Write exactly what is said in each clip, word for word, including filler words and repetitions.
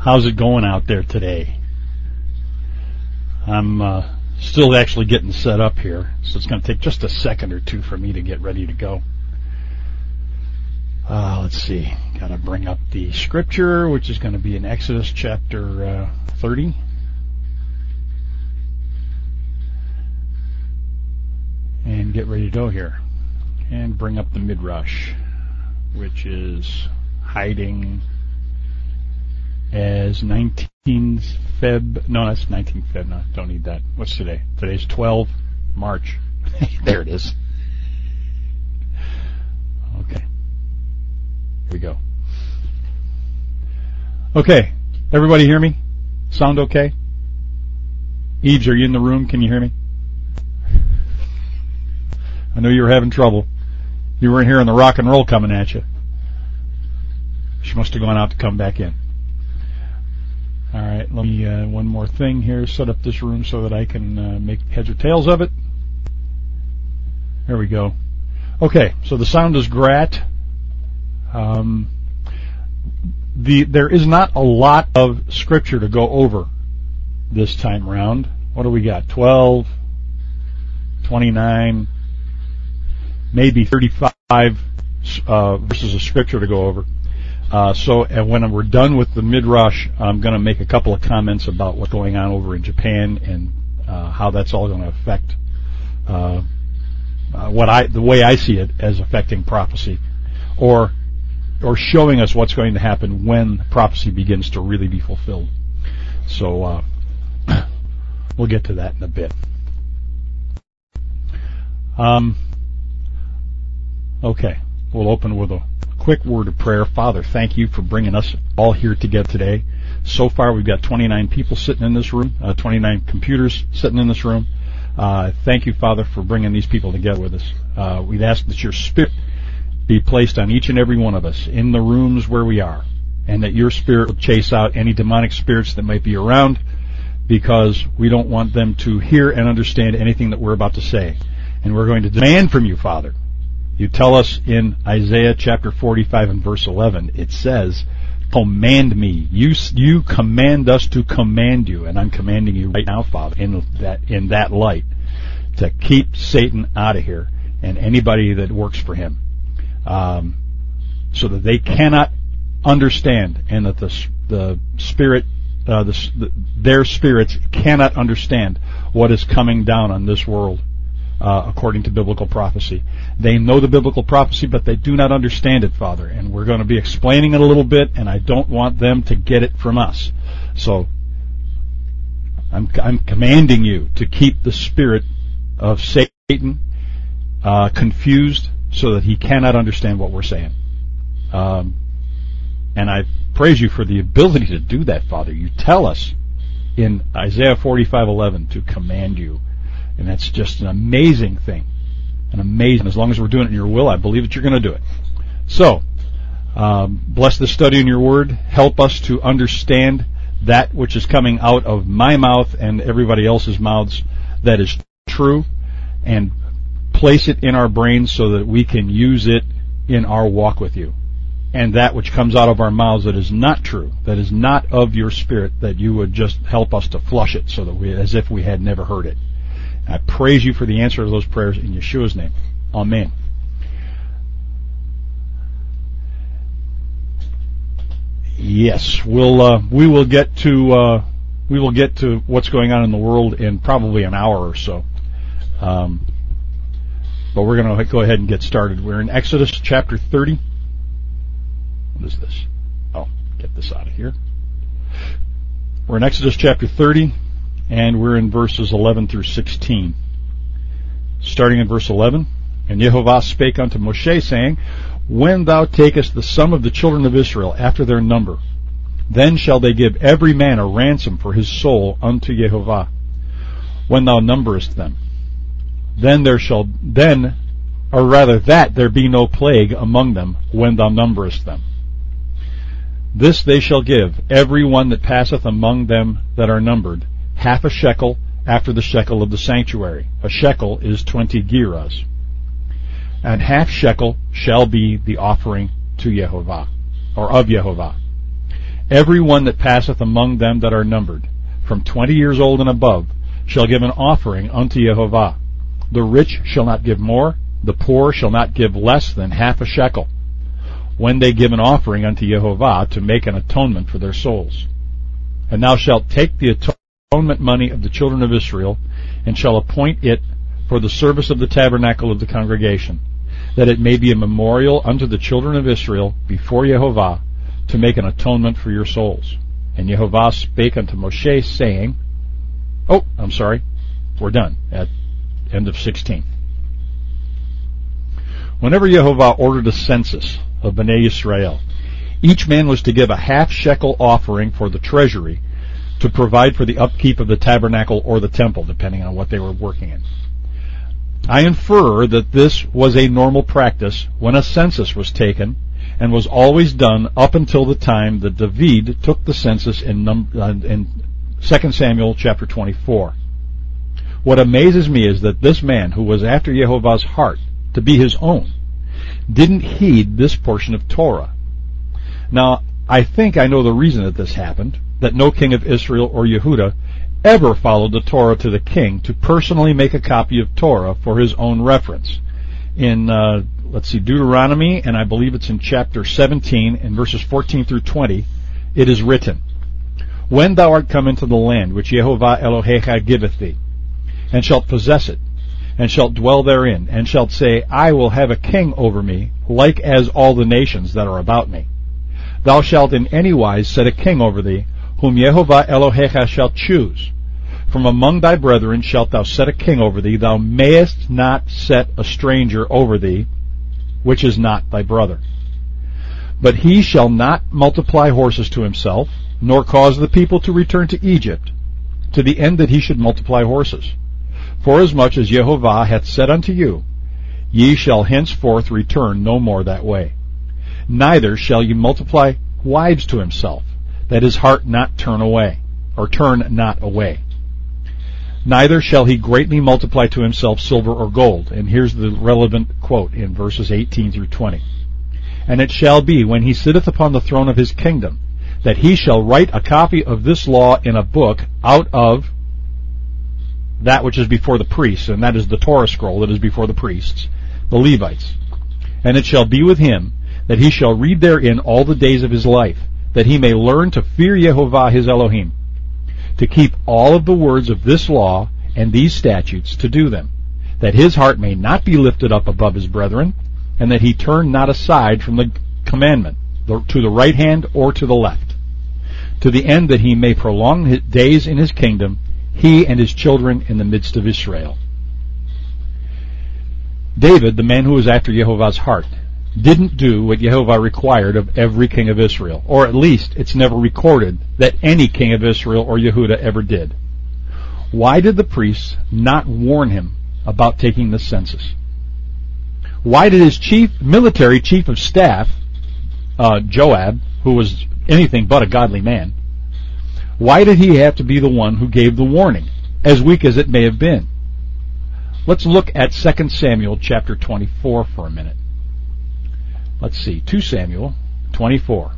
How's it going out there today? I'm uh, still actually getting set up here, so it's going to take just a second or two for me to get ready to go. Uh, let's see. Got to bring up the scripture, which is going to be in Exodus chapter uh, thirty. And get ready to go here. And bring up the Midrash, which is hiding as nineteenth Feb. No, that's nineteenth Feb. No, don't need that. What's today? Today's twelfth March. There it is. Okay. Here we go. Okay. Everybody hear me? Sound okay? Eves, are you in the room? Can you hear me? I know you were having trouble. You weren't hearing the rock and roll coming at you. She must have gone out to come back in. All right, let me, uh, one more thing here, set up this room so that I can uh, make heads or tails of it. There we go. Okay, so the sound is great. Um, the there is not a lot of scripture to go over this time around. What do we got? twelve, twenty-nine, maybe thirty-five uh, verses of scripture to go over. Uh, so and when we're done with the Midrash, I'm going to make a couple of comments about what's going on over in Japan and uh, how that's all going to affect uh, uh, what I the way I see it as affecting prophecy, or or showing us what's going to happen when prophecy begins to really be fulfilled. So uh, we'll get to that in a bit. Um, okay, we'll open with a quick word of prayer. Father, thank you for bringing us all here together today. So far, we've got twenty-nine people sitting in this room, uh, twenty-nine computers sitting in this room. Uh, thank you, Father, for bringing these people together with us. Uh, we'd ask that your Spirit be placed on each and every one of us in the rooms where we are, and that your Spirit will chase out any demonic spirits that might be around, because we don't want them to hear and understand anything that we're about to say. And we're going to demand from you, Father. You tell us in Isaiah chapter forty-five and verse eleven, it says, command me. You you command us to command you, and I'm commanding you right now, Father, in that in that light, to keep Satan out of here and anybody that works for him, um, so that they cannot understand, and that the the spirit, uh, the, the their spirits cannot understand what is coming down on this world. Uh, according to biblical prophecy. They know the biblical prophecy, but they do not understand it, Father. And we're going to be explaining it a little bit, and I don't want them to get it from us. So I'm, I'm commanding you to keep the spirit of Satan uh, confused so that he cannot understand what we're saying. Um, and I praise you for the ability to do that, Father. You tell us in Isaiah forty-five eleven to command you. And that's just an amazing thing. An amazing. As long as we're doing it in your will, I believe that you're going to do it. So, um, bless the study in your word. Help us to understand that which is coming out of my mouth and everybody else's mouths that is true, and place it in our brains so that we can use it in our walk with you. And that which comes out of our mouths that is not true, that is not of your Spirit, that you would just help us to flush it so that we, as if we had never heard it. I praise you for the answer to those prayers in Yeshua's name. Amen. Yes, we'll uh, we will get to uh, we will get to what's going on in the world in probably an hour or so. Um, but we're going to go ahead and get started. We're in Exodus chapter thirty. What is this? Oh, get this out of here. We're in Exodus chapter thirty. And we're in verses eleven through sixteen. Starting in verse eleven, and Yehovah spake unto Moshe, saying, when thou takest the sum of the children of Israel after their number, then shall they give every man a ransom for his soul unto Yehovah, when thou numberest them. Then there shall, then, or rather that there be no plague among them when thou numberest them. This they shall give, every one that passeth among them that are numbered, half a shekel after the shekel of the sanctuary. A shekel is twenty gerahs. And half shekel shall be the offering to Yehovah, or of Yehovah. Every one that passeth among them that are numbered, from twenty years old and above, shall give an offering unto Yehovah. The rich shall not give more, the poor shall not give less than half a shekel, when they give an offering unto Yehovah to make an atonement for their souls. And thou shalt take the atonement money of the children of Israel, and shall appoint it for the service of the tabernacle of the congregation, that it may be a memorial unto the children of Israel before Yehovah, to make an atonement for your souls. And Yehovah spake unto Moshe, saying, oh, I'm sorry, we're done at end of sixteen. Whenever Yehovah ordered a census of Bnei Yisrael, each man was to give a half shekel offering for the treasury to provide for the upkeep of the tabernacle or the temple, depending on what they were working in. I infer that this was a normal practice when a census was taken, and was always done up until the time that David took the census in, num- uh, in Second Samuel chapter twenty-four. What amazes me is that this man, who was after Yehovah's heart to be his own, didn't heed this portion of Torah. Now, I think I know the reason that this happened, that no king of Israel or Yehuda ever followed the Torah to the king to personally make a copy of Torah for his own reference. In, uh, let's see, Deuteronomy, and I believe it's in chapter seventeen, in verses fourteen through twenty, it is written, When thou art come into the land which Yehovah Elohecha giveth thee, and shalt possess it, and shalt dwell therein, and shalt say, I will have a king over me, like as all the nations that are about me. Thou shalt in any wise set a king over thee, whom Yehovah Elohecha shalt choose. From among thy brethren shalt thou set a king over thee. Thou mayest not set a stranger over thee, which is not thy brother. But he shall not multiply horses to himself, nor cause the people to return to Egypt, to the end that he should multiply horses. Forasmuch as Yehovah hath said unto you, Ye shall henceforth return no more that way. Neither shall ye multiply wives to himself, that his heart not turn away, or turn not away. Neither shall he greatly multiply to himself silver or gold. And here's the relevant quote in verses eighteen through twenty. And it shall be, when he sitteth upon the throne of his kingdom, that he shall write a copy of this law in a book out of that which is before the priests, and that is the Torah scroll that is before the priests, the Levites. And it shall be with him, that he shall read therein all the days of his life, that he may learn to fear Yehovah his Elohim, to keep all of the words of this law and these statutes, to do them, that his heart may not be lifted up above his brethren, and that he turn not aside from the commandment, to the right hand or to the left, to the end that he may prolong his days in his kingdom, he and his children in the midst of Israel. David, the man who was after Yehovah's heart, didn't do what Yehovah required of every king of Israel, or at least it's never recorded that any king of Israel or Yehuda ever did. Why did the priests not warn him about taking the census? Why did his chief military chief of staff, uh, Joab, who was anything but a godly man, why did he have to be the one who gave the warning, as weak as it may have been? Let's look at Second Samuel chapter twenty-four for a minute. Let's see, Second Samuel twenty-four.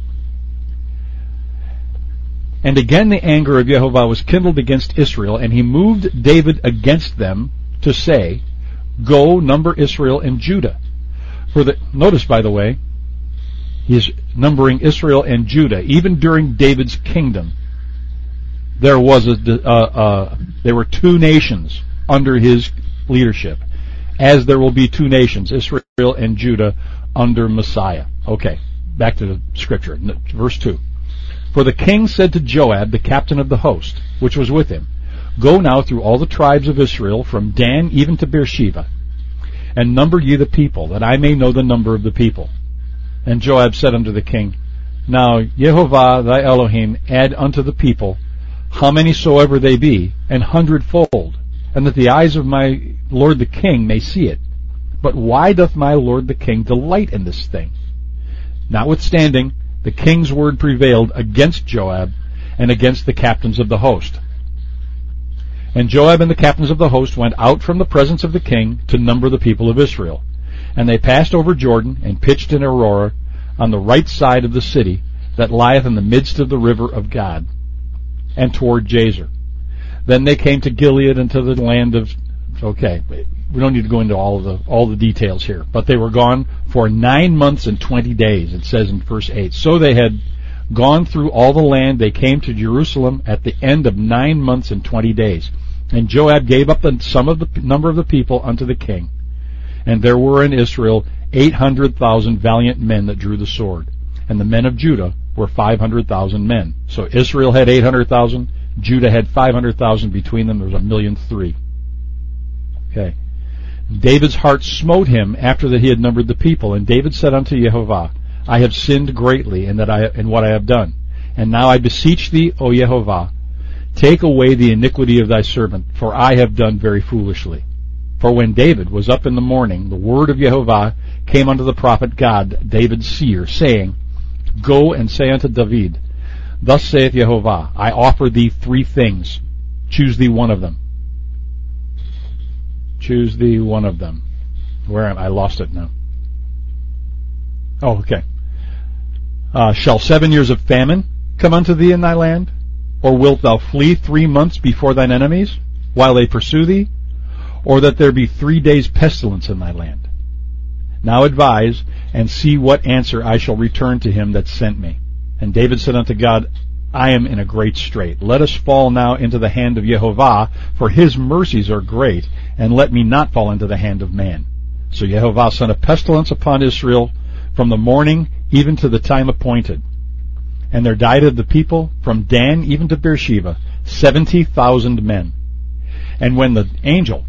And again the anger of Yehovah was kindled against Israel, and he moved David against them to say, Go, number Israel and Judah. For the, notice, by the way, he's numbering Israel and Judah. Even during David's kingdom, there was a, uh, uh, there were two nations under his leadership, as there will be two nations, Israel and Judah, under Messiah. Okay, back to the scripture, verse two. For the king said to Joab, the captain of the host, which was with him, Go now through all the tribes of Israel, from Dan even to Beersheba, and number ye the people, that I may know the number of the people. And Joab said unto the king, Now Yehovah thy Elohim add unto the people, how many soever they be, an hundredfold, and that the eyes of my lord the king may see it. But why doth my lord the king delight in this thing? Notwithstanding, the king's word prevailed against Joab and against the captains of the host. And Joab and the captains of the host went out from the presence of the king to number the people of Israel. And they passed over Jordan and pitched in Aurora on the right side of the city, that lieth in the midst of the river of God, and toward Jazer. Then they came to Gilead and to the land of, okay, we don't need to go into all of the all the details here, but they were gone for nine months and twenty days, it says in verse eight. So they had gone through all the land. They came to Jerusalem at the end of nine months and twenty days. And Joab gave up the, some of the number of the people unto the king. And there were in Israel eight hundred thousand valiant men that drew the sword. And the men of Judah were five hundred thousand men. So Israel had eight hundred thousand. Judah had five hundred thousand. Between them there was a million three. Okay. David's heart smote him after that he had numbered the people. And David said unto Jehovah, I have sinned greatly in that I in what I have done. And now I beseech thee, O Jehovah, take away the iniquity of thy servant, for I have done very foolishly. For when David was up in the morning, the word of Jehovah came unto the prophet Gad, David's seer, saying, Go and say unto David, Thus saith Jehovah, I offer thee three things. Choose thee one of them. Choose thee one of them. Where am I? I lost it now. Oh, okay. Uh, shall seven years of famine come unto thee in thy land? Or wilt thou flee three months before thine enemies, while they pursue thee? Or that there be three days pestilence in thy land? Now advise, and see what answer I shall return to him that sent me. And David said unto God, I am in a great strait. Let us fall now into the hand of Jehovah, for his mercies are great, and let me not fall into the hand of man. So Jehovah sent a pestilence upon Israel from the morning even to the time appointed. And there died of the people from Dan even to Beersheba seventy thousand men. And when the angel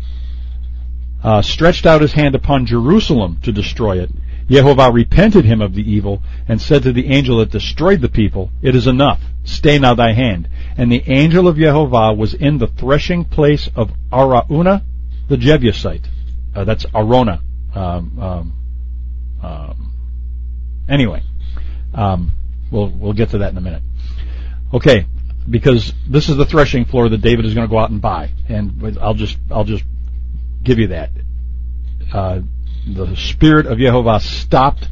uh, stretched out his hand upon Jerusalem to destroy it, Jehovah repented him of the evil, and said to the angel that destroyed the people, It is enough, stay now thy hand. And the angel of Jehovah was in the threshing place of Araunah the Jebusite. Uh, that's Arona. Um, um, um, anyway, um, we'll we'll get to that in a minute. Okay, because this is the threshing floor that David is going to go out and buy, and I'll just I'll just give you that. Uh, the spirit of Jehovah stopped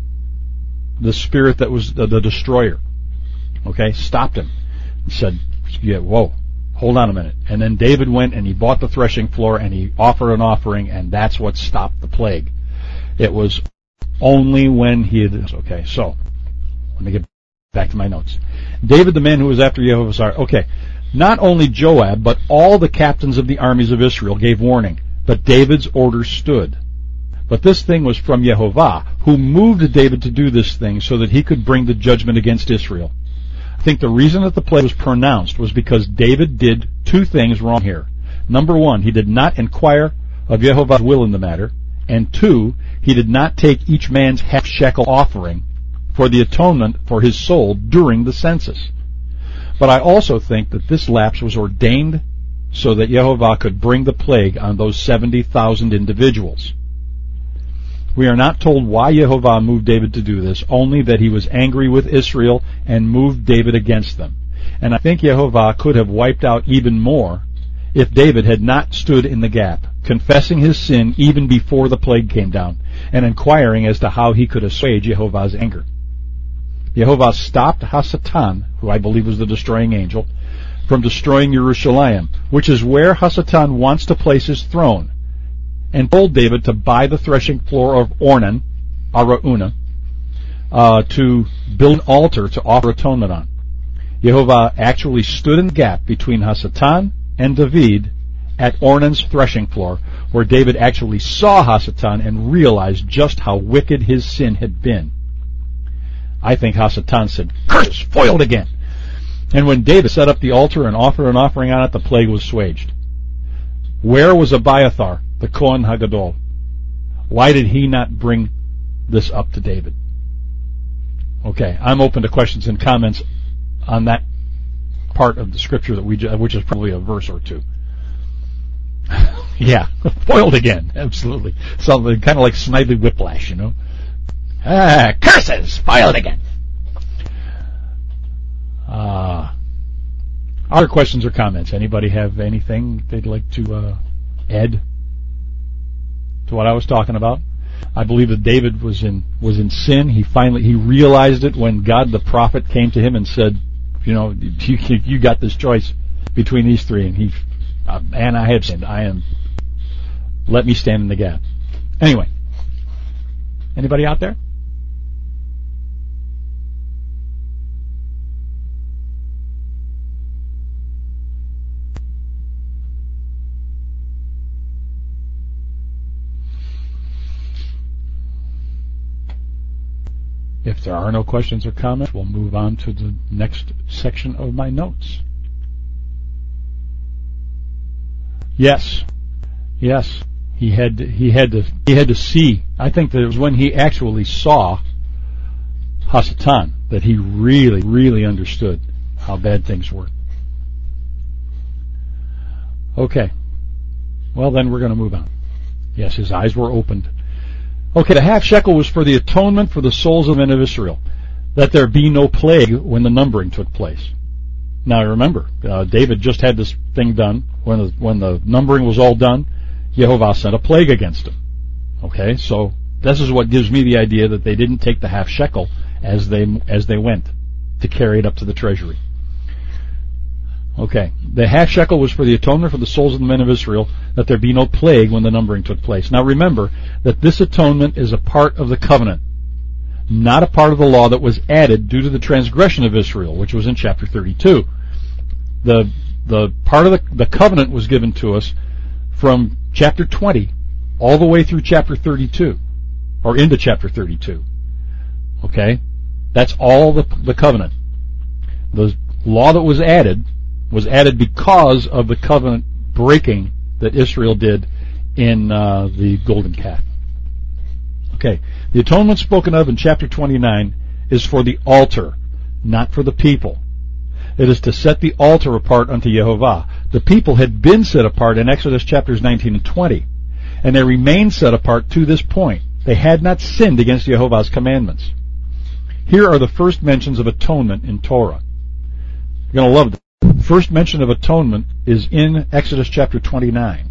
the spirit that was the, the destroyer. Okay, stopped him. He said, yeah, whoa, hold on a minute. And then David went and he bought the threshing floor and he offered an offering, and that's what stopped the plague. It was only when he had... Okay, so, let me get back to my notes. David, the man who was after Jehovah's heart. Okay, not only Joab, but all the captains of the armies of Israel gave warning, but David's order stood. But this thing was from Jehovah, who moved David to do this thing so that he could bring the judgment against Israel. I think the reason that the plague was pronounced was because David did two things wrong here. Number one, he did not inquire of Jehovah's will in the matter. And two, he did not take each man's half shekel offering for the atonement for his soul during the census. But I also think that this lapse was ordained so that Jehovah could bring the plague on those seventy thousand individuals. We are not told why Jehovah moved David to do this, only that he was angry with Israel and moved David against them. And I think Jehovah could have wiped out even more if David had not stood in the gap, confessing his sin even before the plague came down, and inquiring as to how he could assuage Jehovah's anger. Jehovah stopped Hasatan, who I believe was the destroying angel, from destroying Jerusalem, which is where Hasatan wants to place his throne, and told David to buy the threshing floor of Ornan, Araunah, uh, to build an altar to offer atonement on. Jehovah actually stood in the gap between Hasatan and David at Ornan's threshing floor, where David actually saw Hasatan and realized just how wicked his sin had been. I think Hasatan said, "Curse, foiled again." And when David set up the altar and offered an offering on it, the plague was assuaged. Where was Abiathar, the Kohen Hagadol? Why did he not bring this up to David? Okay, I'm open to questions and comments on that part of the scripture that we, which is probably a verse or two. Yeah, foiled again, absolutely. Something kind of like Snidely Whiplash, you know. Ah, curses, foiled again. Uh, other questions or comments? Anybody have anything they'd like to uh, add to what I was talking about? I believe that David was in was in sin. He finally he realized it when God the prophet came to him and said, you know, you, you got this choice between these three, and he, uh, and I have sinned. I am. Let me stand in the gap. Anyway, anybody out there? If there are no questions or comments, we'll move on to the next section of my notes. Yes, yes, he had to, he had to he had to see. I think that it was when he actually saw Hasatan that he really, really understood how bad things were. Okay, well then we're going to move on. Yes, his eyes were opened. Okay, the half shekel was for the atonement for the souls of the men of Israel, that there be no plague when the numbering took place. Now remember, uh, David just had this thing done. When the, when the numbering was all done, Yehovah sent a plague against him. Okay, so this is what gives me the idea that they didn't take the half shekel as they as they went to carry it up to the treasury. Okay, the half shekel was for the atonement for the souls of the men of Israel, that there be no plague when the numbering took place. Now remember that this atonement is a part of the covenant, not a part of the law that was added due to the transgression of Israel, which was in chapter thirty-two. The the part of the, the covenant was given to us from chapter twenty all the way through chapter thirty-two, or into chapter thirty-two. Okay, that's all the the covenant. The law that was added was added because of the covenant breaking that Israel did in uh, the golden calf. Okay, the atonement spoken of in chapter twenty-nine is for the altar, not for the people. It is to set the altar apart unto Yehovah. The people had been set apart in Exodus chapters nineteen and twenty, and they remained set apart to this point. They had not sinned against Yehovah's commandments. Here are the first mentions of atonement in Torah. You're going to love this. The first mention of atonement is in Exodus chapter twenty-nine.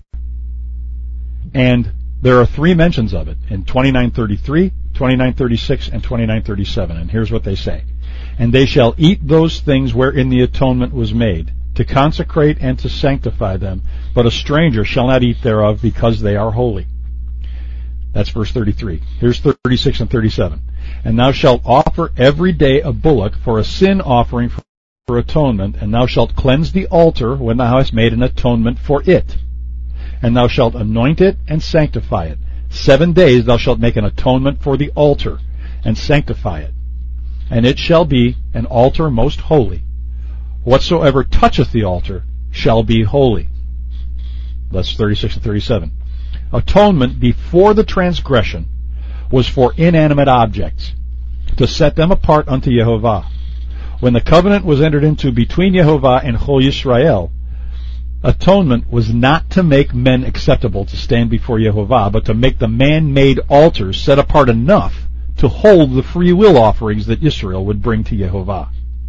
And there are three mentions of it in twenty-nine thirty-three, twenty-nine thirty-six, and twenty-nine thirty-seven. And here's what they say. And they shall eat those things wherein the atonement was made, to consecrate and to sanctify them, but a stranger shall not eat thereof, because they are holy. That's verse thirty-three. Here's thirty-six and thirty-seven. And thou shalt offer every day a bullock for a sin offering for for atonement, and thou shalt cleanse the altar when thou hast made an atonement for it. And thou shalt anoint it and sanctify it. Seven days thou shalt make an atonement for the altar, and sanctify it. And it shall be an altar most holy. Whatsoever toucheth the altar shall be holy. That's thirty-six and thirty-seven. Atonement before the transgression was for inanimate objects, to set them apart unto Yehovah. When the covenant was entered into between Yehovah and Chol Yisrael, atonement was not to make men acceptable to stand before Yehovah, but to make the man-made altars set apart enough to hold the free will offerings that Israel would bring to Yehovah.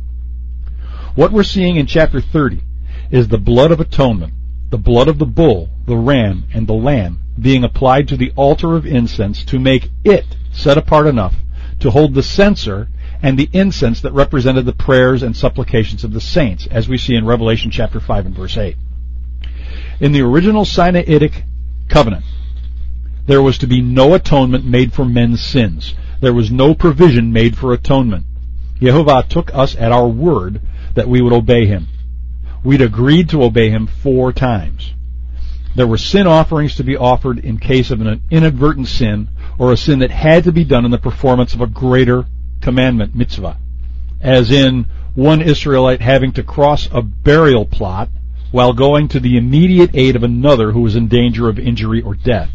What we're seeing in chapter thirty is the blood of atonement, the blood of the bull, the ram, and the lamb being applied to the altar of incense to make it set apart enough to hold the censer and the incense that represented the prayers and supplications of the saints, as we see in Revelation chapter five and verse eight. In the original Sinaitic covenant, there was to be no atonement made for men's sins. There was no provision made for atonement. Yehovah took us at our word that we would obey him. We'd agreed to obey him four times. There were sin offerings to be offered in case of an inadvertent sin, or a sin that had to be done in the performance of a greater commandment, mitzvah, as in one Israelite having to cross a burial plot while going to the immediate aid of another who was in danger of injury or death.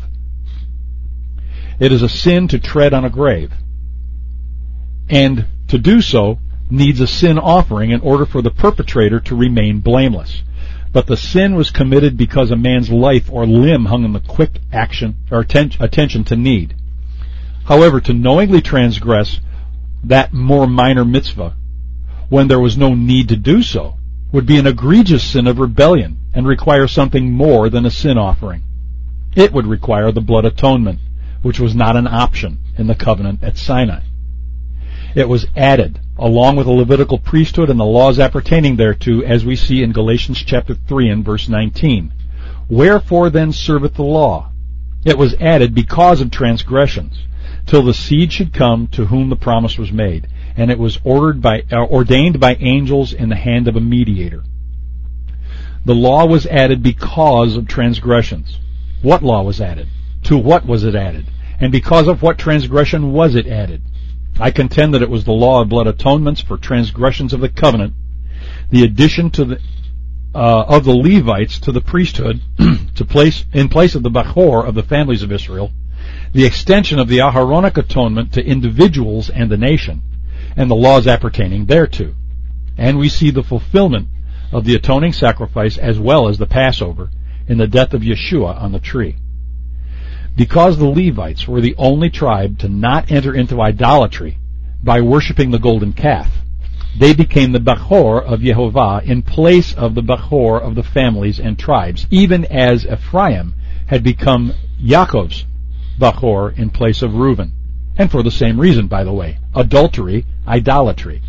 It is a sin to tread on a grave, and to do so needs a sin offering in order for the perpetrator to remain blameless. But the sin was committed because a man's life or limb hung on the quick action or atten- attention to need. However, to knowingly transgress that more minor mitzvah, when there was no need to do so, would be an egregious sin of rebellion and require something more than a sin offering. It would require the blood atonement, which was not an option in the covenant at Sinai. It was added, along with the Levitical priesthood and the laws appertaining thereto, as we see in Galatians chapter three and verse nineteen. Wherefore then serveth the law? It was added because of transgressions, till the seed should come to whom the promise was made, and it was ordered by, uh, ordained by angels in the hand of a mediator. The law was added because of transgressions. What law was added? To what was it added? And because of what transgression was it added? I contend that it was the law of blood atonements for transgressions of the covenant, the addition to the uh, of the Levites to the priesthood to place in place of the Bachor of the families of Israel, the extension of the Aharonic atonement to individuals and the nation, and the laws appertaining thereto. And we see the fulfillment of the atoning sacrifice as well as the Passover in the death of Yeshua on the tree. Because the Levites were the only tribe to not enter into idolatry by worshiping the golden calf, they became the Bachor of Yehovah in place of the Bachor of the families and tribes, even as Ephraim had become Yaakov's Bachor in place of Reuben. And for the same reason, by the way, adultery, idolatry.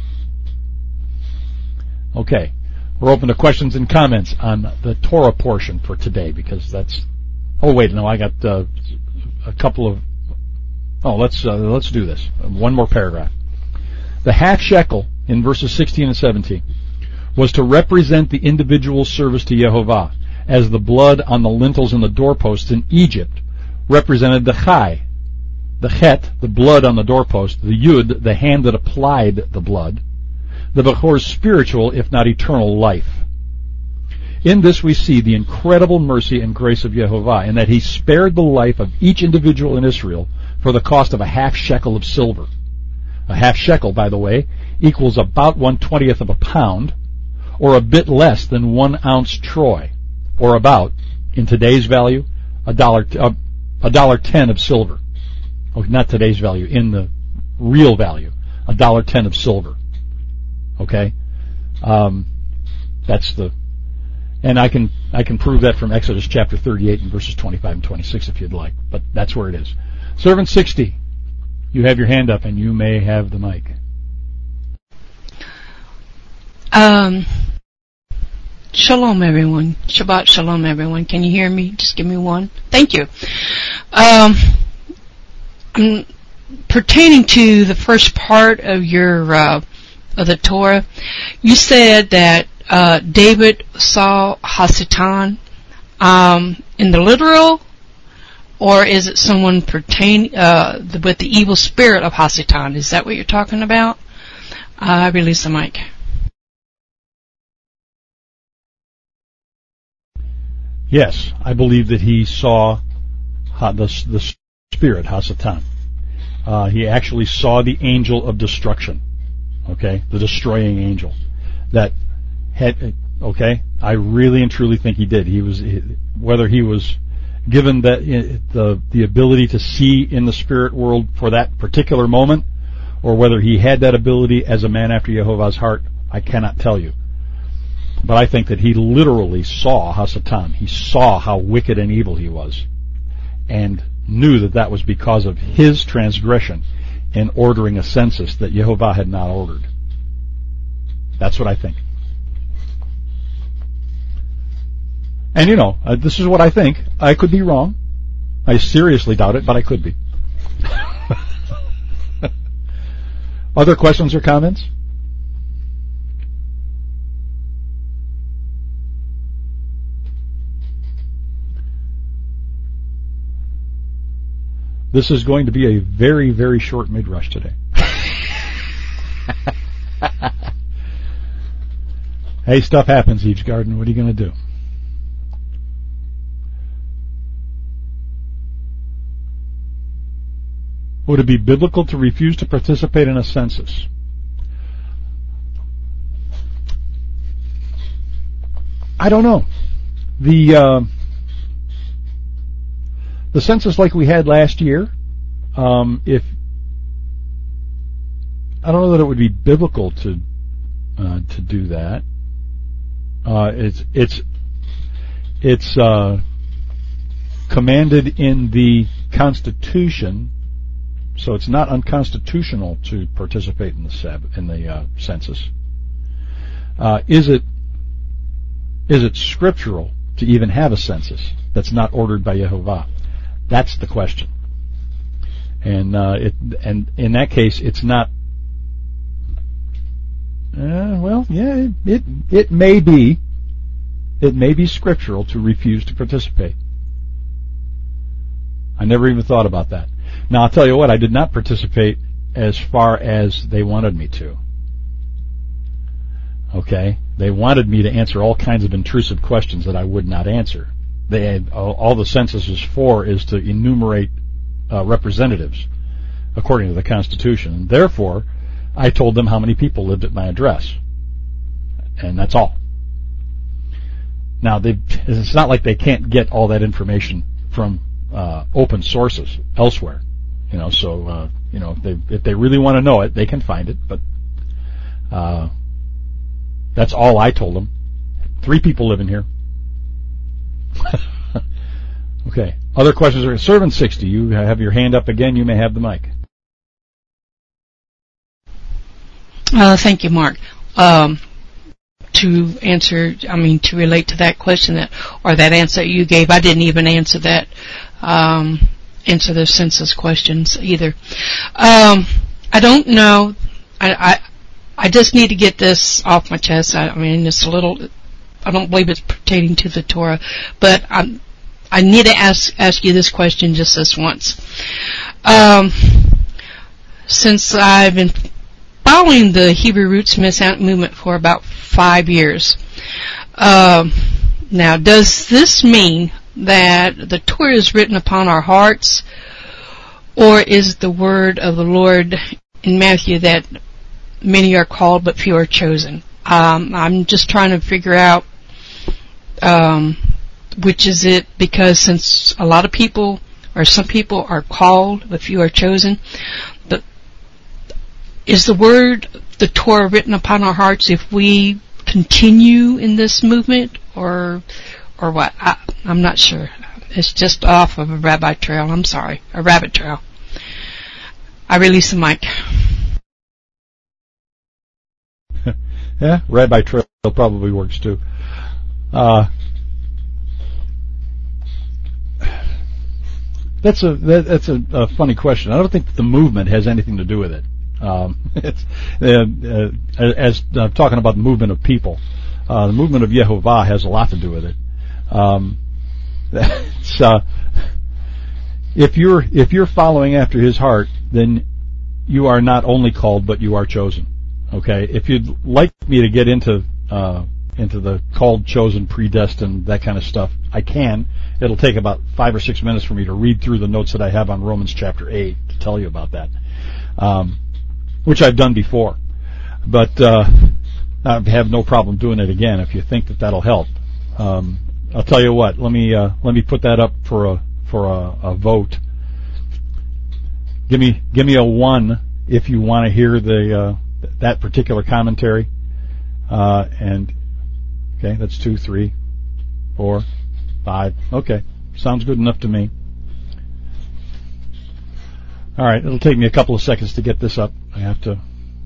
Okay, we're open to questions and comments on the Torah portion for today, because that's... Oh, wait, no, I got uh, a couple of... Oh, let's uh, let's do this. One more paragraph. The half shekel in verses sixteen and seventeen was to represent the individual service to Yehovah, as the blood on the lintels and the doorposts in Egypt represented the chai, the chet, the blood on the doorpost, the yud, the hand that applied the blood, the Bachor's spiritual, if not eternal, life. In this we see the incredible mercy and grace of Yehovah, in that he spared the life of each individual in Israel for the cost of a half shekel of silver. A half shekel, by the way, equals about one twentieth of a pound, or a bit less than one ounce troy, or about, in today's value, a dollar, uh, a dollar ten of silver. Oh, not today's value, in the real value, a dollar ten of silver. Okay, um, that's the, and I can I can prove that from Exodus chapter thirty-eight and verses twenty-five and twenty-six if you'd like, but that's where it is. Servant sixty, you have your hand up and you may have the mic. Um, shalom, everyone. Shabbat shalom, everyone. Can you hear me? Just give me one. Thank you. Um, um pertaining to the first part of your uh, of the Torah, you said that uh, David saw Hasatan um, in the literal, or is it someone pertain uh, the, with the evil spirit of Hasatan? Is that what you're talking about? Uh, I release the mic. Yes, I believe that he saw ha, the, the spirit, Hasatan. Uh, he actually saw the angel of destruction, okay, the destroying angel. That had, okay, I really and truly think he did. He was, whether he was given that the the ability to see in the spirit world for that particular moment, or whether he had that ability as a man after Yehovah's heart, I cannot tell you. But I think that he literally saw Hasatan. He saw how wicked and evil he was, and knew that that was because of his transgression in ordering a census that Yehovah had not ordered. That's what I think. And you know, uh, this is what I think. I could be wrong. I seriously doubt it, but I could be. Other questions or comments? This is going to be a very, very short midrash today. Hey, stuff happens, Each Garden. What are you going to do? Would it be biblical to refuse to participate in a census? I don't know. The uh, the census like we had last year, um, if I don't know that it would be biblical to uh, to do that. Uh, it's it's it's uh, commanded in the Constitution, so it's not unconstitutional to participate in the sab- in the uh, census. Uh, is it is it scriptural to even have a census that's not ordered by Yehovah? That's the question. And uh, it and in that case, it's not. Uh, well, yeah, it, it it may be. It may be scriptural to refuse to participate. I never even thought about that. Now, I'll tell you what, I did not participate as far as they wanted me to. Okay? They wanted me to answer all kinds of intrusive questions that I would not answer. They had, all, all the census is for is to enumerate uh, representatives according to the Constitution. And therefore, I told them how many people lived at my address. And that's all. Now, they, it's not like they can't get all that information from uh, open sources elsewhere, you know. So, uh, you know, if they, if they really want to know it, they can find it. But uh, that's all I told them. Three people living here. Okay. Other questions are Servant sixty. You have your hand up again. You may have the mic. Uh, thank you, Mark. Um, to answer, I mean, to relate to that question that, or that answer you gave, I didn't even answer that, um, answer the census questions either. Um, I don't know. I, I, I just need to get this off my chest. I, I mean, it's a little, I don't believe it's pertaining to the Torah, but I'm, I need to ask, ask you this question just this once. Um, since I've been following the Hebrew Roots Messianic movement for about five years. Um, now, does this mean that the Torah is written upon our hearts, or is the word of the Lord in Matthew that many are called but few are chosen? Um, I'm just trying to figure out um, which is it, because since a lot of people, or some people are called but few are chosen, but is the word, the Torah, written upon our hearts if we continue in this movement, or or what? I, I'm not sure. It's just off of a rabbi trail. I'm sorry, a rabbit trail. I release the mic. Yeah, rabbi trail probably works too. Uh, that's a that, that's a, a funny question. I don't think the movement has anything to do with it. Um, it's, uh, uh, as uh, talking about the movement of people, uh, the movement of Yehovah has a lot to do with it. Um, it's, uh, if you're if you're following after His heart, then you are not only called, but you are chosen. Okay. If you'd like me to get into uh, into the called, chosen, predestined, that kind of stuff, I can. It'll take about five or six minutes for me to read through the notes that I have on Romans chapter eight to tell you about that. Um, which I've done before, but uh, I have no problem doing it again if you think that that'll help. Um, I'll tell you what. Let me uh, let me put that up for a for a, a vote. Give me give me a one if you want to hear the uh, that particular commentary. Uh, and okay, that's two, three, four, five. Okay, sounds good enough to me. All right, it'll take me a couple of seconds to get this up. I have to.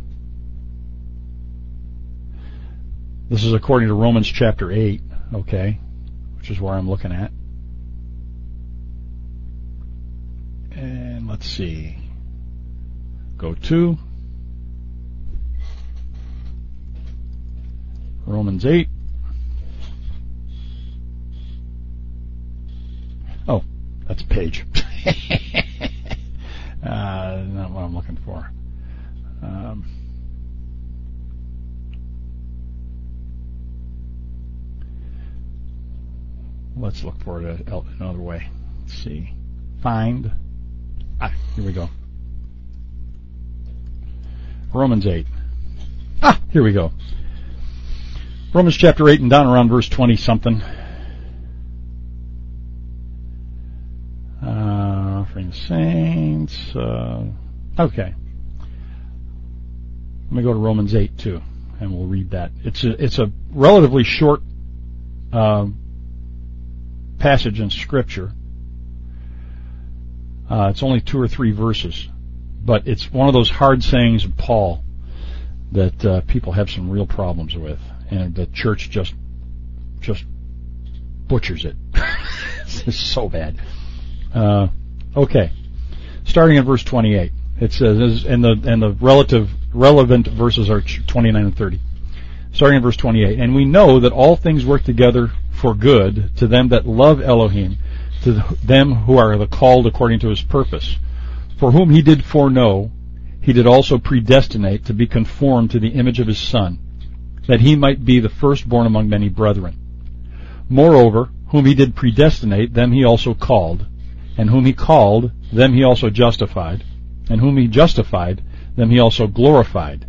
This is according to Romans chapter eight, okay, which is where I'm looking at. And let's see. Go to Romans eight. Oh, that's a page. Uh, not what I'm looking for. Um, let's look for it another way. Let's see. Find. Ah, here we go. Romans eight. Ah, here we go. Romans chapter eight and down around verse twenty something. Uh, offering the saints. Uh, okay. Let me go to Romans eight too, and we'll read that. It's a, it's a relatively short uh, passage in Scripture. Uh, it's only two or three verses, but it's one of those hard sayings of Paul that uh, people have some real problems with, and the church just just butchers it. It's so bad. Uh, okay, starting in verse twenty-eight, it says, and the and the relative relevant verses are twenty-nine and thirty. Starting in verse twenty-eight, and we know that all things work together for good to them that love Elohim, to them who are the called according to his purpose. For whom he did foreknow, he did also predestinate to be conformed to the image of his Son, that he might be the firstborn among many brethren. Moreover, whom he did predestinate, them he also called, and whom he called, them he also justified, and whom he justified, them he also glorified.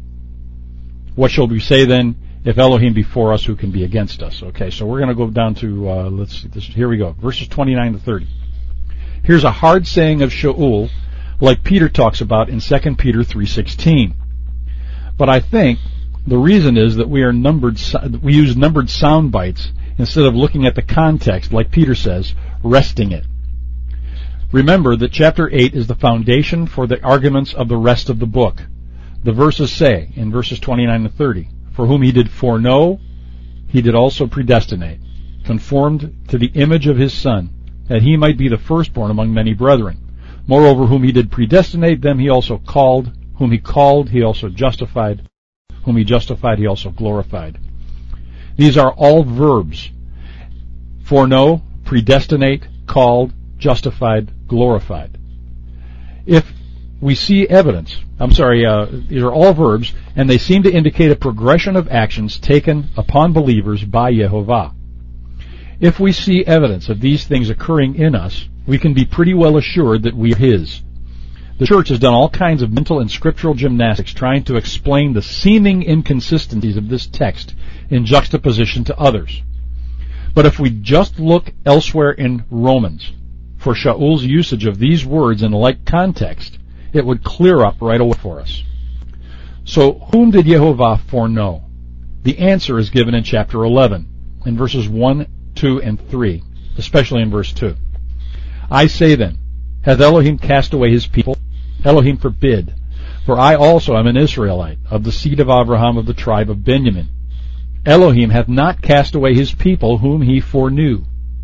What shall we say then? If Elohim be for us, who can be against us? Okay, so we're going to go down to, uh, let's see, this, here we go, verses twenty-nine to thirty. Here's a hard saying of Shaul, like Peter talks about in Second Peter three sixteen. But I think the reason is that we are numbered, we use numbered sound bites instead of looking at the context, like Peter says, resting it. Remember that chapter eight is the foundation for the arguments of the rest of the book. The verses say, in verses twenty-nine to thirty, for whom he did foreknow, he did also predestinate, conformed to the image of his Son, that he might be the firstborn among many brethren. Moreover, whom he did predestinate, them he also called. Whom he called, he also justified. Whom he justified, he also glorified. These are all verbs. Foreknow, predestinate, called, justified, glorified. If we see evidence, I'm sorry, uh, these are all verbs, and they seem to indicate a progression of actions taken upon believers by Yehovah. If we see evidence of these things occurring in us, we can be pretty well assured that we are His. The church has done all kinds of mental and scriptural gymnastics trying to explain the seeming inconsistencies of this text in juxtaposition to others. But if we just look elsewhere in Romans for Shaul's usage of these words in a like context, it would clear up right away for us. So, whom did Yehovah foreknow? The answer is given in chapter eleven, in verses one, two, and three, especially in verse two. I say then, hath Elohim cast away his people? Elohim forbid. For I also am an Israelite, of the seed of Abraham, of the tribe of Benjamin. Elohim hath not cast away his people, whom he foreknew.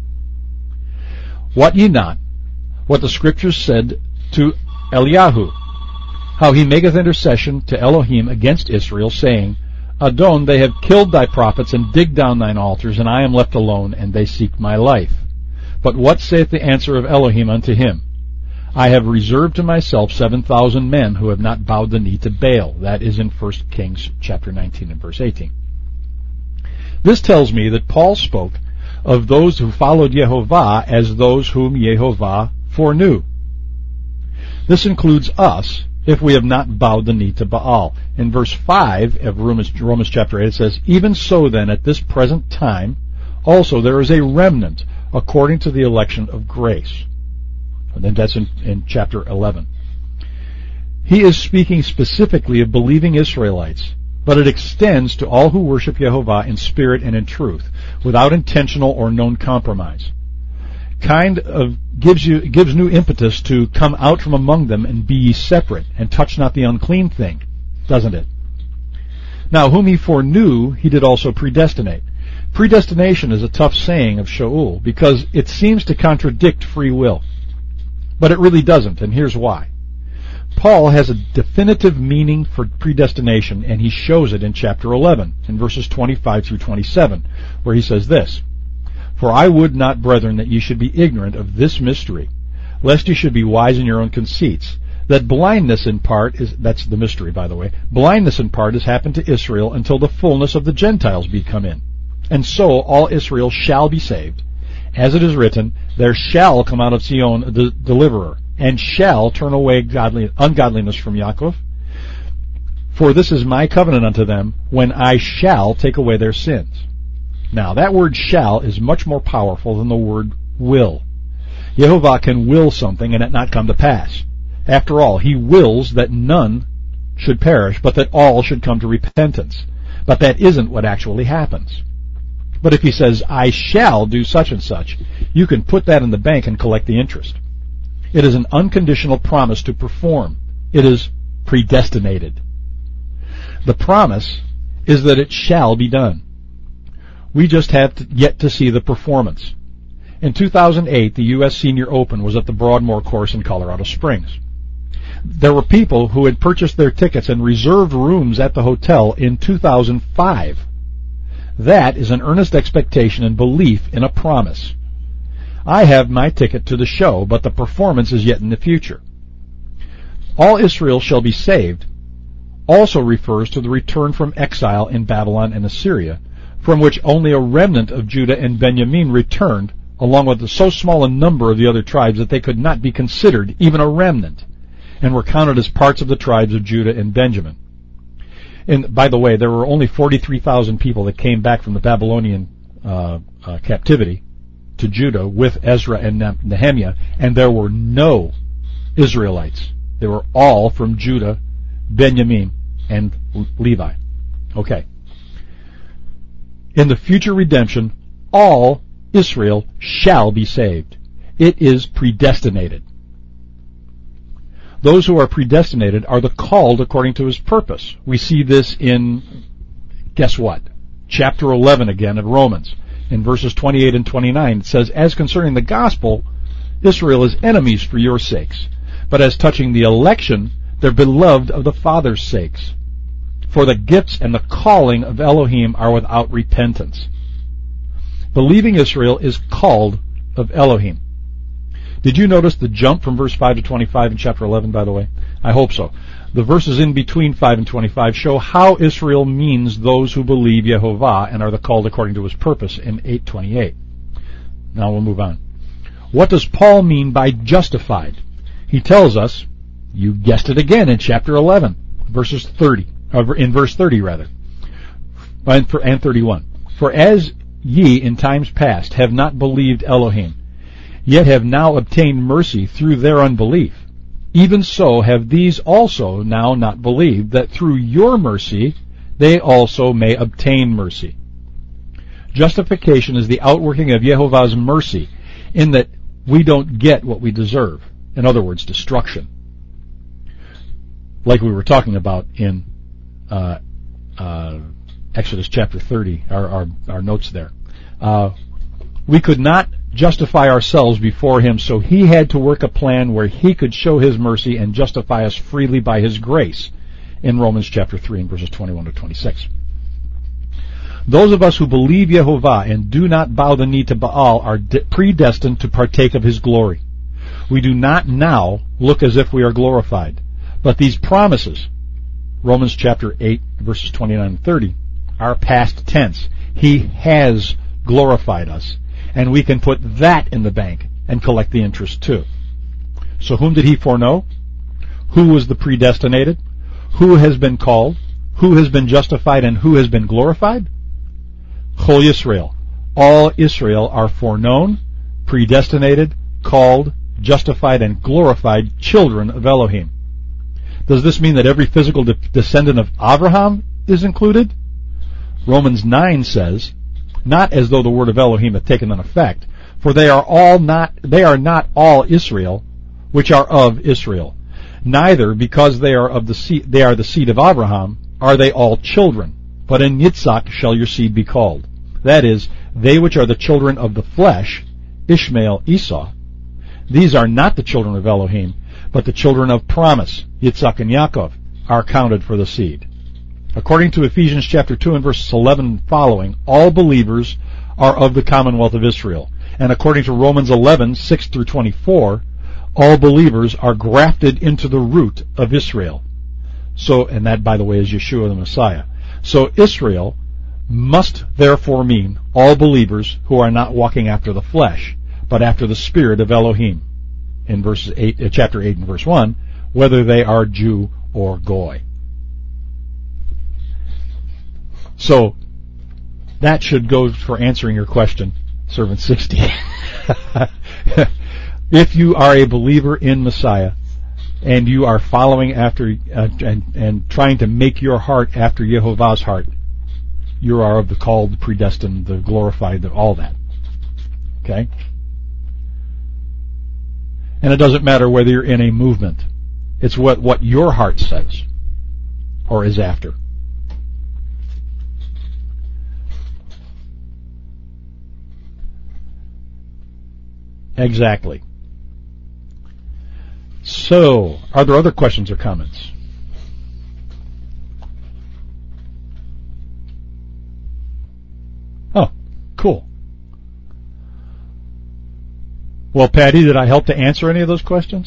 Wot ye not what the Scriptures said to Eliyahu, how he maketh intercession to Elohim against Israel, saying, Adon, they have killed thy prophets, and digged down thine altars, and I am left alone, and they seek my life. But what saith the answer of Elohim unto him? I have reserved to myself seven thousand men who have not bowed the knee to Baal. That is in First Kings chapter nineteen and verse eighteen. This tells me that Paul spoke of those who followed Yehovah as those whom Yehovah foreknew. This includes us, if we have not bowed the knee to Baal. In verse five of Romans, Romans chapter eight, it says, Even so then, at this present time, also there is a remnant, according to the election of grace. And then that's in, in chapter eleven. He is speaking specifically of believing Israelites, but it extends to all who worship Yehovah in spirit and in truth, without intentional or known compromise. Kind of gives you gives new impetus to come out from among them and be ye separate, and touch not the unclean thing, doesn't it? Now, whom he foreknew, he did also predestinate. Predestination is a tough saying of Shaul, because it seems to contradict free will. But it really doesn't, and here's why. Paul has a definitive meaning for predestination, and he shows it in chapter eleven, in verses twenty-five through twenty-seven, where he says this, For I would not, brethren, that ye should be ignorant of this mystery, lest ye should be wise in your own conceits, that blindness in part is, that's the mystery, by the way, blindness in part has happened to Israel until the fullness of the Gentiles be come in. And so all Israel shall be saved. As it is written, there shall come out of Zion a de- deliverer, and shall turn away godly, ungodliness from Yaakov. For this is my covenant unto them, when I shall take away their sins. Now, that word shall is much more powerful than the word will. Yehovah can will something and it not come to pass. After all, he wills that none should perish, but that all should come to repentance. But that isn't what actually happens. But if he says, I shall do such and such, you can put that in the bank and collect the interest. It is an unconditional promise to perform. It is predestinated. The promise is that it shall be done. We just have to, yet to see the performance. In two thousand eight, the U S Senior Open was at the Broadmoor course in Colorado Springs. There were people who had purchased their tickets and reserved rooms at the hotel in two thousand five. That is an earnest expectation and belief in a promise. I have my ticket to the show, but the performance is yet in the future. All Israel shall be saved also refers to the return from exile in Babylon and Assyria, from which only a remnant of Judah and Benjamin returned, along with so small a number of the other tribes that they could not be considered even a remnant, and were counted as parts of the tribes of Judah and Benjamin. And by the way, there were only forty-three thousand people that came back from the Babylonian uh, uh, captivity to Judah with Ezra and Nehemiah, and there were no Israelites. They were all from Judah, Benjamin, and Levi. Okay. In the future redemption, all Israel shall be saved. It is predestinated. Those who are predestinated are the called according to his purpose. We see this in, guess what? Chapter eleven again of Romans. In verses twenty-eight and twenty-nine, it says, "As concerning the gospel, Israel is enemies for your sakes. But as touching the election, they're beloved of the Father's sakes. For the gifts and the calling of Elohim are without repentance." Believing Israel is called of Elohim. Did you notice the jump from verse five to twenty-five in chapter eleven, by the way? I hope so. The verses in between five and twenty-five show how Israel means those who believe Yehovah and are the called according to his purpose in eight twenty-eight. Now we'll move on. What does Paul mean by justified? He tells us, you guessed it again in chapter eleven, verses thirty, uh, in verse thirty rather, and, for, and thirty-one. "For as ye in times past have not believed Elohim, yet have now obtained mercy through their unbelief, even so have these also now not believed, that through your mercy they also may obtain mercy." Justification is the outworking of Yehovah's mercy, in that we don't get what we deserve. In other words, destruction. Like we were talking about in uh, uh, Exodus chapter thirty, our, our, our notes there. Uh, we could not justify ourselves before him, so he had to work a plan where he could show his mercy and justify us freely by his grace in Romans chapter three and verses twenty-one to twenty-six. Those of us who believe Yehovah and do not bow the knee to Baal are de- predestined to partake of his glory. We do not now look as if we are glorified, but these promises, Romans chapter eight verses twenty-nine and thirty, are past tense. He has glorified us, and we can put that in the bank and collect the interest too. So whom did he foreknow? Who was the predestinated? Who has been called? Who has been justified, and who has been glorified? Chol Yisrael. All Israel are foreknown, predestinated, called, justified, and glorified children of Elohim. Does this mean that every physical de- descendant of Abraham is included? Romans nine says, "Not as though the word of Elohim had taken an effect, for they are all not they are not all Israel, which are of Israel. Neither, because they are of the seed, they are the seed of Abraham, are they all children. But in Yitzhak shall your seed be called. That is, they which are the children of the flesh, Ishmael, Esau. These are not the children of Elohim, but the children of promise, Yitzhak and Yaakov, are counted for the seed." According to Ephesians chapter two and verses eleven and following, all believers are of the commonwealth of Israel. And according to Romans eleven, six through twenty-four, all believers are grafted into the root of Israel. So, and that, by the way, is Yeshua the Messiah. So Israel must therefore mean all believers who are not walking after the flesh, but after the Spirit of Elohim. In verses eight, uh, chapter eight and verse one, whether they are Jew or Goy. So, that should go for answering your question, Servant sixty. If you are a believer in Messiah, and you are following after, uh, and, and trying to make your heart after Yehovah's heart, you are of the called, the predestined, the glorified, the, all that. Okay? And it doesn't matter whether you're in a movement. It's what, what your heart says or is after. Exactly. So, are there other questions or comments? Oh, cool. Well, Patty, did I help to answer any of those questions?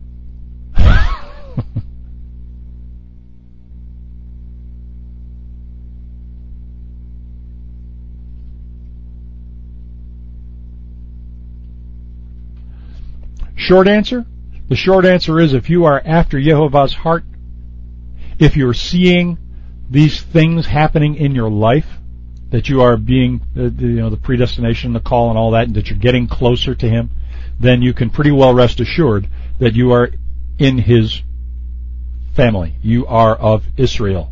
Short answer? The short answer is if you are after Yehovah's heart, if you're seeing these things happening in your life, that you are being, uh, the, you know, the predestination, the call and all that, and that you're getting closer to Him, then you can pretty well rest assured that you are in His family. You are of Israel.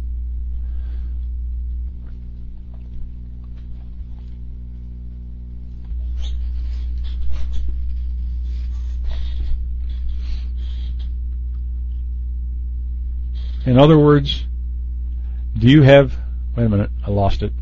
In other words, do you have, wait a minute, I lost it.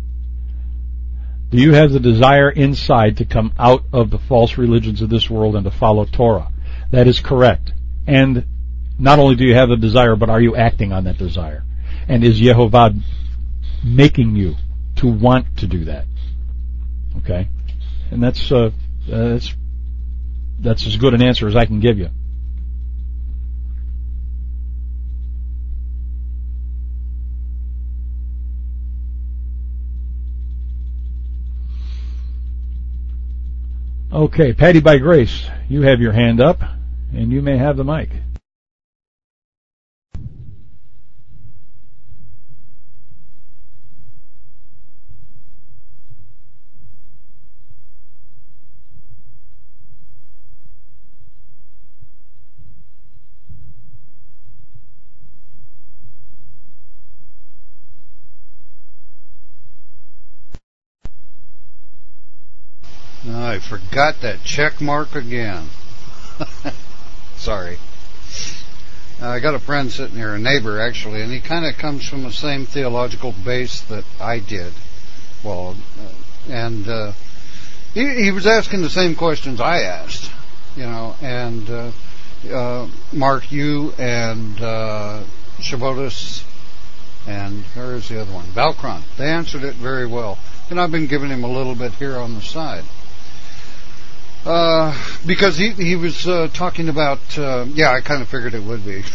Do you have the desire inside to come out of the false religions of this world and to follow Torah? That is correct. And not only do you have the desire, but are you acting on that desire? And is Yehovah making you to want to do that? Okay? And that's, uh, that's, that's as good an answer as I can give you. Okay, Patty by Grace, you have your hand up, and you may have the mic. I forgot that check mark again. Sorry. Uh, I got a friend sitting here, a neighbor actually, and he kind of comes from the same theological base that I did. Well, uh, and uh, he, he was asking the same questions I asked, you know, and uh, uh, Mark, you and uh, Shabotis, and where's the other one? Valkron. They answered it very well, and I've been giving him a little bit here on the side. Uh, because he he was uh, talking about, uh, yeah, I kind of figured it would be.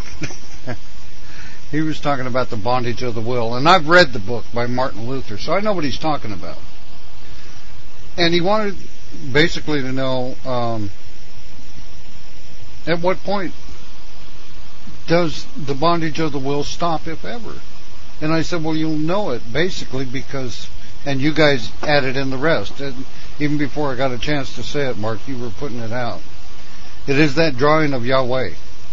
He was talking about the bondage of the will, and I've read the book by Martin Luther, so I know what he's talking about. And he wanted basically to know um, at what point does the bondage of the will stop, if ever? And I said, well, you'll know it basically because, and you guys added in the rest. And even before I got a chance to say it, Mark, you were putting it out. It is that drawing of Yahweh.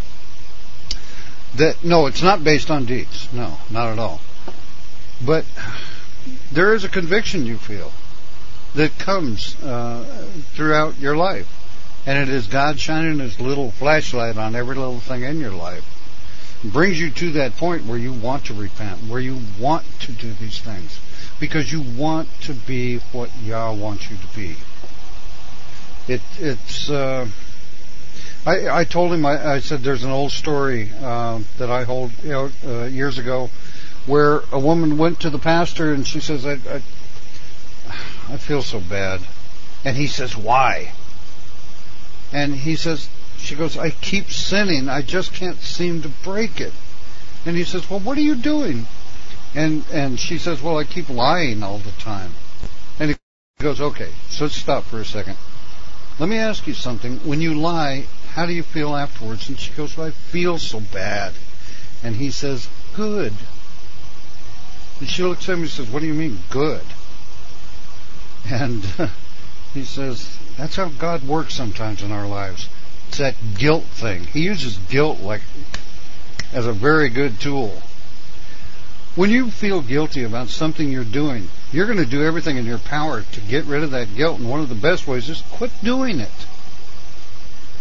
That, no, it's not based on deeds. No, not at all. But there is a conviction you feel that comes uh, throughout your life. And it is God shining His little flashlight on every little thing in your life. It brings you to that point where you want to repent, where you want to do these things. Because you want to be what Yah wants you to be. It, it's. Uh, I, I told him. I, I said there's an old story uh, that I hold you know, uh, years ago, where a woman went to the pastor and she says, I, I, "I feel so bad," and he says, "Why?" And he says, she goes, "I keep sinning. I just can't seem to break it." And he says, "Well, what are you doing?" And and she says, "Well, I keep lying all the time." And he goes, "Okay, so let's stop for a second. Let me ask you something. When you lie, how do you feel afterwards?" And she goes, "Well, I feel so bad." And he says, "Good." And she looks at him and says, "What do you mean, good?" And uh, he says, "That's how God works sometimes in our lives. It's that guilt thing." He uses guilt like as a very good tool. When you feel guilty about something you're doing, you're going to do everything in your power to get rid of that guilt. And one of the best ways is quit doing it.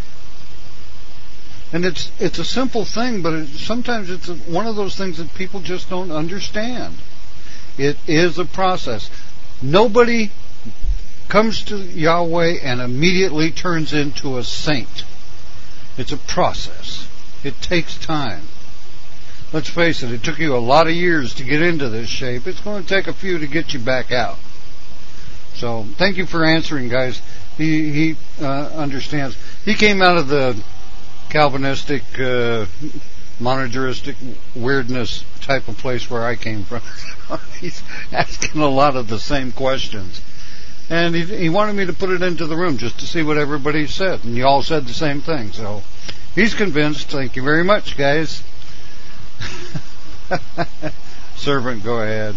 And it's it's a simple thing, but it, sometimes it's a, one of those things that people just don't understand. It is a process. Nobody comes to Yahweh and immediately turns into a saint. It's a process. It takes time. Let's face it, it took you a lot of years to get into this shape. It's going to take a few to get you back out. So, thank you for answering, guys. He he uh, understands. He came out of the Calvinistic, uh, monogeristic weirdness type of place where I came from. He's asking a lot of the same questions. And he, he wanted me to put it into the room just to see what everybody said. And you all said the same thing. So, he's convinced. Thank you very much, guys. Servant, go ahead.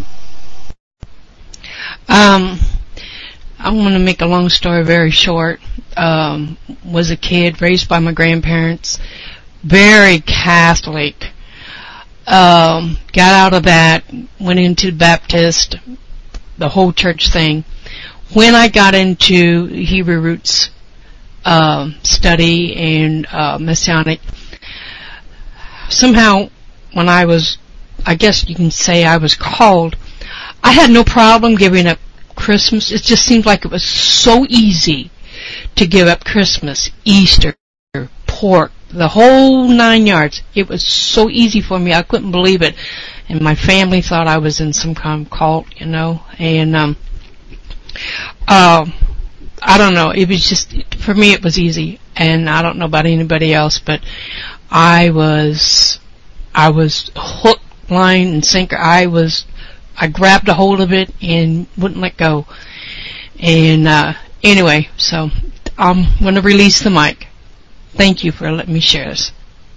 Um, I want to make a long story very short. Um, was a kid raised by my grandparents, very Catholic. Um, got out of that, went into Baptist, the whole church thing. When I got into Hebrew roots um, study and uh, Messianic, somehow when I was, I guess you can say I was called, I had no problem giving up Christmas. It just seemed like it was so easy to give up Christmas, Easter, pork, the whole nine yards. It was so easy for me. I couldn't believe it. And my family thought I was in some kind of cult, you know. And, um, uh, I don't know. It was just, for me it was easy. And I don't know about anybody else, but I was, I was hooked, line, and sinker. I was, I grabbed a hold of it and wouldn't let go. And, uh, anyway, so I'm going to release the mic. Thank you for letting me share this.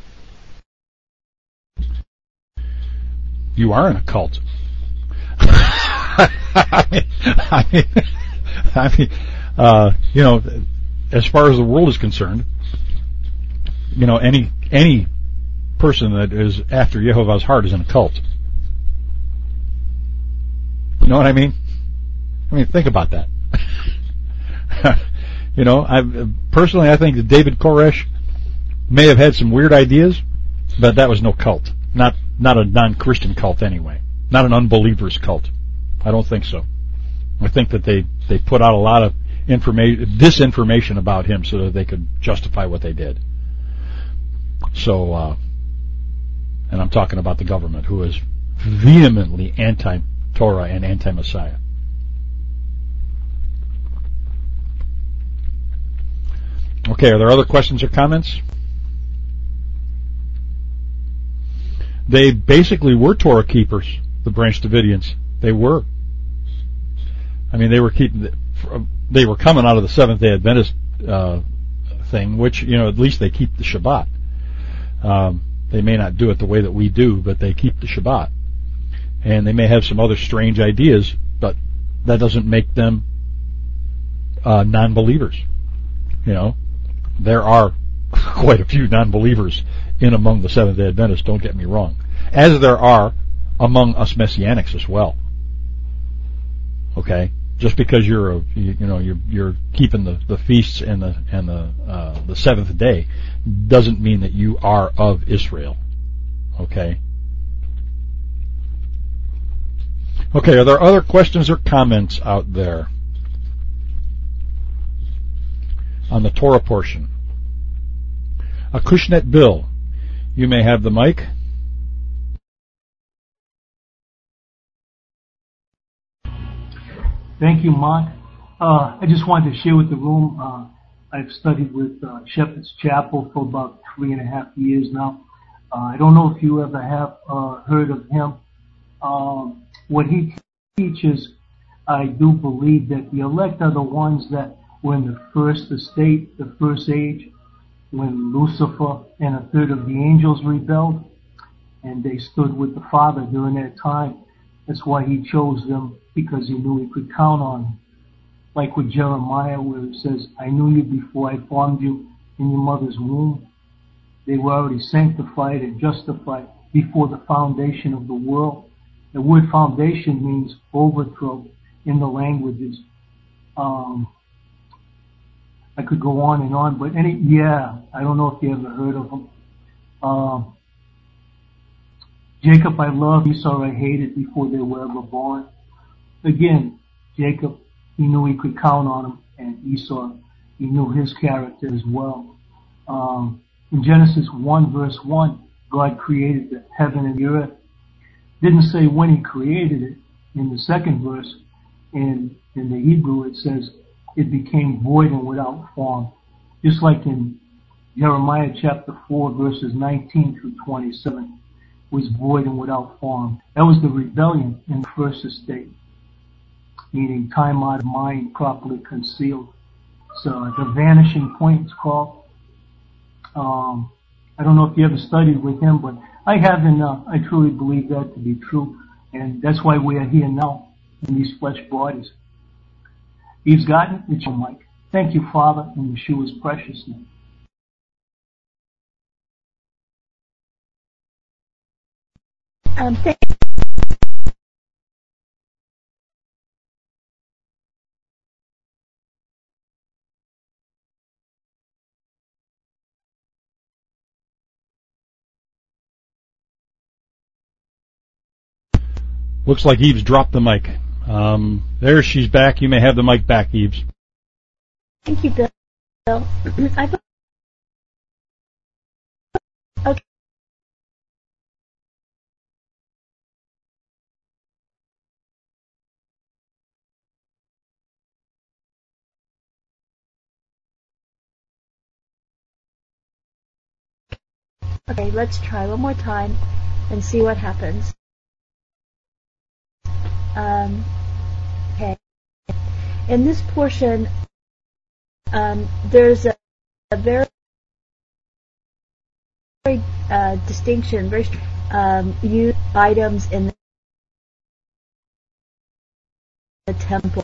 You are in a cult. I mean, I mean, I mean uh, you know, as far as the world is concerned, you know, any any person that is after Yehovah's heart is in a cult. You know what I mean? I mean, think about that. You know, I personally, I think that David Koresh may have had some weird ideas, but that was no cult. Not not a non-Christian cult anyway. Not an unbelievers cult. I don't think so. I think that they, they put out a lot of information, disinformation about him so that they could justify what they did. So, uh, and I'm talking about the government, who is vehemently anti-Torah and anti-Messiah. Okay, are there other questions or comments? They basically were Torah keepers, the Branch Davidians. They were. I mean, they were keeping, they were coming out of the Seventh-day Adventist uh, thing, which, you know, at least they keep the Shabbat. Um, they may not do it the way that we do, but they keep the Shabbat. And they may have some other strange ideas, but that doesn't make them uh, non-believers. You know, there are quite a few non-believers in among the Seventh-day Adventists, don't get me wrong, as there are among us Messianics as well. Okay, just because you're a, you, you know you're you're keeping the, the feasts and the and the uh, the seventh day doesn't mean that you are of Israel. Okay. Okay, are there other questions or comments out there on the Torah portion? Acushnet Bill, you may have the mic. Thank you, Mark. Uh, I just wanted to share with the room, uh, I've studied with uh, Shepherd's Chapel for about three and a half years now. Uh, I don't know if you ever have uh, heard of him. Um, what he teaches, I do believe that the elect are the ones that were in the first estate, the first age, when Lucifer and a third of the angels rebelled, and they stood with the Father during that time. That's why he chose them, because he knew he could count on them. Like with Jeremiah, where it says, I knew you before I formed you in your mother's womb. They were already sanctified and justified before the foundation of the world. The word foundation means overthrow in the languages. Um, I could go on and on, but any, yeah, I don't know if you ever heard of them. Um, Jacob I loved, Esau I hated before they were ever born. Again, Jacob, he knew he could count on him, and Esau, he knew his character as well. Um, in Genesis one verse one, God created the heaven and the earth. Didn't say when he created it. In the second verse, in, in the Hebrew, it says, it became void and without form. Just like in Jeremiah chapter four verses nineteen through twenty-seven, was void and without form. That was the rebellion in the first estate, meaning time out of mind, properly concealed. So the vanishing point is called. Um, I don't know if you ever studied with him, but I have, and uh, I truly believe that to be true, and that's why we are here now in these flesh bodies. Eve's gotten it's your mic. Thank you, Father, in Yeshua's precious name. Um, thank Looks like Eve's dropped the mic. Um, there, she's back. You may have the mic back, Eves. Thank you, Bill. I okay. Okay, let's try one more time and see what happens. Um, okay. In this portion, um, there's a, a very, very uh, distinction, very um, use items in the temple.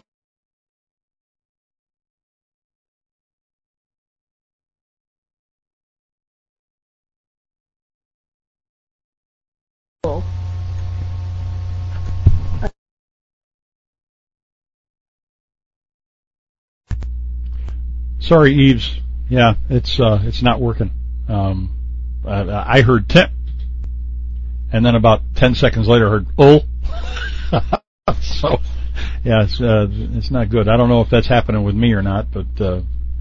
Sorry, Eves. Yeah, it's uh, it's not working. Um, uh, I heard tip, and then about ten seconds later, I heard oh. So, yeah, it's uh, it's not good. I don't know if that's happening with me or not, but uh,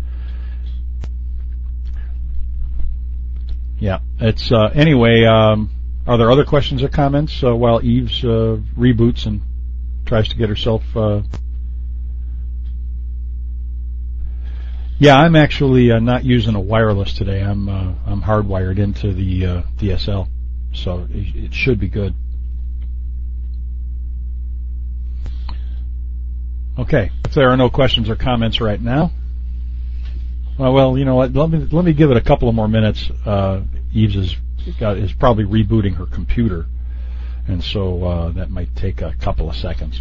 yeah, it's uh, anyway. Um, are there other questions or comments uh, while Eves uh, reboots and tries to get herself? Uh, Yeah, I'm actually uh, not using a wireless today. I'm uh, I'm hardwired into the uh, D S L, so it, it should be good. Okay, if there are no questions or comments right now, well, well, you know what? Let me let me give it a couple of more minutes. Uh, Eves is got, is probably rebooting her computer, and so uh, that might take a couple of seconds.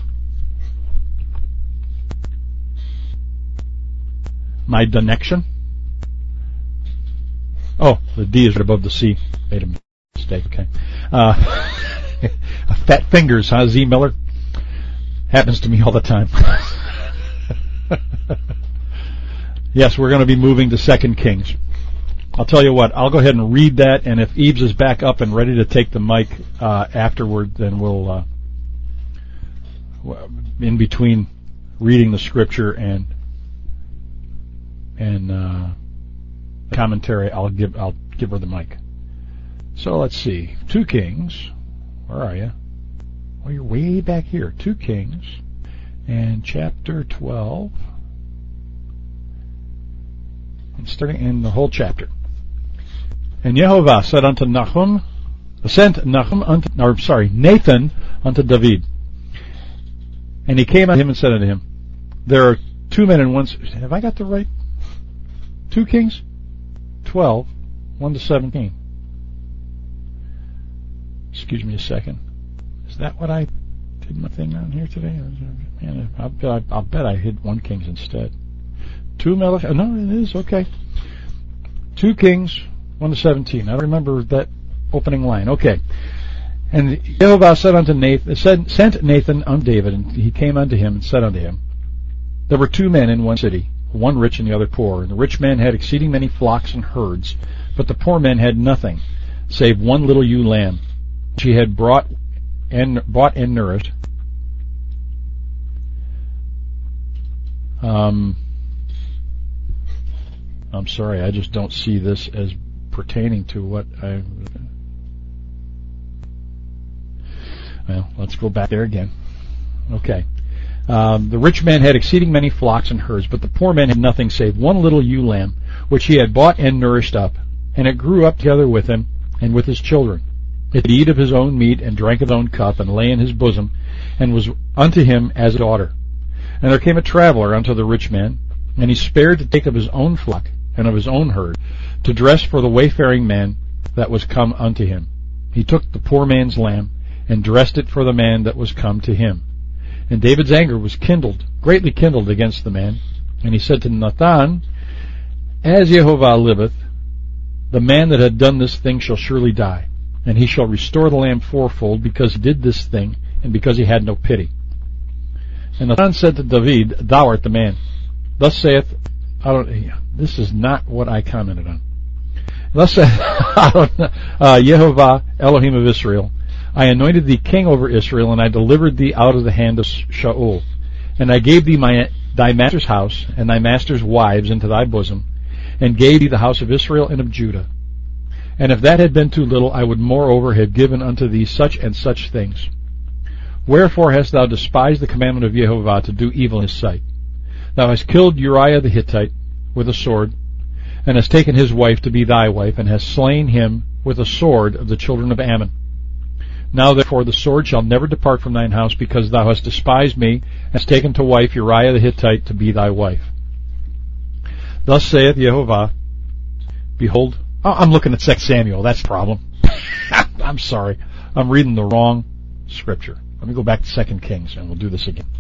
My connection. Oh, the D is right above the C. Made a mistake. Okay. Uh, fat fingers, huh, Z Miller? Happens to me all the time. Yes, we're going to be moving to Second Kings. I'll tell you what. I'll go ahead and read that, and if Eves is back up and ready to take the mic uh, afterward, then we'll, uh, in between reading the scripture and and uh, commentary, I'll give I'll give her the mic. So let's see. Two Kings. Where are you? Well, you're way back here. Two Kings, and chapter twelve, and starting in the whole chapter. And Yehovah said unto Nahum, sent Nahum unto, or sorry, Nathan unto David, and he came unto him and said unto him, there are two men in one. Have I got the right? Two Kings, twelve, one to seventeen. Excuse me a second. Is that what I did my thing on here today? Man, I'll bet, I'll bet I hit one Kings instead. Two Melech. No, it is okay. Two Kings, one to seventeen. I don't remember that opening line. Okay. And Jehovah said unto Nathan, said, sent Nathan unto David, and he came unto him and said unto him, there were two men in one city, one rich and the other poor. And the rich man had exceeding many flocks and herds, but the poor man had nothing, save one little ewe lamb, which he had brought and bought and nourished. Um, I'm sorry, I just don't see this as pertaining to what I... Well, let's go back there again. Okay. Um, the rich man had exceeding many flocks and herds, but the poor man had nothing save one little ewe lamb, which he had bought and nourished up. And it grew up together with him and with his children. It did eat of his own meat and drank of his own cup and lay in his bosom, and was unto him as a daughter. And there came a traveler unto the rich man, and he spared to take of his own flock and of his own herd, to dress for the wayfaring man that was come unto him. He took the poor man's lamb, and dressed it for the man that was come to him. And David's anger was kindled, greatly kindled against the man. And he said to Nathan, As Jehovah liveth, the man that had done this thing shall surely die, and he shall restore the lamb fourfold, because he did this thing, and because he had no pity. And Nathan said to David, Thou art the man. Thus saith, I don't, this is not what I commented on. Thus saith uh, Jehovah, Elohim of Israel, I anointed thee king over Israel, and I delivered thee out of the hand of Shaul. And I gave thee my, thy master's house, and thy master's wives into thy bosom, and gave thee the house of Israel and of Judah. And if that had been too little, I would moreover have given unto thee such and such things. Wherefore hast thou despised the commandment of Jehovah to do evil in his sight? Thou hast killed Uriah the Hittite with a sword, and hast taken his wife to be thy wife, and hast slain him with a sword of the children of Ammon. Now therefore the sword shall never depart from thine house, because thou hast despised me, and hast taken to wife Uriah the Hittite to be thy wife. Thus saith Jehovah, Behold, oh, I'm looking at Second Samuel, that's the problem. I'm sorry, I'm reading the wrong scripture. Let me go back to Second Kings, and we'll do this again.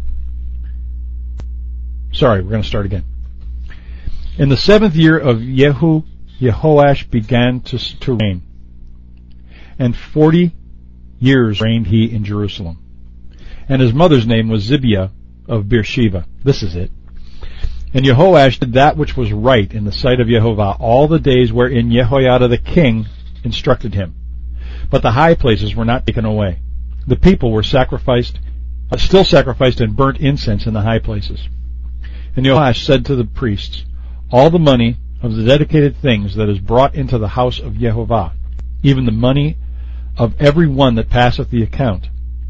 Sorry, we're going to start again. In the seventh year of Jehu, Jehoash began to, to reign, and forty years reigned he in Jerusalem. And his mother's name was Zibiah of Beersheba. This is it. And Jehoash did that which was right in the sight of Jehovah all the days wherein Jehoiada the king instructed him. But the high places were not taken away. The people were sacrificed, uh, still sacrificed and burnt incense in the high places. And Jehoash said to the priests, All the money of the dedicated things that is brought into the house of Jehovah, even the money of every one that passeth the account.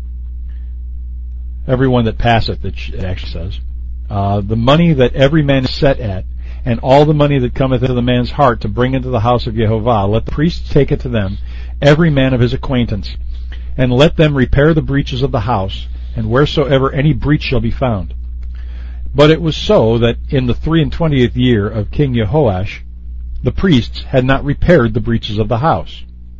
Every one that passeth, it actually says. Uh, the money that every man is set at, and all the money that cometh into the man's heart to bring into the house of Jehovah, let the priests take it to them, every man of his acquaintance, and let them repair the breaches of the house, and wheresoever any breach shall be found. But it was so that in the three and twentieth year of King Jehoash, the priests had not repaired the breaches of the house.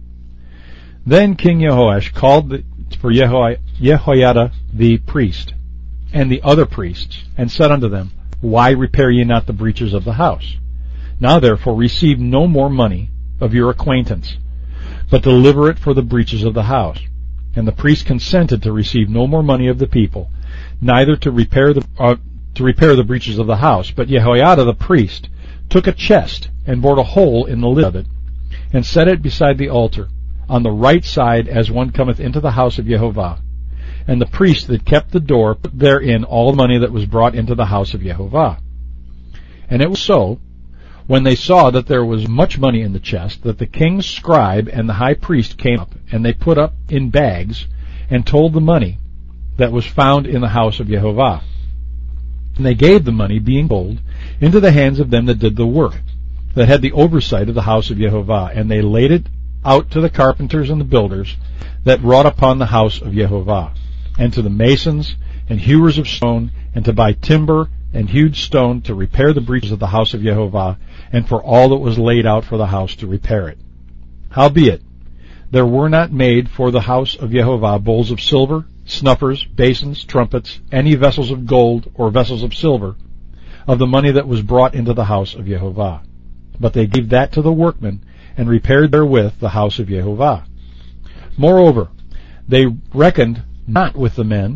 Then King Jehoash called the, for Jeho, Jehoiada the priest, and the other priests, and said unto them, Why repair ye not the breaches of the house? Now therefore receive no more money of your acquaintance, but deliver it for the breaches of the house. And the priests consented to receive no more money of the people, neither to repair the uh, to repair the breaches of the house. But Jehoiada the priest took a chest, and bored a hole in the lid of it, and set it beside the altar, on the right side as one cometh into the house of Jehovah. And the priest that kept the door put therein all the money that was brought into the house of Jehovah. And it was so, when they saw that there was much money in the chest, that the king's scribe and the high priest came up, and they put up in bags, and told the money that was found in the house of Jehovah. And they gave the money, being gold, into the hands of them that did the work, that had the oversight of the house of Jehovah, and they laid it out to the carpenters and the builders that wrought upon the house of Jehovah, and to the masons and hewers of stone, and to buy timber and hewed stone to repair the breaches of the house of Jehovah, and for all that was laid out for the house to repair it. Howbeit, there were not made for the house of Jehovah bowls of silver, snuffers, basins, trumpets, any vessels of gold or vessels of silver, of the money that was brought into the house of Jehovah. But they gave that to the workmen, and repaired therewith the house of Jehovah. Moreover, they reckoned not with the men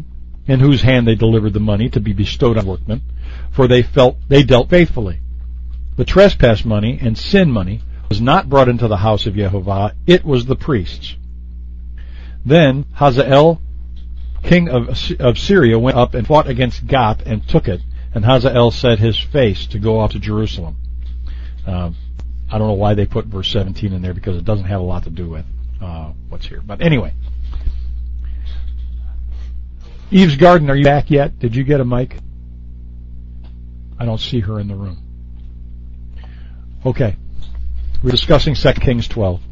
in whose hand they delivered the money to be bestowed on workmen, for they felt they dealt faithfully. The trespass money and sin money was not brought into the house of Yehovah, it was the priests. Then Hazael, king of, of Syria, went up and fought against Gath and took it, and Hazael set his face to go up to Jerusalem. Uh, I don't know why they put verse seventeen in there, because it doesn't have a lot to do with uh, what's here. But anyway. Eve's Garden, are you back yet? Did you get a mic? I don't see her in the room. Okay. We're discussing Second Kings twelve.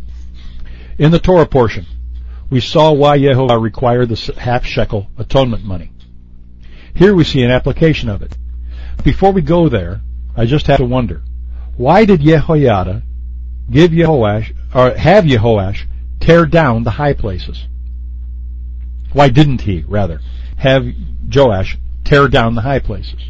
In the Torah portion, we saw why Yehovah required the half shekel atonement money. Here we see an application of it. Before we go there, I just have to wonder, why did Jehoiada give Jehoash, or have Jehoash tear down the high places? Why didn't he, rather, have Joash tear down the high places?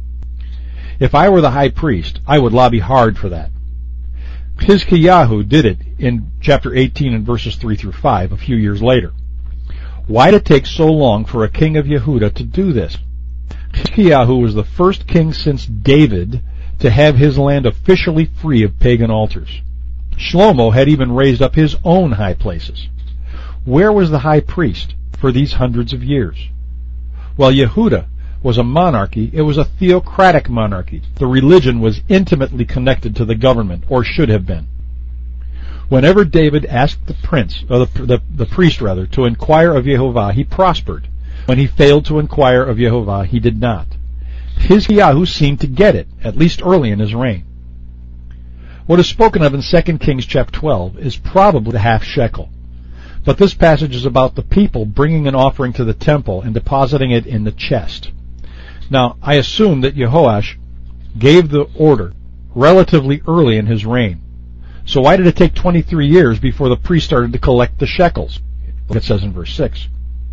If I were the high priest, I would lobby hard for that. Hizkiyahu did it in chapter eighteen and verses three through five a few years later. Why did it take so long for a king of Yehuda to do this? Hizkiyahu was the first king since David to have his land officially free of pagan altars. Shlomo had even raised up his own high places. Where was the high priest for these hundreds of years? While Yehuda was a monarchy, it was a theocratic monarchy. The religion was intimately connected to the government, or should have been. Whenever David asked the prince, or the, the, the priest rather, to inquire of Yehovah, he prospered. When he failed to inquire of Yehovah, he did not. Hizkiyahu seemed to get it, at least early in his reign. What is spoken of in Second Kings chapter twelve is probably the half shekel. But this passage is about the people bringing an offering to the temple and depositing it in the chest. Now, I assume that Jehoash gave the order relatively early in his reign. So why did it take twenty-three years before the priest started to collect the shekels? Like it says in verse six.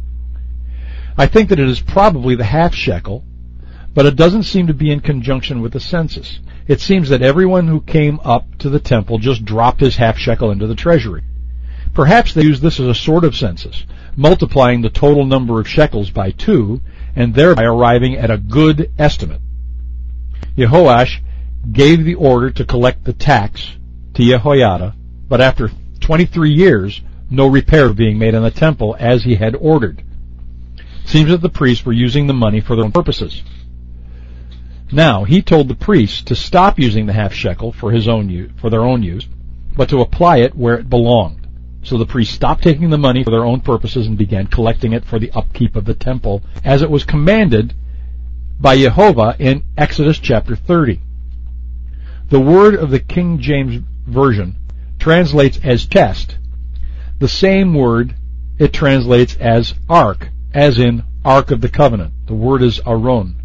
I think that it is probably the half shekel, but it doesn't seem to be in conjunction with the census. It seems that everyone who came up to the temple just dropped his half shekel into the treasury. Perhaps they used this as a sort of census, multiplying the total number of shekels by two, and thereby arriving at a good estimate. Jehoash gave the order to collect the tax to Jehoiada, but after twenty-three years, no repair was being made on the temple as he had ordered. It seems that the priests were using the money for their own purposes. Now, he told the priests to stop using the half shekel for his own use, for their own use, but to apply it where it belonged. So the priests stopped taking the money for their own purposes and began collecting it for the upkeep of the temple, as it was commanded by Yehovah in Exodus chapter thirty. The word of the King James Version translates as chest, the same word it translates as ark, as in Ark of the Covenant. The word is aron.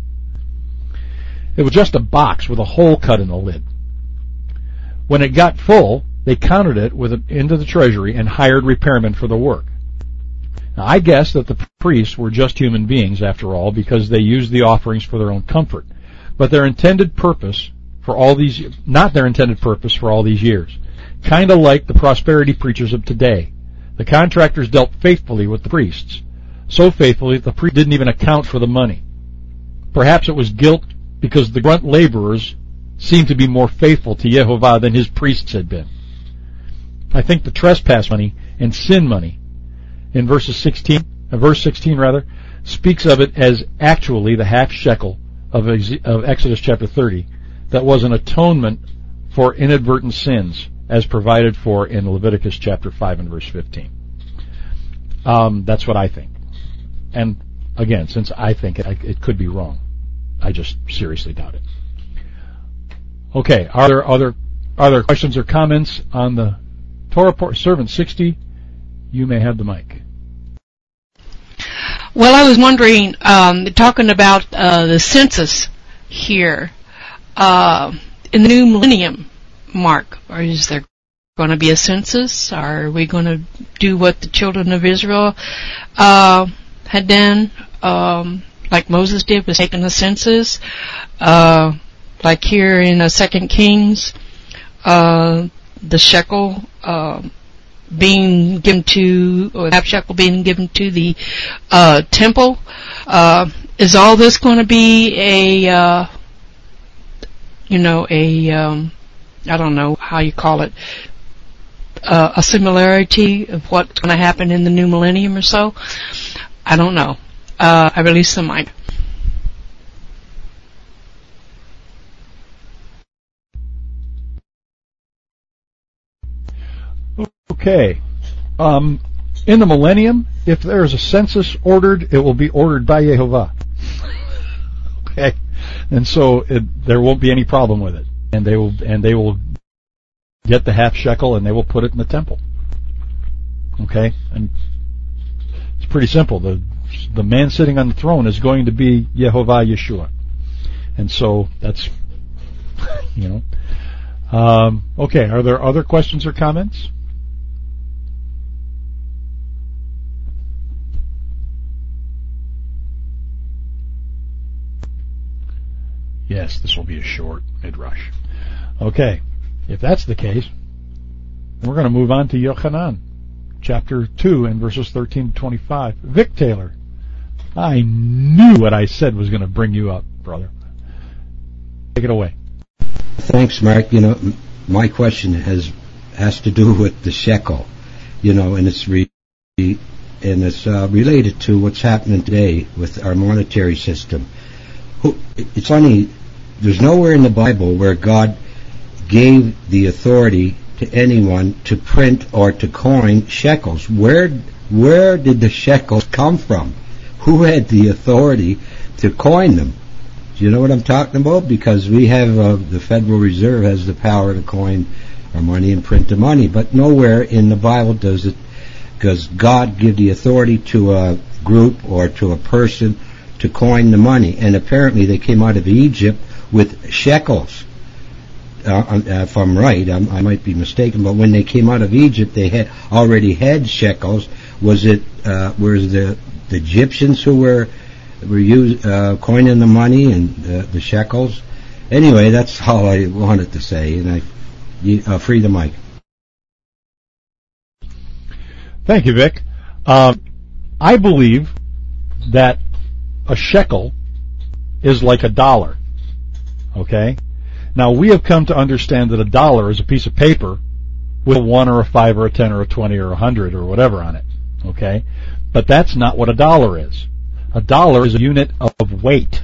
It was just a box with a hole cut in the lid. When it got full, they counted it with it into the treasury and hired repairmen for the work. Now, I guess that the priests were just human beings, after all, because they used the offerings for their own comfort, but their intended purpose for all these, not their intended purpose for all these years. Kind of like the prosperity preachers of today. The contractors dealt faithfully with the priests, so faithfully that the priest didn't even account for the money. Perhaps it was guilt because the grunt laborers seemed to be more faithful to Yehovah than his priests had been. I think the trespass money and sin money in verses sixteen, uh, verse sixteen rather, speaks of it as actually the half shekel of, of Exodus chapter thirty, that was an atonement for inadvertent sins, as provided for in Leviticus chapter five and verse fifteen. Um, that's what I think. And again, since I think it, it could be wrong, I just seriously doubt it. Okay, are there other are there questions or comments on the Torah por- Servant sixty? You may have the mic. Well, I was wondering, um, talking about uh, the census here, uh, in the new millennium, Mark, or is there going to be a census? Are we going to do what the children of Israel uh, had done, um, like Moses did, was taking a census? Uh, like here in uh, Second Kings, uh, the shekel uh, being given to, or half shekel being given to the uh, temple. Uh, is all this going to be a, uh, you know, a, um, I don't know how you call it, uh, a similarity of what's going to happen in the new millennium or so? I don't know. Uh, I release the mic. Okay. Um, in the millennium, if there is a census ordered, it will be ordered by Yehovah. Okay, and so it, there won't be any problem with it, and they will and they will get the half shekel and they will put it in the temple. Okay, and it's pretty simple. the The man sitting on the throne is going to be Yehovah Yeshua, and so that's you know. Um, okay, are there other questions or comments? Yes, this will be a short mid-rush. Okay, if that's the case, we're going to move on to Yochanan, chapter two and verses thirteen to twenty-five. Vic Taylor, I knew what I said was going to bring you up, brother. Take it away. Thanks, Mark. You know, my question has has to do with the shekel, you know, and it's re- and it's uh, related to what's happening today with our monetary system. It's funny, there's nowhere in the Bible where God gave the authority to anyone to print or to coin shekels. Where where did the shekels come from? Who had the authority to coin them? Do you know what I'm talking about? Because we have, uh, the Federal Reserve has the power to coin our money and print the money, but nowhere in the Bible does it, does God give the authority to a group or to a person to coin the money. And apparently they came out of Egypt with shekels. Uh, if I'm right, I'm, I might be mistaken, but when they came out of Egypt, they had already had shekels. Was it, uh, was the, the Egyptians who were were use, uh, coining the money and uh, the shekels? Anyway, that's all I wanted to say, and I you, uh, free the mic. Thank you, Vic. Um, I believe that a shekel is like a dollar. Okay? Now, we have come to understand that a dollar is a piece of paper with a one or a five or a ten or a twenty or a hundred or whatever on it. Okay? But that's not what a dollar is. A dollar is a unit of weight.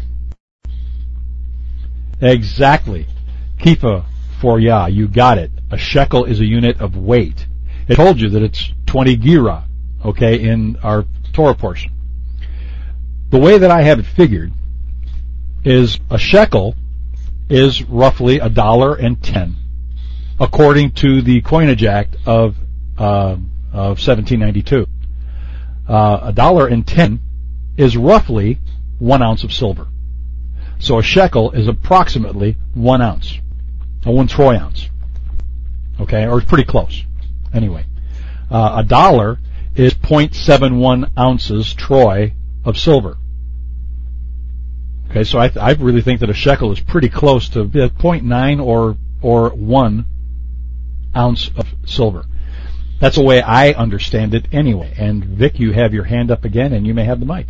Exactly. Kifa for Yah, you got it. A shekel is a unit of weight. It told you that it's twenty gira, okay, in our Torah portion. The way that I have it figured is a shekel is roughly a dollar and ten, according to the Coinage Act of uh, of seventeen ninety-two. Uh, a dollar and ten is roughly one ounce of silver. So a shekel is approximately one ounce, a one troy ounce. Okay, or pretty close. Anyway, uh, a dollar is zero point seven one ounces troy of silver. Okay, so I, th- I really think that a shekel is pretty close to zero point nine or or one ounce of silver. That's the way I understand it anyway. And Vic, you have your hand up again, and you may have the mic.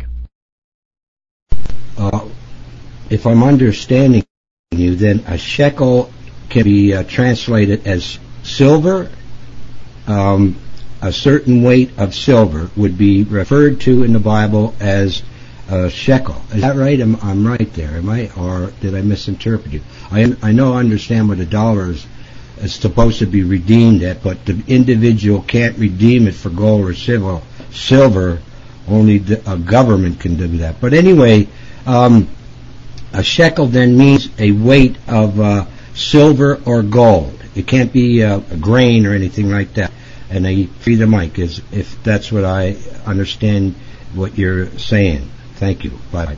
Uh, if I'm understanding you, then a shekel can be uh, translated as silver. Um, a certain weight of silver would be referred to in the Bible as a shekel. Is that right? I'm, I'm right there, am I? Or did I misinterpret you? I, I know I understand what a dollar is, is supposed to be redeemed at, but the individual can't redeem it for gold or silver. Silver, only the, a government can do that. But anyway, um, a shekel then means a weight of uh, silver or gold. It can't be uh, a grain or anything like that. And I free the mic is if that's what I understand what you're saying. Thank you. Bye.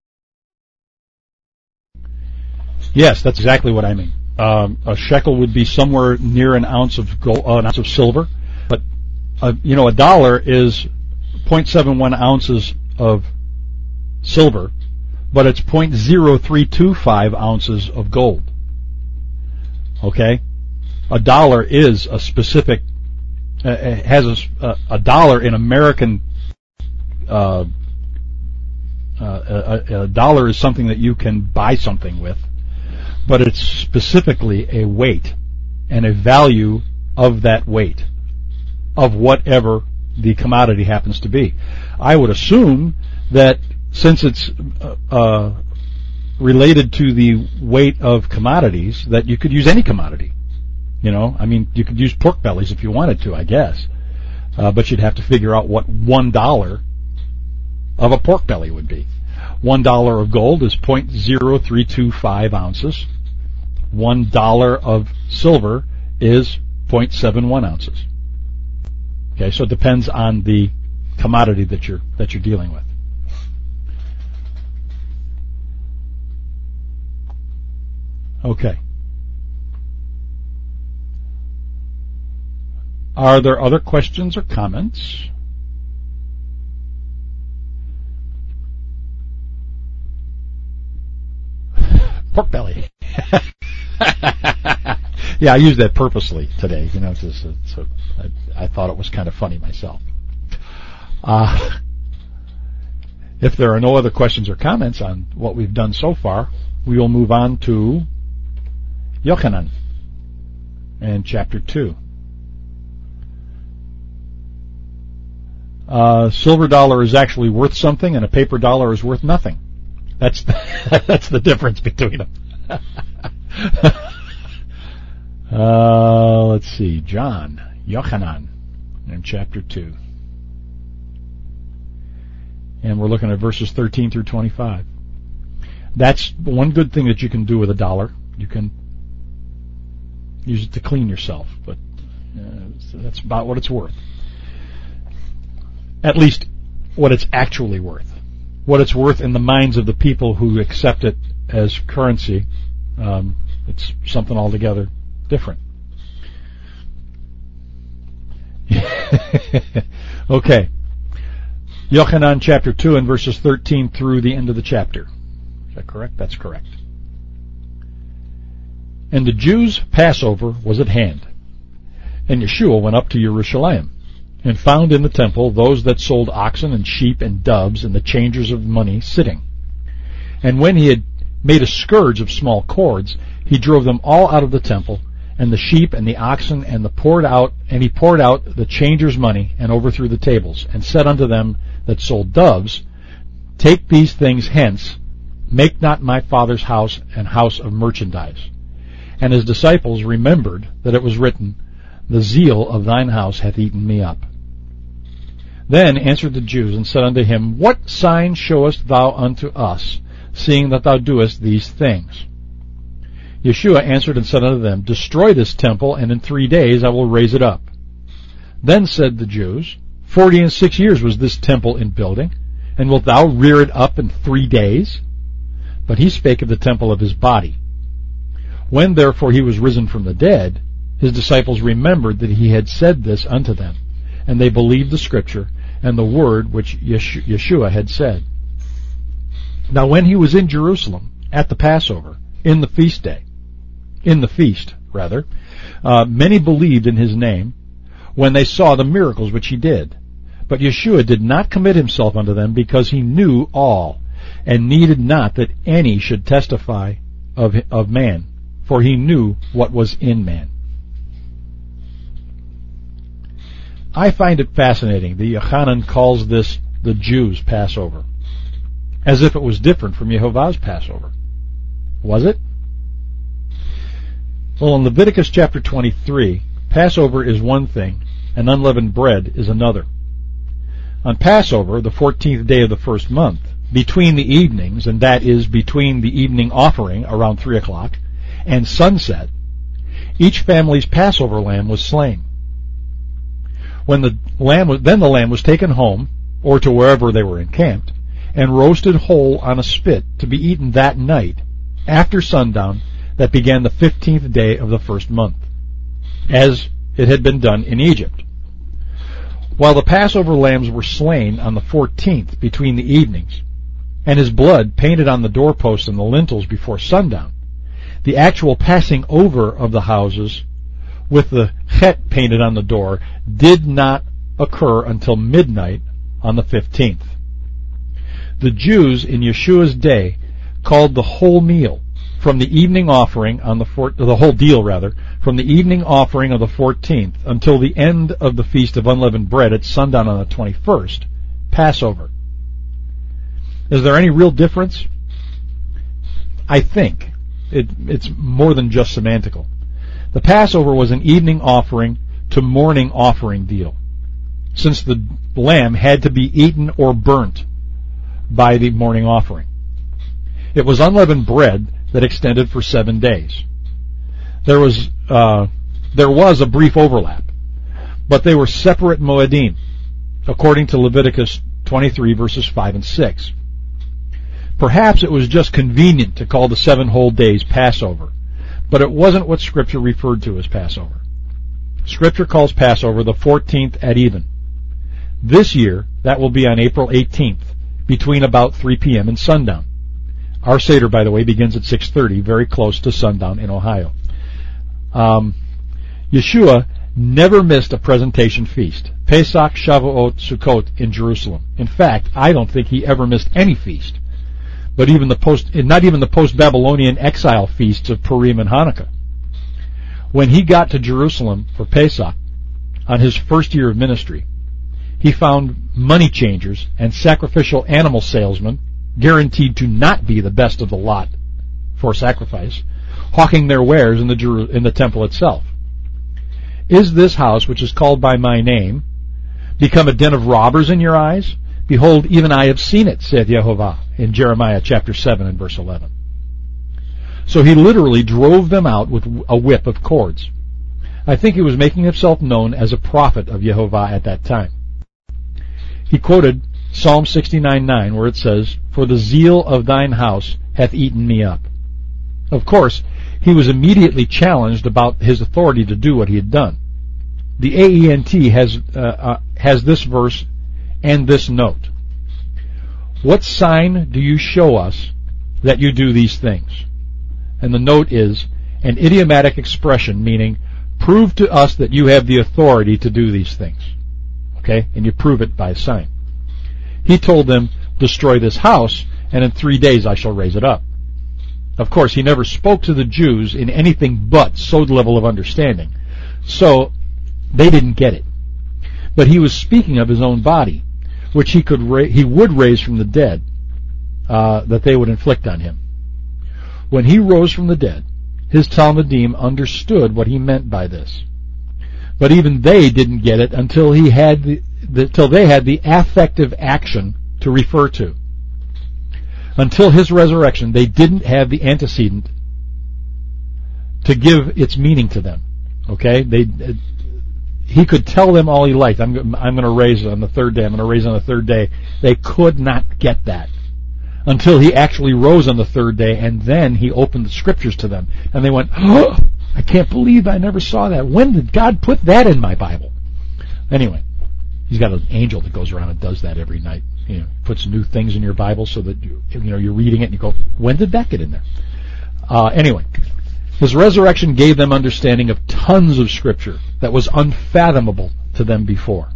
Yes, that's exactly what I mean. Um, a shekel would be somewhere near an ounce of gold, uh, an ounce of silver, but uh, you know, a dollar is zero point seven one ounces of silver, but it's zero point zero three two five ounces of gold. Okay, a dollar is a specific uh, has a, a dollar in American. Uh, uh, a, a dollar is something that you can buy something with, but it's specifically a weight and a value of that weight of whatever the commodity happens to be. I would assume that since it's uh, uh, related to the weight of commodities, that you could use any commodity. You know, I mean, you could use pork bellies if you wanted to, I guess, uh, but you'd have to figure out what one dollar of a pork belly would be. One dollar of gold is zero point zero three two five ounces. One dollar of silver is zero point seven one ounces. Okay, so it depends on the commodity that you're that you're dealing with. Okay. Are there other questions or comments? Pork belly. Yeah, I used that purposely today. You know, it's just, it's a, I, I thought it was kind of funny myself. Uh, if there are no other questions or comments on what we've done so far, we will move on to Yochanan and chapter two. Uh, silver dollar is actually worth something, and a paper dollar is worth nothing. That's the, that's the difference between them. uh, let's see, John, Yochanan, in chapter two. And we're looking at verses thirteen through twenty-five. That's one good thing that you can do with a dollar. You can use it to clean yourself, but uh, that's about what it's worth. At least what it's actually worth. What it's worth in the minds of the people who accept it as currency, um, it's something altogether different. Okay. Yochanan chapter two and verses thirteen through the end of the chapter. Is that correct? That's correct. And the Jews' Passover was at hand. And Yeshua went up to Jerusalem, and found in the temple those that sold oxen and sheep and doves and the changers of money sitting. And when he had made a scourge of small cords, he drove them all out of the temple, and the sheep and the oxen, and the poured out, and he poured out the changers' money, and overthrew the tables, and said unto them that sold doves, Take these things hence, make not my Father's house an house of merchandise. And his disciples remembered that it was written, The zeal of thine house hath eaten me up. Then answered the Jews, and said unto him, What sign showest thou unto us, seeing that thou doest these things? Yeshua answered and said unto them, Destroy this temple, and in three days I will raise it up. Then said the Jews, Forty and six years was this temple in building, and wilt thou rear it up in three days? But he spake of the temple of his body. When therefore he was risen from the dead, his disciples remembered that he had said this unto them, and they believed the scripture and the word which Yeshua had said. Now when he was in Jerusalem at the Passover, in the feast day, in the feast, rather, uh, many believed in his name when they saw the miracles which he did. But Yeshua did not commit himself unto them, because he knew all, and needed not that any should testify of, of man, for he knew what was in man. I find it fascinating that Yochanan calls this the Jews' Passover, as if it was different from Yehovah's Passover. Was it? Well, in Leviticus chapter twenty-three, Passover is one thing, and unleavened bread is another. On Passover, the fourteenth day of the first month, between the evenings, and that is between the evening offering around three o'clock, and sunset, each family's Passover lamb was slain. When the lamb was, then the lamb was taken home, or to wherever they were encamped, and roasted whole on a spit to be eaten that night, after sundown, that began the fifteenth day of the first month, as it had been done in Egypt. While the Passover lambs were slain on the fourteenth between the evenings, and his blood painted on the doorposts and the lintels before sundown, the actual passing over of the houses with the chet painted on the door did not occur until midnight on the fifteenth. The Jews in Yeshua's day called the whole meal from the evening offering on the four, the whole deal rather, from the evening offering of the fourteenth until the end of the Feast of Unleavened Bread at sundown on the twenty-first, Passover. Is there any real difference? I think it, it's more than just semantical. The Passover was an evening offering to morning offering deal, since the lamb had to be eaten or burnt by the morning offering. It was unleavened bread that extended for seven days. There was uh, there was a brief overlap, but they were separate moedim, according to Leviticus twenty-three verses five and six. Perhaps it was just convenient to call the seven whole days Passover, but it wasn't what Scripture referred to as Passover. Scripture calls Passover the fourteenth at even. This year, that will be on April eighteenth, between about three p.m. and sundown. Our Seder, by the way, begins at six thirty, very close to sundown in Ohio. Um, Yeshua never missed a presentation feast, Pesach, Shavuot, Sukkot in Jerusalem. In fact, I don't think he ever missed any feast, but even the post, not even the post-Babylonian exile feasts of Purim and Hanukkah. When he got to Jerusalem for Pesach on his first year of ministry, he found money changers and sacrificial animal salesmen, guaranteed to not be the best of the lot for sacrifice, hawking their wares in the Jeru- in the temple itself. Is this house, which is called by my name, become a den of robbers in your eyes? Behold, even I have seen it, saith Yehovah, in Jeremiah chapter seven and verse eleven. So he literally drove them out with a whip of cords. I think he was making himself known as a prophet of Yehovah at that time. He quoted Psalm sixty-nine nine, where it says, "For the zeal of thine house hath eaten me up." Of course, he was immediately challenged about his authority to do what he had done. The A E N T has uh, uh, has this verse and this note. What sign do you show us that you do these things? And the note is an idiomatic expression meaning, prove to us that you have the authority to do these things. Okay? And you prove it by a sign. He told them, destroy this house, and in three days I shall raise it up. Of course, he never spoke to the Jews in anything but sod level of understanding, so they didn't get it. But he was speaking of his own body, which he could ra- he would raise from the dead, uh, that they would inflict on him. When he rose from the dead, his Talmudim understood what he meant by this. But even they didn't get it until he had the, the, until they had the affective action to refer to. Until his resurrection, they didn't have the antecedent to give its meaning to them. Okay, they uh, he could tell them all he liked. I'm I'm going to raise on the third day. I'm going to raise on the third day. They could not get that until he actually rose on the third day, and then he opened the scriptures to them, and they went, "Oh, I can't believe I never saw that. When did God put that in my Bible?" Anyway, he's got an angel that goes around and does that every night. You know, puts new things in your Bible so that you, you know, you're reading it and you go, when did that get in there? Uh, anyway, his resurrection gave them understanding of tons of scripture that was unfathomable to them before.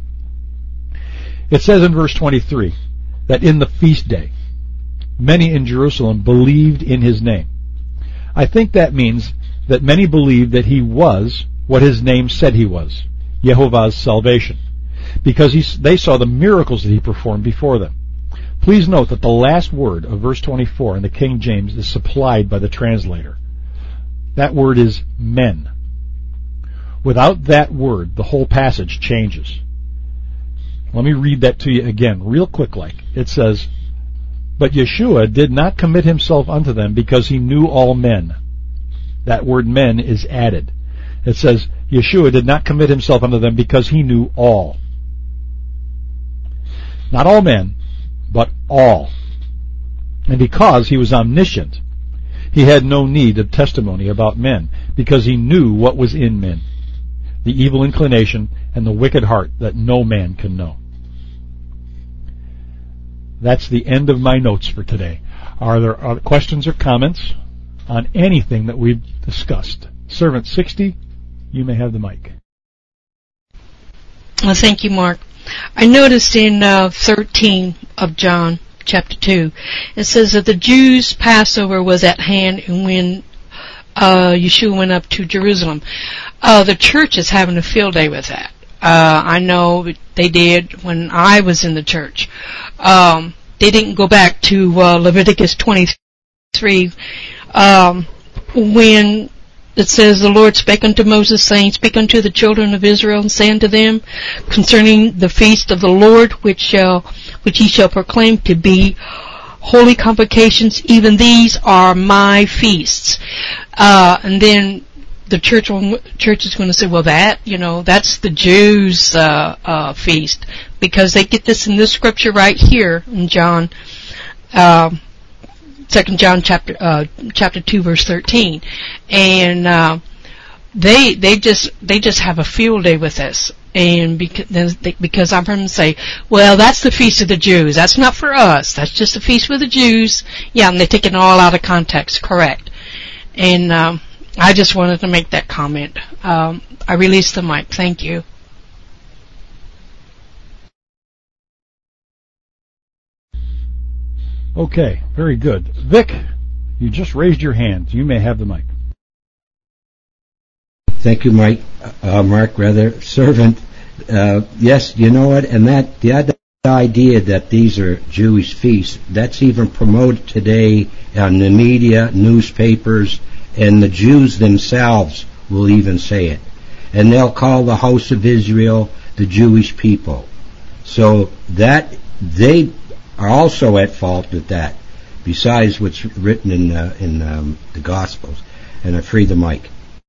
It says in verse twenty-three that in the feast day, many in Jerusalem believed in his name. I think that means that many believed that he was what his name said he was, Yehovah's salvation, because he, they saw the miracles that he performed before them. Please note that the last word of verse twenty-four in the King James is supplied by the translator. That word is men. Without that word, the whole passage changes. Let me read that to you again, real quick like. It says, "But Yeshua did not commit himself unto them because he knew all men." That word men is added. It says, Yeshua did not commit himself unto them because he knew all. Not all men, but all. And because he was omniscient, he had no need of testimony about men, because he knew what was in men, the evil inclination and the wicked heart that no man can know. That's the end of my notes for today. Are there are questions or comments on anything that we've discussed? Servant sixty, you may have the mic. Well, thank you, Mark. I noticed in uh, thirteen of John, chapter two, it says that the Jews' Passover was at hand when uh, Yeshua went up to Jerusalem. Uh, the church is having a field day with that. Uh, I know they did when I was in the church. Um, they didn't go back to uh, Leviticus twenty-three um, when it says, the Lord spake unto Moses, saying, Speak unto the children of Israel, and say unto them concerning the feast of the Lord, which shall, which ye shall proclaim to be holy convocations, even these are my feasts. Uh, and then the church will, church is going to say, well, that, you know, that's the Jews' uh, uh, feast, because they get this in this scripture right here in John, uh, Second John chapter uh, chapter two verse thirteen, and uh, they they just they just have a field day with this, and because they, because I've heard them say, well, that's the feast of the Jews. That's not for us. That's just a feast for the Jews. Yeah, and they take it all out of context. Correct. And um, I just wanted to make that comment. Um, I released the mic. Thank you. Okay, very good. Vic, you just raised your hand. You may have the mic. Thank you, Mike. Uh, Mark, rather, servant. Uh, yes, you know what? And that the idea that these are Jewish feasts, that's even promoted today on the media, newspapers, and the Jews themselves will even say it. And they'll call the house of Israel the Jewish people. So that they are also at fault with that, besides what's written in uh, in um, the Gospels. And I free the mic.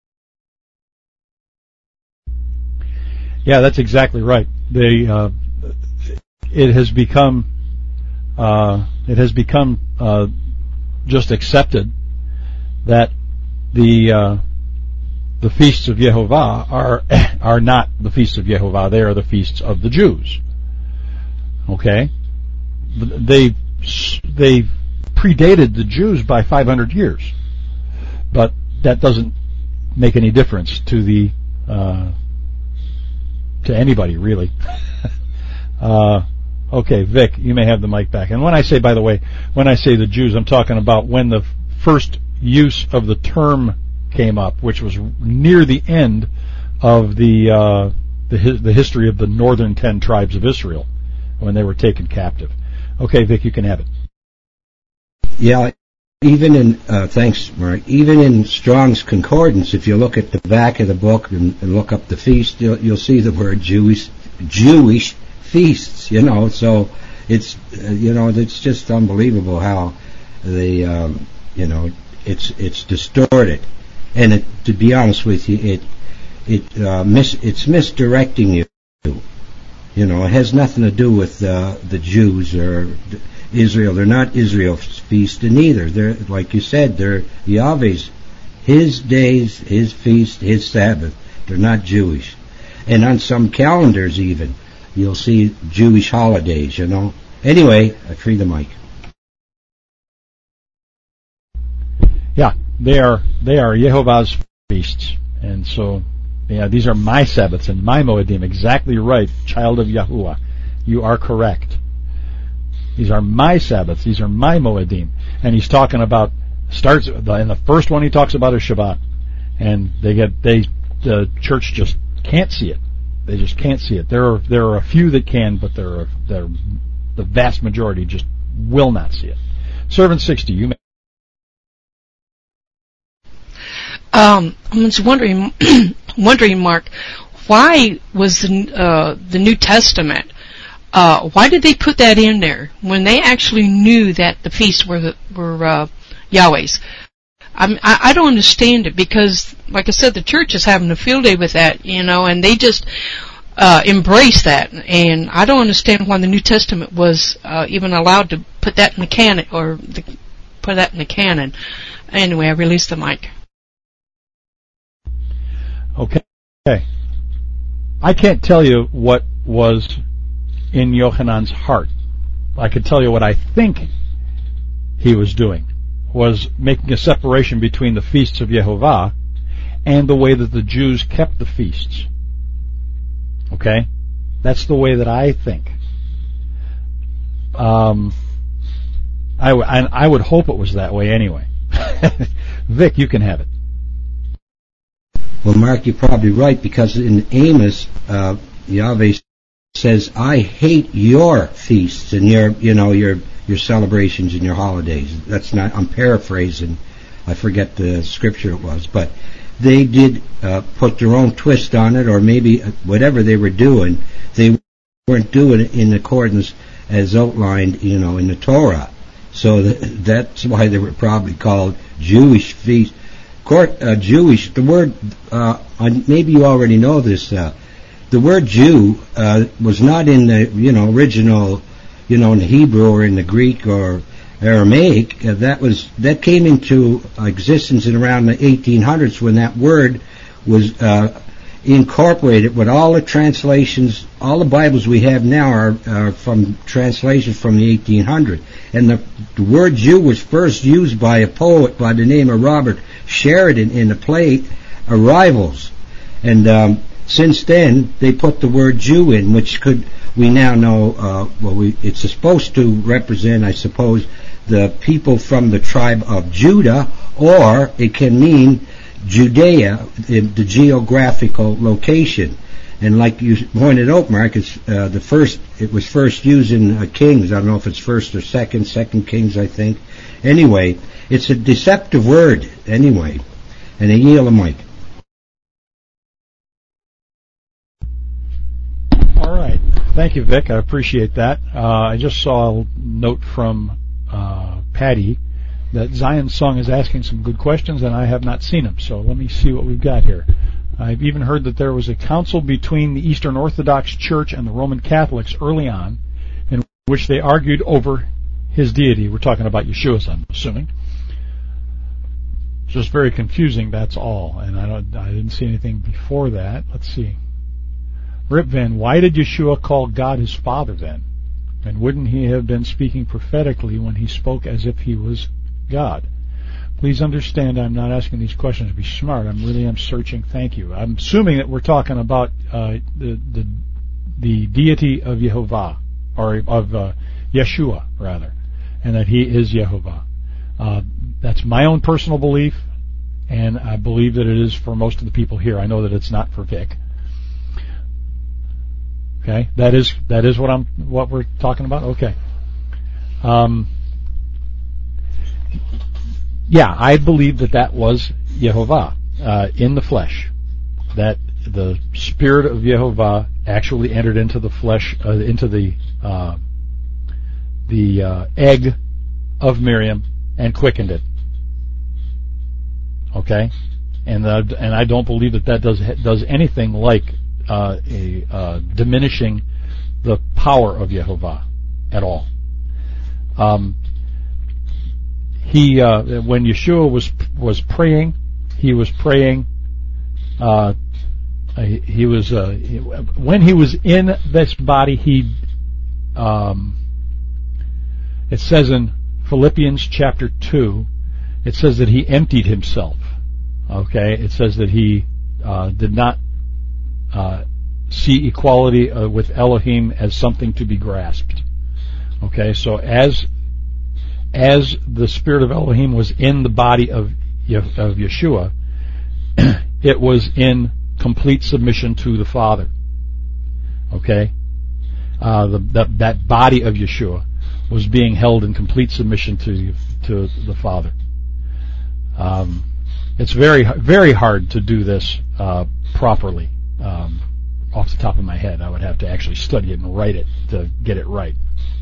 Yeah, that's exactly right. They, uh, it has become, uh, it has become uh, just accepted that the uh, the feasts of Yehovah are are not the feasts of Yehovah. They are the feasts of the Jews. Okay. They they predated the Jews by five hundred years, but that doesn't make any difference to the uh, to anybody really. uh, okay, Vic, you may have the mic back. And when I say, by the way, when I say the Jews, I'm talking about when the first use of the term came up, which was near the end of the uh, the, the history of the northern ten tribes of Israel when they were taken captive. Okay, Vic, you can have it. Yeah, even in, uh, thanks, Mark, even in Strong's Concordance, if you look at the back of the book and, and look up the feast, you'll, you'll see the word Jewish, Jewish feasts, you know, so it's, uh, you know, it's just unbelievable how the, um, you know, it's, it's distorted. And it, to be honest with you, it, it, uh, mis, it's misdirecting you. You know, it has nothing to do with uh, the Jews or Israel. They're not Israel's feast, and neither. They're, like you said, they're Yahweh's, His days, His feast, His Sabbath. They're not Jewish. And on some calendars even, you'll see Jewish holidays, you know. Anyway, I free the mic. Yeah, they are, they are Yehovah's feasts, and so... Yeah, these are my Sabbaths and my Moedim. Exactly right, child of Yahuwah. You are correct. These are my Sabbaths. These are my Moedim. And he's talking about, starts, in the first one he talks about is Shabbat. And they get, they, the church just can't see it. They just can't see it. There are, there are a few that can, but there are, there, the vast majority just will not see it. Servant sixty, you may. Um, I was wondering, wondering, Mark, why was the uh, the New Testament? Uh, why did they put that in there when they actually knew that the feasts were the, were uh, Yahweh's? I, I don't understand it, because, like I said, the church is having a field day with that, you know, and they just uh, embrace that. And I don't understand why the New Testament was uh, even allowed to put that in the canon, or the, put that in the canon. Anyway, I released the mic. Okay. Okay. I can't tell you what was in Yochanan's heart. I can tell you what I think he was doing, was making a separation between the feasts of Yehovah and the way that the Jews kept the feasts. Okay? That's the way that I think. Um, I, w- I, I would hope it was that way anyway. Vic, you can have it. Well, Mark, you're probably right, because in Amos, uh, Yahweh says, I hate your feasts and your, you know, your, your celebrations and your holidays. That's not, I'm paraphrasing. I forget the scripture it was, but they did uh, put their own twist on it, or maybe whatever they were doing, they weren't doing it in accordance as outlined, you know, in the Torah. So th- that's why they were probably called Jewish feasts. Court, uh, Jewish, the word, uh, maybe you already know this, uh, the word Jew uh, was not in the, you know, original, you know, in the Hebrew or in the Greek or Aramaic. Uh, that was, that came into existence in around the eighteen hundreds, when that word was uh, incorporated with all the translations. All the Bibles we have now are, are from translations from the eighteen hundreds. And the, the word Jew was first used by a poet by the name of Robert Sheridan in the play Arrivals. And um, since then, they put the word Jew in, which could, we now know, uh, well, we, it's supposed to represent, I suppose, the people from the tribe of Judah, or it can mean Judea, the, the geographical location. And like you pointed out, Mark, it's uh, the first. It was first used in uh, Kings. I don't know if it's first or second. Second Kings, I think. Anyway, it's a deceptive word. Anyway, and I yield the mic. All right, thank you, Vic. I appreciate that. Uh, I just saw a note from uh, Patty that Zion Song is asking some good questions, and I have not seen them. So let me see what we've got here. I've even heard that there was a council between the Eastern Orthodox Church and the Roman Catholics early on, in which they argued over his deity. We're talking about Yeshua, I'm assuming. It's just very confusing, that's all. And I don't, I didn't see anything before that. Let's see. Rip Van, why did Yeshua call God his Father then? And wouldn't he have been speaking prophetically when he spoke as if he was God? Please understand, I'm not asking these questions to be smart. I'm really am searching. Thank you. I'm assuming that we're talking about uh, the, the the deity of Yehovah, or of uh, Yeshua, rather, and that he is Yehovah. Uh, that's my own personal belief, and I believe that it is for most of the people here. I know that it's not for Vic. Okay, that is that is what I'm what we're talking about. Okay. Um, Yeah, I believe that that was Yehovah uh, in the flesh. That the spirit of Yehovah actually entered into the flesh, uh, into the uh, the uh, egg of Miriam and quickened it. Okay, and uh, and I don't believe that that does does anything like uh, a uh, diminishing the power of Yehovah at all. Um, He, uh, when Yeshua was was praying, he was praying. Uh, he was uh, when he was in this body. He, um, it says in Philippians chapter two, it says that he emptied himself. Okay, it says that he uh, did not uh, see equality uh, with Elohim as something to be grasped. Okay, so as As the spirit of Elohim was in the body of of Yeshua, it was in complete submission to the Father. Okay, uh, the, that that body of Yeshua was being held in complete submission to to the Father. Um, it's very very hard to do this uh, properly. Um, off the top of my head, I would have to actually study it and write it to get it right.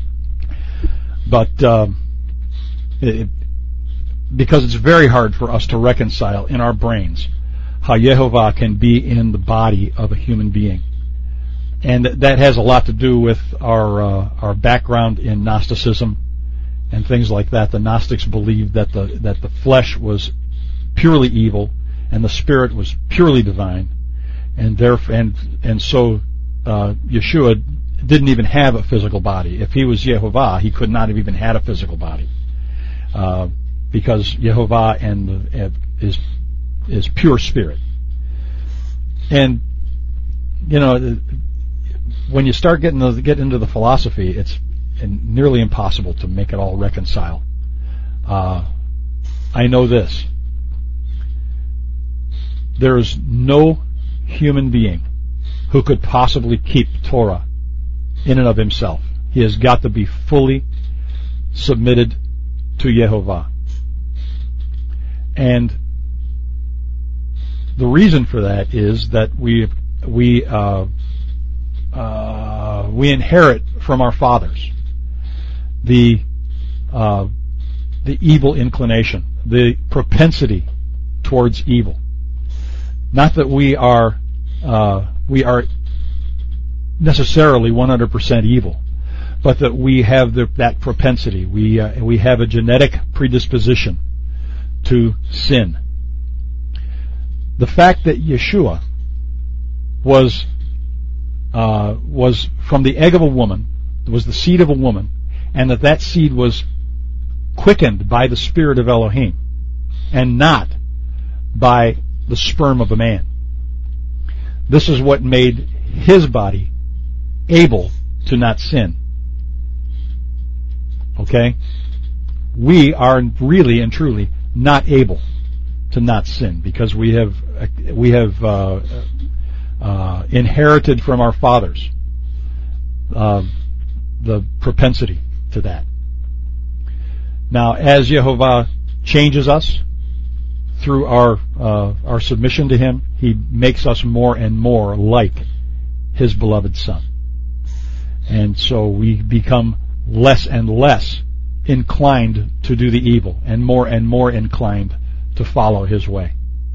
But um, It, because it's very hard for us to reconcile in our brains how Yehovah can be in the body of a human being, and that has a lot to do with our uh, our background in Gnosticism and things like that. The Gnostics believed that the that the flesh was purely evil and the spirit was purely divine, and therefore and and so uh, Yeshua didn't even have a physical body. If he was Yehovah, he could not have even had a physical body. Uh, because Yehovah and the, uh, is is pure spirit, and you know, when you start getting to, get into the philosophy, it's nearly impossible to make it all reconcile. Uh, I know this. There is no human being who could possibly keep Torah in and of himself. He has got to be fully submitted to Yehovah. And the reason for that is that we we uh, uh, we inherit from our fathers the uh, the evil inclination, the propensity towards evil. Not that we are uh, we are necessarily one hundred percent evil, but that we have the, that propensity. We uh, we have a genetic predisposition to sin. The fact that Yeshua was uh, was from the egg of a woman, was the seed of a woman, and that that seed was quickened by the Spirit of Elohim, and not by the sperm of a man. This is what made his body able to not sin. Okay? We are really and truly not able to not sin, because we have we have uh, uh, inherited from our fathers uh, the propensity to that. Now, as Yehovah changes us through our uh, our submission to Him, He makes us more and more like His beloved Son, and so we become less and less inclined to do the evil, and more and more inclined to follow His way.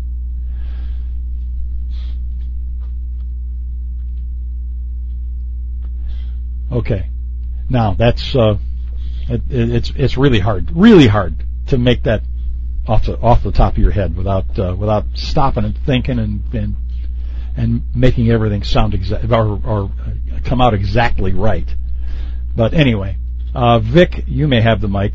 Okay, now that's uh, it, it's it's really hard, really hard to make that off the off the top of your head without uh, without stopping and thinking and and and making everything sound exa- or, or come out exactly right. But anyway, uh, Vic, you may have the mic.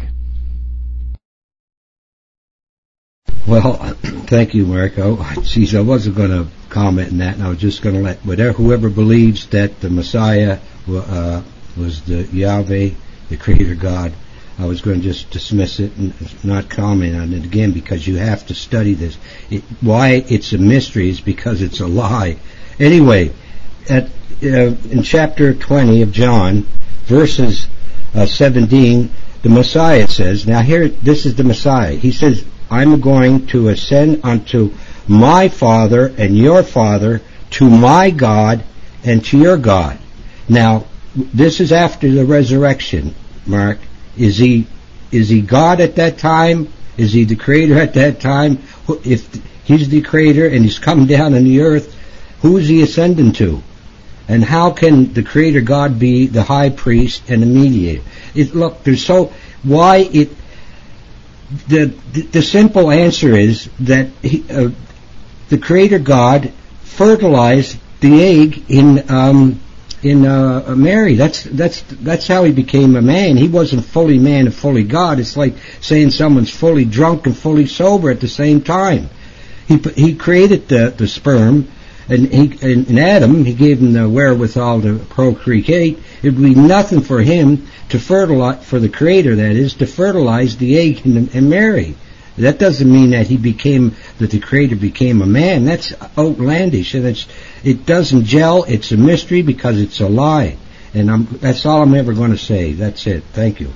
Well, thank you, Marco. Geez, I wasn't going to comment on that, and I was just going to let whatever whoever believes that the Messiah uh, was the Yahweh, the Creator God, I was going to just dismiss it and not comment on it again, because you have to study this. It, why it's a mystery is because it's a lie. Anyway, at uh, in chapter twenty of John, verses uh, seventeen, the Messiah says, now here, this is the Messiah. He says, I'm going to ascend unto my Father and your Father, to my God and to your God. Now, this is after the resurrection, Mark. Is he is he God at that time? Is he the Creator at that time? If he's the Creator and he's come down on the earth, who is he ascending to? And how can the Creator God be the high priest and the mediator? It, look, there's so why it. The, the the simple answer is that he, uh, the Creator God fertilized the egg in um, in uh, Mary. That's that's that's how he became a man. He wasn't fully man and fully God. It's like saying someone's fully drunk and fully sober at the same time. He he created the, the sperm, and he and Adam, he gave him the wherewithal to procreate. It would be nothing for him to fertilize, for the Creator, that is, to fertilize the egg in, in Mary. That doesn't mean that he became, that the Creator became a man. That's outlandish, and it's, it doesn't gel. It's a mystery because it's a lie. And I'm, that's all I'm ever going to say. That's it. Thank you.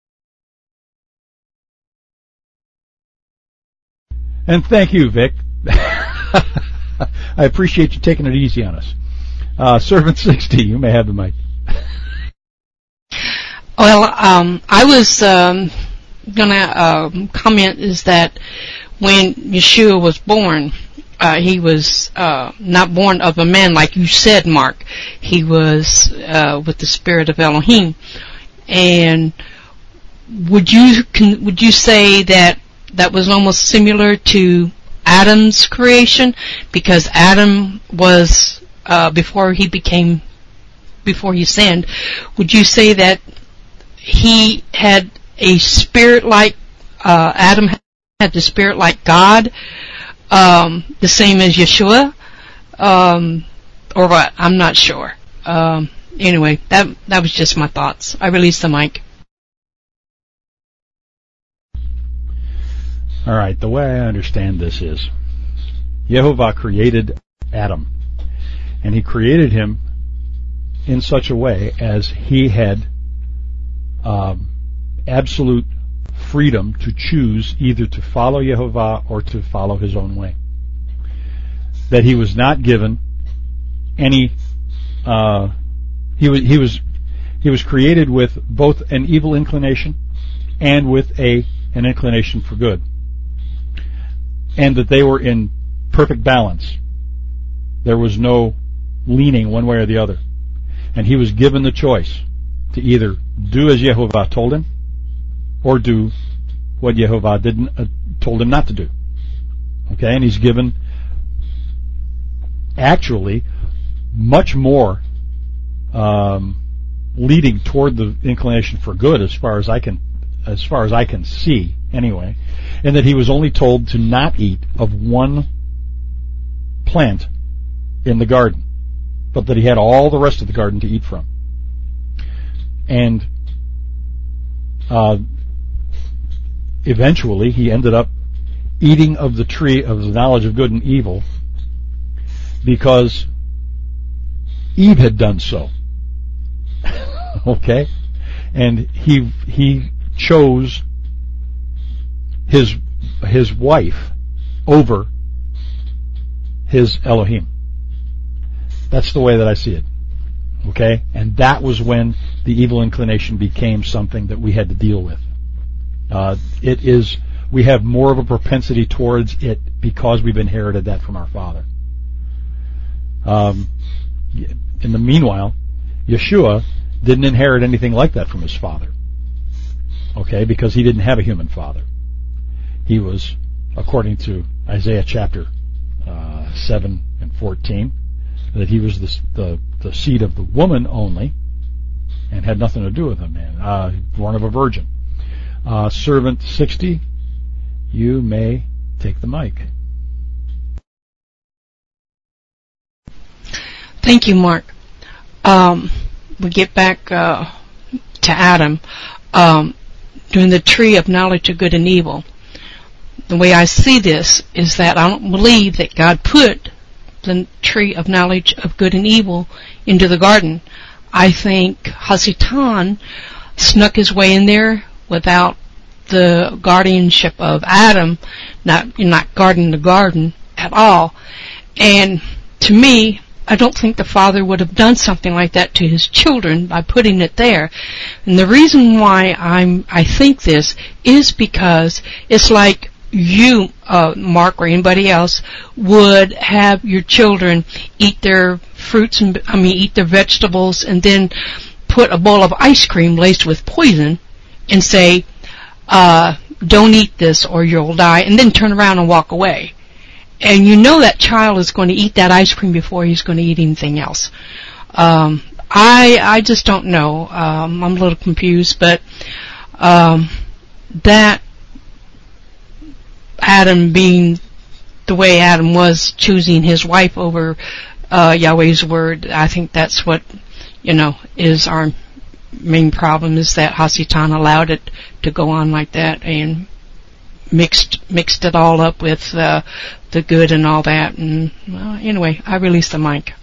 And thank you, Vic. I appreciate you taking it easy on us. Uh, Servant sixty, you may have the mic. Well, um, I was um, going to um, comment is that when Yeshua was born, uh, he was uh, not born of a man, like you said, Mark. He was uh, with the Spirit of Elohim. And would you can, would you say that that was almost similar to Adam's creation? Because Adam was uh, before he became before he sinned. Would you say that he had a spirit like uh, Adam had the spirit like God, um, the same as Yeshua? um, or what? I'm not sure. Um, anyway, that that was just my thoughts. I released the mic. All right, the way I understand this is, Yehovah created Adam, and he created him in such a way as he had um, absolute freedom to choose either to follow Yehovah or to follow his own way. That he was not given any. Uh, he was he was he was created with both an evil inclination and with a an inclination for good, and that they were in perfect balance. There was no leaning one way or the other, and he was given the choice to either do as Yehovah told him, or do what Yehovah didn't uh, told him not to do. Okay, and he's given actually much more um, leading toward the inclination for good, as far as I can, as far as I can see, anyway, and that he was only told to not eat of one plant in the garden, but that he had all the rest of the garden to eat from. And uh, eventually he ended up eating of the tree of the knowledge of good and evil because Eve had done so. Okay? And he he chose his his wife over his Elohim. That's the way that I see it. Okay? And that was when the evil inclination became something that we had to deal with. Uh, it is, we have more of a propensity towards it because we've inherited that from our father. Um, in the meanwhile, Yeshua didn't inherit anything like that from his father. Okay? Because he didn't have a human father. He was, according to Isaiah chapter uh, seven and fourteen, that he was the, the the seed of the woman only, and had nothing to do with a man, uh, born of a virgin. Uh, servant sixty, you may take the mic. Thank you, Mark. Um, we get back uh, to Adam. Um, during the tree of knowledge of good and evil, the way I see this is that I don't believe that God put the tree of knowledge of good and evil into the garden. I think Hasatan snuck his way in there without the guardianship of Adam, not not guarding the garden at all. And to me, I don't think the father would have done something like that to his children by putting it there. And the reason why I'm I think this is because it's like you, uh, Mark, or anybody else would have your children eat their fruits and, I mean, eat their vegetables and then put a bowl of ice cream laced with poison and say, uh, don't eat this or you'll die, and then turn around and walk away. And you know that child is going to eat that ice cream before he's going to eat anything else. Um, I, I just don't know. Um, I'm a little confused, but, um, that, Adam being the way Adam was, choosing his wife over uh, Yahweh's word, I think that's what, you know, is our main problem, is that Hasatan allowed it to go on like that and mixed mixed it all up with uh, the good and all that. And well, anyway, I released the mic.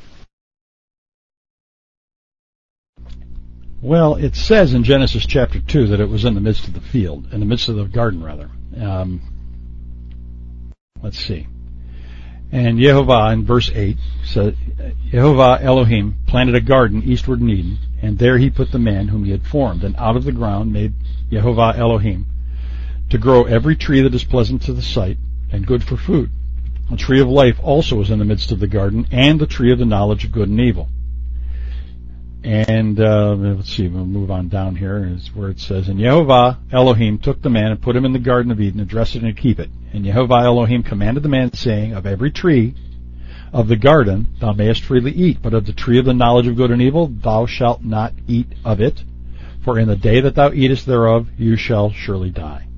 Well, it says in Genesis chapter two that it was in the midst of the field, in the midst of the garden, rather. Um, Let's see. And Yehovah in verse eight said, Yehovah Elohim planted a garden eastward in Eden, and there he put the man whom he had formed. And out of the ground made Yehovah Elohim to grow every tree that is pleasant to the sight and good for food. The tree of life also was in the midst of the garden, and the tree of the knowledge of good and evil. And uh, let's see, we'll move on down here. Is where it says, and Yehovah Elohim took the man and put him in the garden of Eden, and dressed it and to keep it. And Yehovah Elohim commanded the man, saying, of every tree of the garden thou mayest freely eat, but of the tree of the knowledge of good and evil thou shalt not eat of it, for in the day that thou eatest thereof you shall surely die.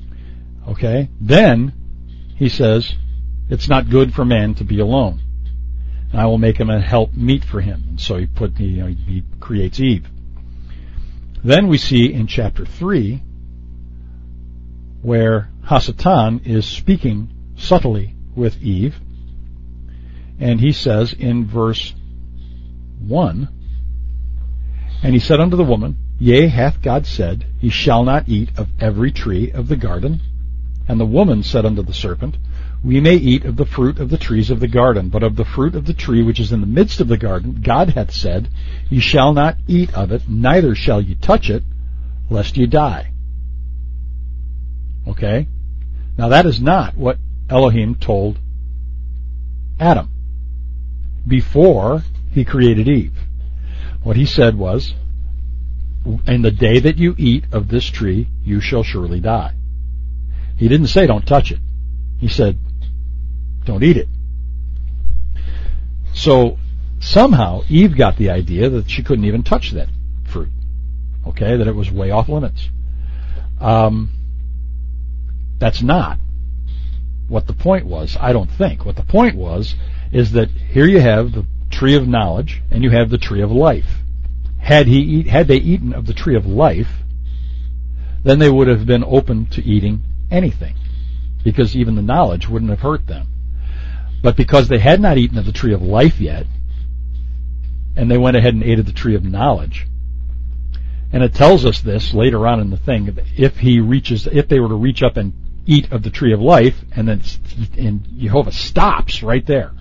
Okay? Then he says, it's not good for man to be alone. and I will make him a help meet for him. And so he put, you know, he creates Eve. Then we see in chapter three where Hasatan is speaking subtly with Eve, and he says in verse one, and he said unto the woman, Yea, hath God said, Ye shall not eat of every tree of the garden? And the woman said unto the serpent, We may eat of the fruit of the trees of the garden, but of the fruit of the tree which is in the midst of the garden, God hath said, Ye shall not eat of it, neither shall ye touch it, lest ye die. Okay? Now that is not what Elohim told Adam before he created Eve. What he said was, In the day that you eat of this tree, you shall surely die. He didn't say don't touch it. He said, don't eat it. So somehow Eve got the idea that she couldn't even touch that fruit. Okay, that it was way off limits. Um, that's not what the point was, I don't think. What the point was is that here you have the tree of knowledge and you have the tree of life. Had he eat, had they eaten of the tree of life, then they would have been open to eating anything, because even the knowledge wouldn't have hurt them. But because they had not eaten of the tree of life yet, and they went ahead and ate of the tree of knowledge, and it tells us this later on in the thing, if he reaches, if they were to reach up and eat of the tree of life, and then and Jehovah stops right there.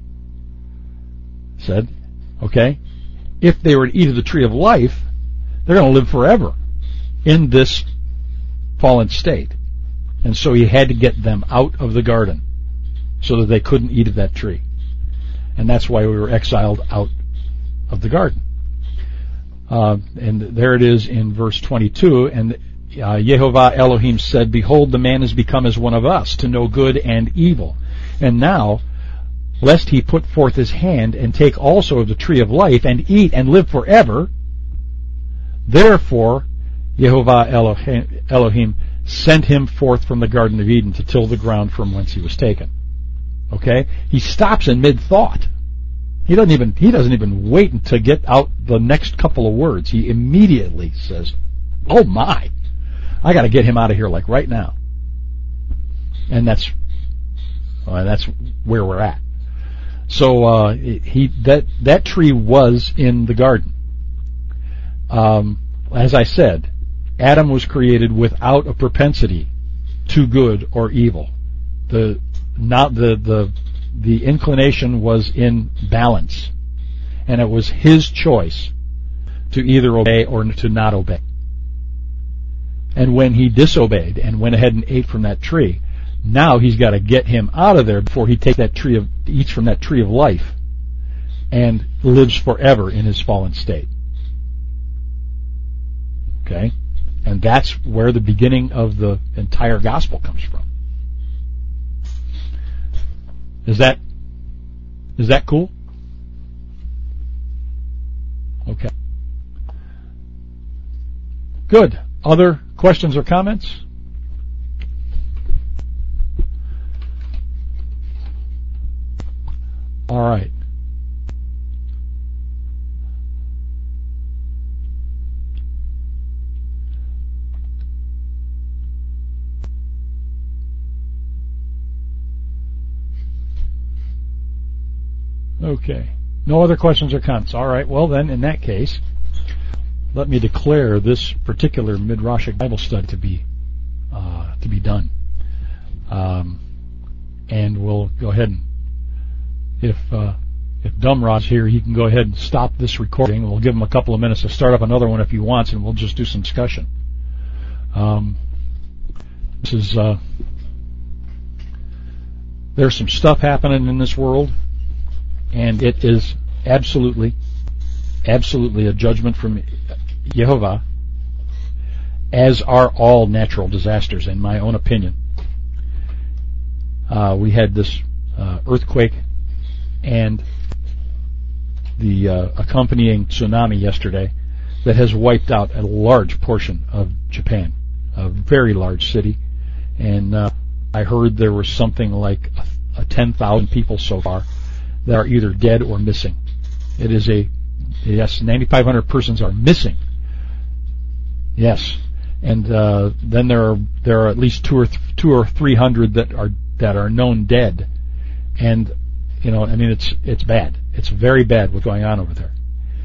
Said, okay, if they were to eat of the tree of life, they're going to live forever in this fallen state. And so he had to get them out of the garden so that they couldn't eat of that tree. And that's why we were exiled out of the garden. Uh, and there it is in verse twenty-two, and uh, Yehovah Elohim said, Behold, the man is become as one of us, to know good and evil. And now, lest he put forth his hand and take also of the tree of life and eat and live forever, therefore Yehovah Elohim, Elohim sent him forth from the Garden of Eden to till the ground from whence he was taken. Okay? He stops in mid-thought. He doesn't even he doesn't even wait to get out the next couple of words. He immediately says, "Oh my, I got to get him out of here like right now." And that's uh, that's where we're at. So uh, he that that tree was in the garden. Um, as I said, Adam was created without a propensity to good or evil. The not the the the inclination was in balance, and it was his choice to either obey or to not obey. And when he disobeyed and went ahead and ate from that tree, now he's got to get him out of there before he takes that tree of eats from that tree of life and lives forever in his fallen state. Okay? And that's where the beginning of the entire gospel comes from. Is that is that cool? Okay. Good. Other questions or comments? All right. Okay. No other questions or comments. All right. Well, then, in that case, let me declare this particular Midrashic Bible study to be uh, to be done. Um, and we'll go ahead and, if uh, if Dumrod's here, he can go ahead and stop this recording. We'll give him a couple of minutes to start up another one if he wants, and we'll just do some discussion. Um, this is uh, there's some stuff happening in this world. And it is absolutely, absolutely a judgment from Yehovah, as are all natural disasters, in my own opinion. Uh, we had this uh, earthquake and the uh, accompanying tsunami yesterday that has wiped out a large portion of Japan, a very large city. And uh, I heard there was something like a, a ten thousand people so far that are either dead or missing. It is a, yes, ninety-five hundred persons are missing. Yes. And uh, then there are there are at least two or th- two or three hundred that are that are known dead, and you know, I mean, it's it's bad. It's very bad what's going on over there.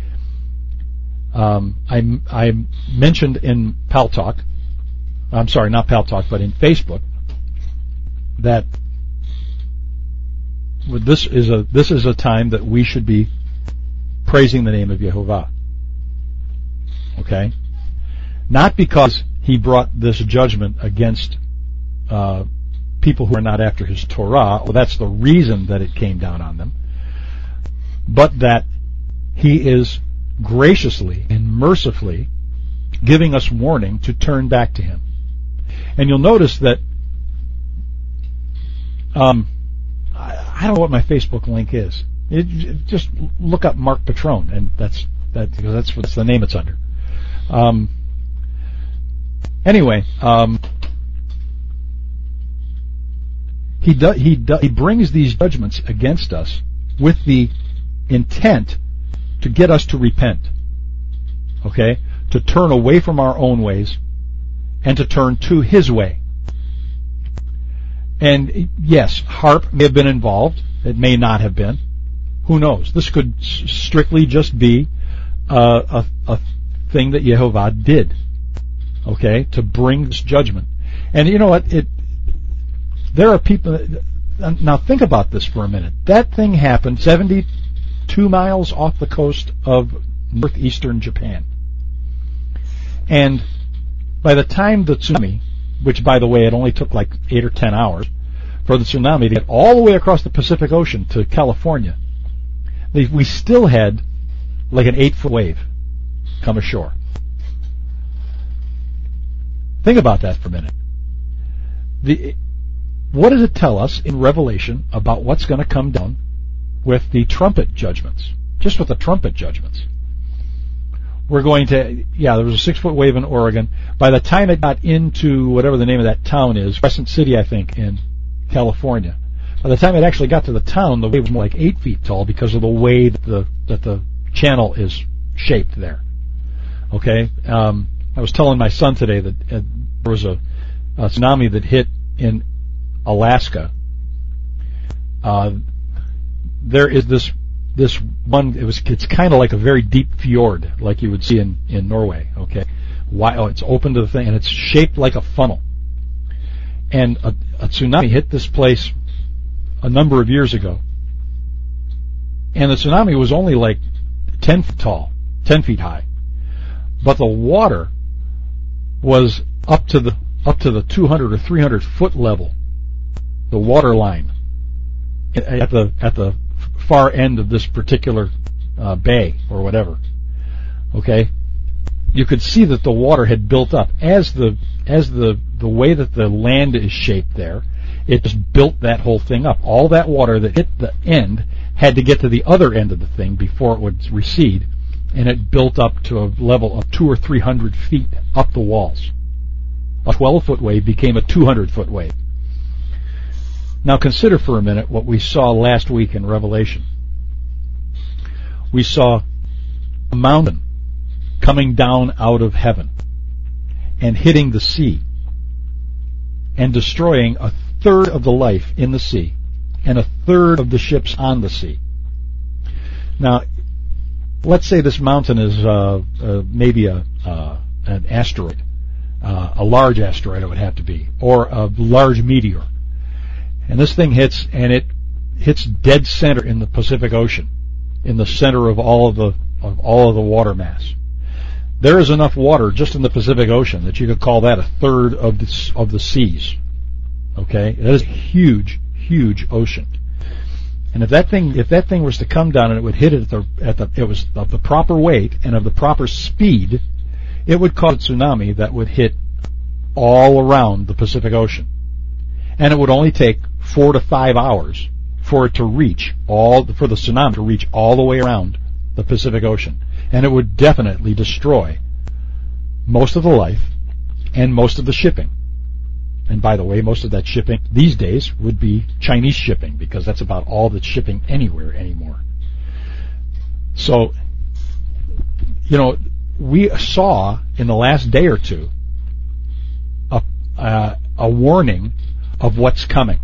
Um, I I mentioned in Pal Talk, I'm sorry, not Pal Talk, but in Facebook, that this is a this is a time that we should be praising the name of Yehovah. Okay, not because he brought this judgment against uh, people who are not after his Torah. Well, that's the reason that it came down on them, but that he is graciously and mercifully giving us warning to turn back to him. And you'll notice that um, I, I don't know what my Facebook link is. It, just look up Mark Patron, and that's that because that's what's the name it's under. Um, anyway, um, he do, he do, he brings these judgments against us with the intent to get us to repent. Okay, to turn away from our own ways and to turn to his way. And yes, HAARP may have been involved. It may not have been. Who knows? This could s- strictly just be uh, a, a thing that Yehovah did, okay, to bring this judgment. And you know what? It there are people. That, now think about this for a minute. That thing happened seventy-two miles off the coast of northeastern Japan, and by the time the tsunami, which by the way it only took like eight or ten hours for the tsunami to get all the way across the Pacific Ocean to California, we still had like an eight-foot wave come ashore. Think about that for a minute. The, what does it tell us in Revelation about what's going to come down with the trumpet judgments? Just with the trumpet judgments. We're going to, yeah, there was a six-foot wave in Oregon. By the time it got into whatever the name of that town is, Crescent City, I think, in California, by the time it actually got to the town, the wave was more like eight feet tall because of the way that the that the channel is shaped there. Okay, um, I was telling my son today that uh, there was a, a tsunami that hit in Alaska. Uh, there is this this one. It was it's kind of like a very deep fjord, like you would see in in Norway. Okay, why? Oh, it's open to the thing, and it's shaped like a funnel. And a, a tsunami hit this place a number of years ago, and the tsunami was only like ten feet tall, ten feet high, but the water was up to the up to the two hundred or three hundred foot level, the water line at the at the far end of this particular uh, bay or whatever. Okay, you could see that the water had built up as the as the the way that the land is shaped there. It just built that whole thing up. All that water that hit the end had to get to the other end of the thing before it would recede, and it built up to a level of two or three hundred feet up the walls. A twelve-foot wave became a two hundred foot wave. Now consider for a minute what we saw last week in Revelation. We saw a mountain coming down out of heaven and hitting the sea and destroying a third of the life in the sea and a third of the ships on the sea. Now, let's say this mountain is uh, uh, maybe a uh, an asteroid, uh, a large asteroid it would have to be, or a large meteor. And this thing hits, and it hits dead center in the Pacific Ocean, in the center of all of the of all of the water mass. There is enough water just in the Pacific Ocean that you could call that a third of the of the seas. Okay, that is a huge, huge ocean. And if that thing, if that thing was to come down and it would hit it at the, at the, it was of the proper weight and of the proper speed, it would cause a tsunami that would hit all around the Pacific Ocean. And it would only take four to five hours for it to reach all, for the tsunami to reach all the way around the Pacific Ocean. And it would definitely destroy most of the life and most of the shipping. And by the way, most of that shipping these days would be Chinese shipping, because that's about all that's shipping anywhere anymore. So, you know, we saw in the last day or two a, uh, a warning of what's coming.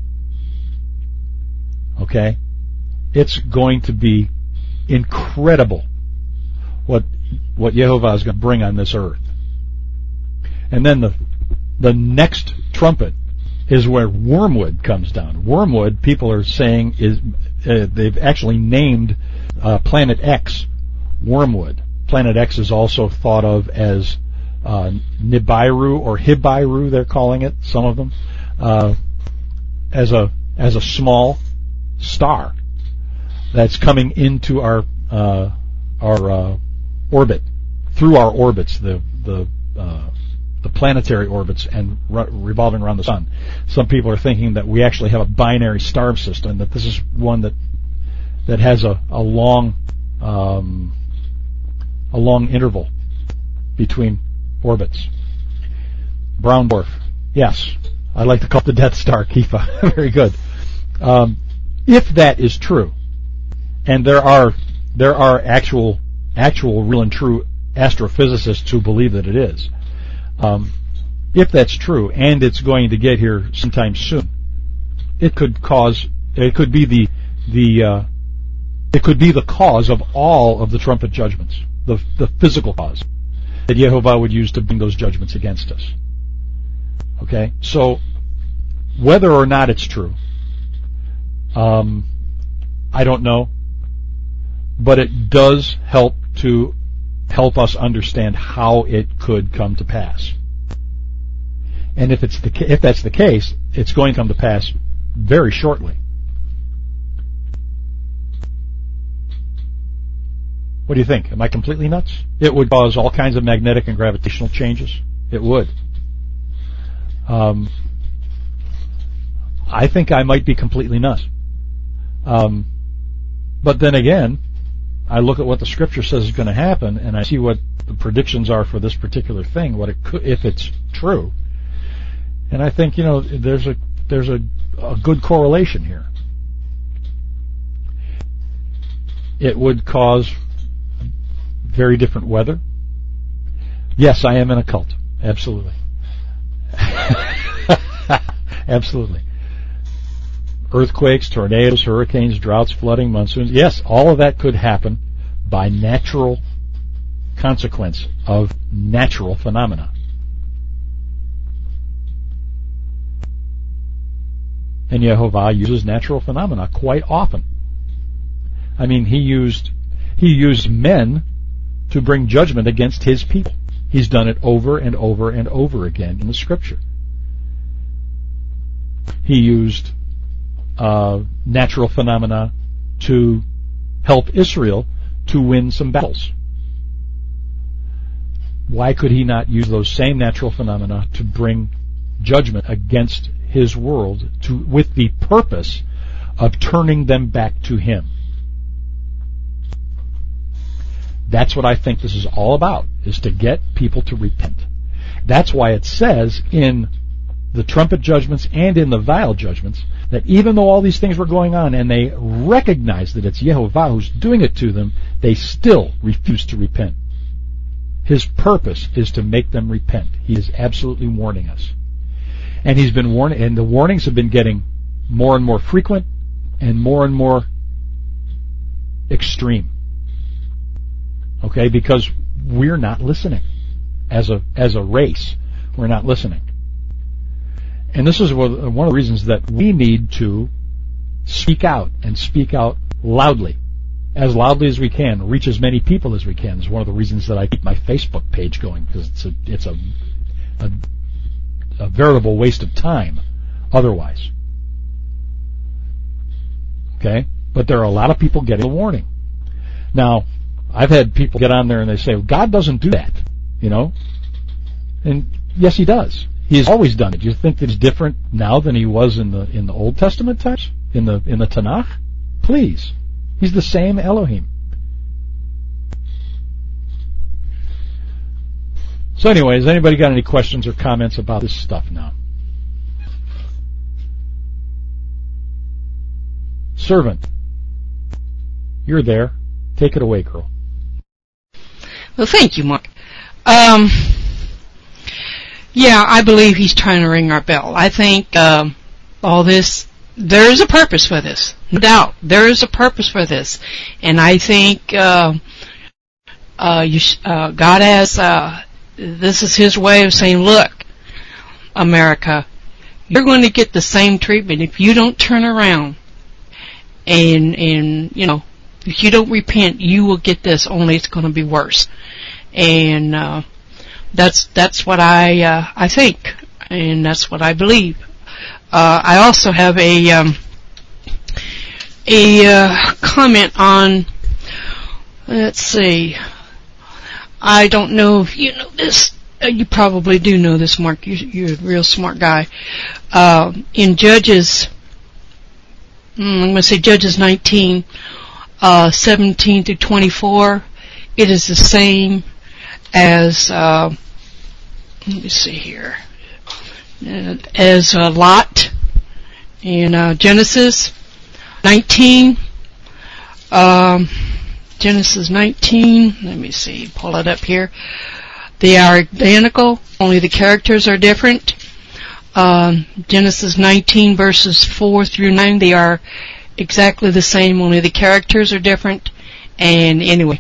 Okay? It's going to be incredible what what Yehovah is going to bring on this earth. And then the the next trumpet is where Wormwood comes down. Wormwood, people are saying, is uh, they've actually named uh, Planet X Wormwood. Planet X is also thought of as uh, Nibiru or Hibiru, they're calling it, some of them, uh, as a as a small star that's coming into our uh, our uh, orbit, through our orbits, the the uh, the planetary orbits, and re- revolving around the sun. Some people are thinking that we actually have a binary star system, and that this is one that that has a, a long um, a long interval between orbits. Brown dwarf, yes, I like to call it the Death Star, Kifa. Very good. Um, if that is true, and there are there are actual actual real and true astrophysicists who believe that it is. Um, if that's true, and it's going to get here sometime soon, it could cause, it could be the the uh, it could be the cause of all of the trumpet judgments, the the physical cause that Yehovah would use to bring those judgments against us. Okay, so whether or not it's true, um, I don't know, but it does help to help us understand how it could come to pass. And if it's the ca- if that's the case, it's going to come to pass very shortly. What do you think? Am I completely nuts? It would cause all kinds of magnetic and gravitational changes. It would. Um, I think I might be completely nuts. Um, but then again, I look at what the Scripture says is going to happen, and I see what the predictions are for this particular thing, what it could, if it's true. And I think, you know, there's a there's a, a good correlation here. It would cause very different weather. Yes, I am in a cult. Absolutely. Absolutely. Earthquakes, tornadoes, hurricanes, droughts, flooding, monsoons. Yes, all of that could happen by natural consequence of natural phenomena. And Yehovah uses natural phenomena quite often. I mean, he used he used men to bring judgment against his people. He's done it over and over and over again in the Scripture. He used Uh, natural phenomena to help Israel to win some battles. Why could he not use those same natural phenomena to bring judgment against his world to, with the purpose of turning them back to him? That's what I think this is all about, is to get people to repent. That's why it says in the trumpet judgments and in the vial judgments that even though all these things were going on and they recognize that it's Yehovah who's doing it to them, they still refuse to repent. His purpose is to make them repent. He is absolutely warning us. And he's been warning, and the warnings have been getting more and more frequent and more and more extreme. Okay, because we're not listening. As a as a race, we're not listening. And this is one of the reasons that we need to speak out, and speak out loudly, as loudly as we can, reach as many people as we can. It's one of the reasons that I keep my Facebook page going, because it's a it's a, a, a veritable waste of time otherwise. Okay? But there are a lot of people getting the warning. Now, I've had people get on there and they say, well, God doesn't do that, you know? And yes, he does. He has always done it. Do you think that he's different now than he was in the in the Old Testament times? In the in the Tanakh? Please. He's the same Elohim. So anyways, anybody got any questions or comments about this stuff now? Servant, you're there. Take it away, girl. Well, thank you, Mark. Um, yeah, I believe he's trying to ring our bell. I think um, all this, there is a purpose for this, no doubt. There is a purpose for this, and I think uh, uh, you sh- uh, God has. Uh, this is His way of saying, "Look, America, you're going to get the same treatment if you don't turn around, and and you know, if you don't repent, you will get this. Only it's going to be worse." And uh, that's that's what I uh, I think, and that's what I believe. Uh, I also have a um, a uh, comment on. Let's see. I don't know if you know this. Uh, you probably do know this, Mark. You're, you're a real smart guy. Uh, in Judges, mm, I'm going to say Judges nineteen, uh, seventeen through twenty-four. It is the same as, uh, let me see here, uh, as uh, Lot in uh, Genesis nineteen. Um, Genesis nineteen, let me see, pull it up here. They are identical, only the characters are different. Um, Genesis nineteen verses four through nine, they are exactly the same, only the characters are different. And anyway,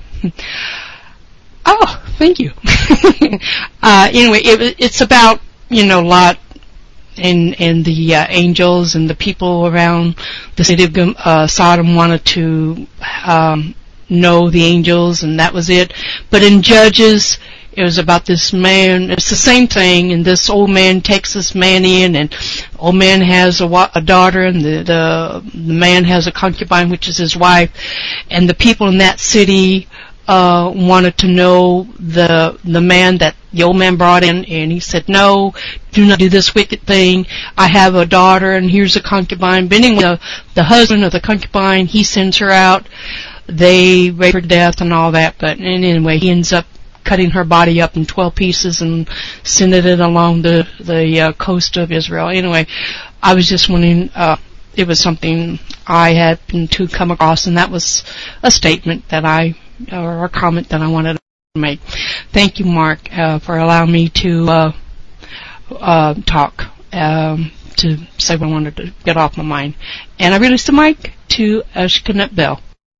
oh, thank you. uh, anyway, it, it's about, you know, Lot and and the uh, angels and the people around the city of uh, Sodom wanted to um, know the angels, and that was it. But in Judges, it was about this man. It's the same thing, and this old man takes this man in, and old man has a, wa- a daughter, and the, the the man has a concubine, which is his wife, and the people in that city uh wanted to know the the man that the old man brought in, and he said, "No, do not do this wicked thing. I have a daughter, and here's a concubine." But anyway, the, the husband of the concubine, he sends her out. They rape her to death and all that, but and anyway, he ends up cutting her body up in twelve pieces and sending it along the the uh, coast of Israel. Anyway, I was just wondering, uh, it was something I happened to come across, and that was a statement that I, or a comment that I wanted to make. Thank you, Mark, uh, for allowing me to uh, uh, talk, um, to say what I wanted to get off my mind. And I release the mic to Ashkenet Bell.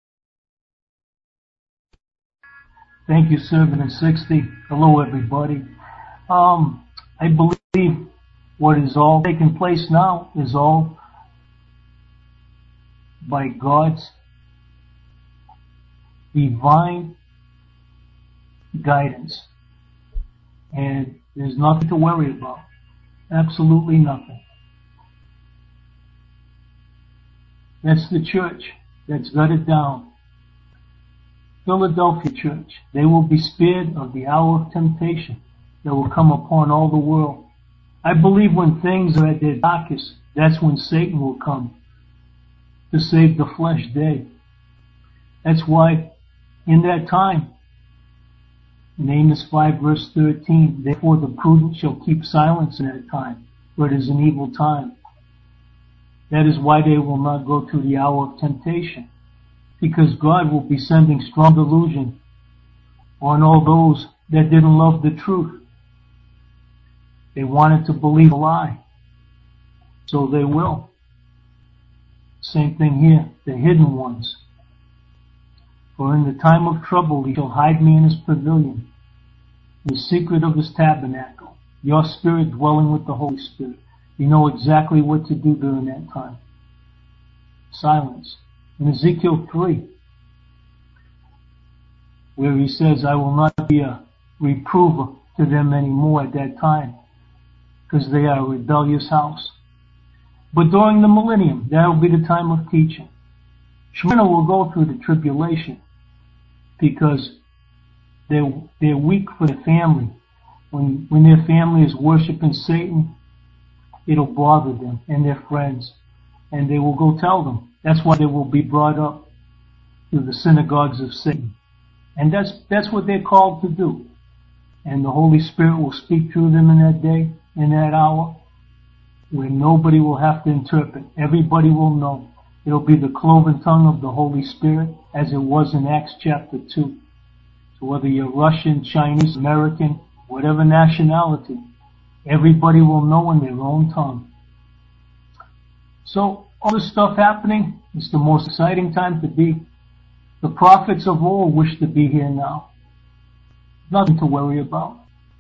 Thank you, Servant in sixty. Hello, everybody. Um, I believe what is all taking place now is all by God's divine guidance. And there's nothing to worry about. Absolutely nothing. That's the church that's got it down. Philadelphia church, they will be spared of the hour of temptation that will come upon all the world. I believe when things are at their darkest, that's when Satan will come to save the flesh day. That's why in that time, in Amos five verse thirteen, therefore the prudent shall keep silence in that time, for it is an evil time. That is why they will not go to the hour of temptation. Because God will be sending strong delusion on all those that didn't love the truth. They wanted to believe a lie. So they will. Same thing here, the hidden ones. For in the time of trouble he shall hide me in his pavilion, in the secret of his tabernacle. Your spirit dwelling with the Holy Spirit. You know exactly what to do during that time. Silence. In Ezekiel three, where he says, I will not be a reprover to them anymore at that time, because they are a rebellious house. But during the millennium, that will be the time of teaching. Smyrna will go through the tribulation, because they're, they're weak for the family. When, when their family is worshiping Satan, it'll bother them and their friends, and they will go tell them. That's why they will be brought up to the synagogues of Satan. And that's that's what they're called to do. And the Holy Spirit will speak through them in that day, in that hour, where nobody will have to interpret. Everybody will know. It'll be the cloven tongue of the Holy Spirit, as it was in Acts chapter two. So whether you're Russian, Chinese, American, whatever nationality, everybody will know in their own tongue. So all this stuff happening, it's the most exciting time to be. The prophets of old wish to be here now. Nothing to worry about.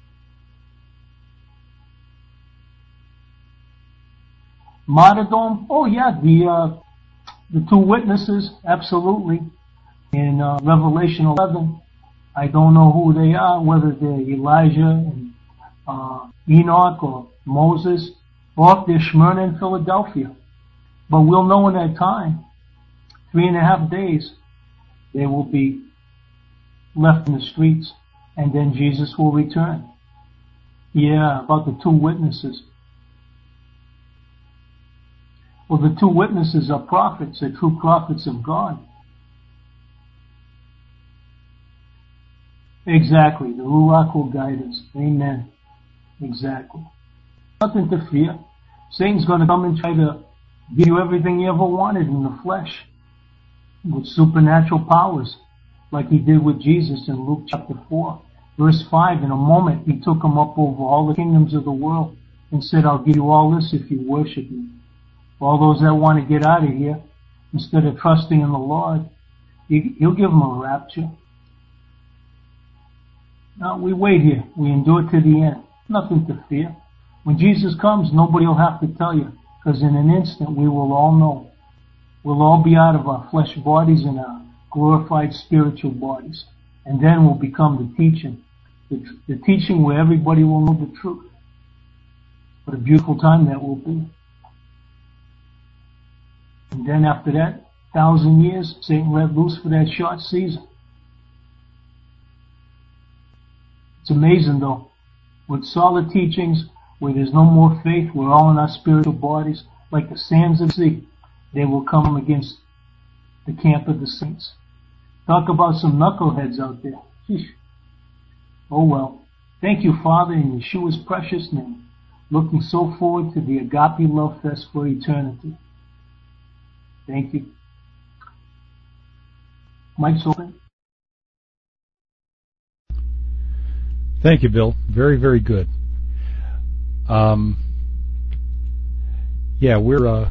Martyrdom, oh yeah, the uh, the two witnesses, absolutely. In uh, Revelation eleven, I don't know who they are, whether they're Elijah and uh, Enoch or Moses, or if they're Smyrna and Philadelphia. But we'll know in that time, three and a half days, they will be left in the streets, and then Jesus will return. Yeah, about the two witnesses. Well, the two witnesses are prophets, they're true prophets of God. Exactly, the Ruach will guide us. Amen. Exactly. Nothing to fear. Satan's going to come and try to give you everything you ever wanted in the flesh, with supernatural powers, like he did with Jesus in Luke chapter four. Verse five, in a moment he took him up over all the kingdoms of the world and said, I'll give you all this if you worship me. For all those that want to get out of here, instead of trusting in the Lord, he'll give them a rapture. Now we wait here. We endure to the end. Nothing to fear. When Jesus comes, nobody will have to tell you, because in an instant we will all know. We'll all be out of our flesh bodies and our glorified spiritual bodies. And then we'll become the teaching. The, the teaching where everybody will know the truth. What a beautiful time that will be. And then after that, thousand years, Satan let loose for that short season. It's amazing though. With solid teachings, where there's no more faith, we're all in our spiritual bodies, like the sands of the sea, they will come against the camp of the saints. Talk about some knuckleheads out there. Sheesh. Oh well. Thank you, Father, in Yeshua's precious name. Looking so forward to the Agape Love Fest for eternity. Thank you. Mic's open. Thank you, Bill. Very, very good. Um, yeah, we're uh,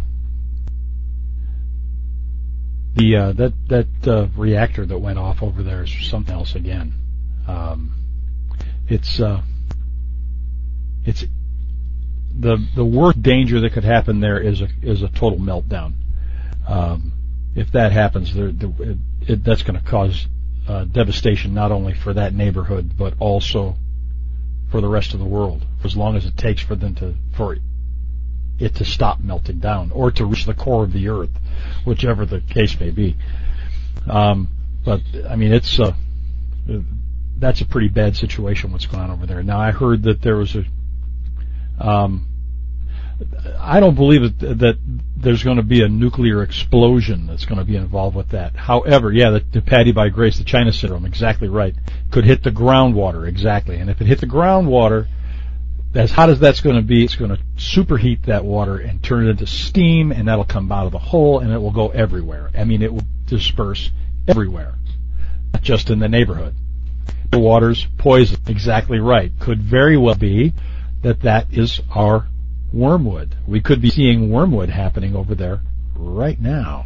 the uh, that that uh, reactor that went off over there is something else again. Um, it's uh, it's the the worst danger that could happen there is a is a total meltdown. Um, if that happens, there, there, it, it, that's going to cause uh, devastation not only for that neighborhood but also for the rest of the world, for as long as it takes for them to for it to stop melting down or to reach the core of the earth, whichever the case may be. Um, but I mean, it's uh, that's a pretty bad situation. What's going on over there now? I heard that there was a. Um, I don't believe that, that there's going to be a nuclear explosion that's going to be involved with that. However, yeah, the, the Patty by Grace, the China syndrome, exactly right. Could hit the groundwater, exactly. And if it hit the groundwater, as hot as that's going to be, it's going to superheat that water and turn it into steam, and that'll come out of the hole, and it will go everywhere. I mean, it will disperse everywhere, not just in the neighborhood. The water's poison, exactly right. Could very well be that that is our wormwood. We could be seeing wormwood happening over there right now.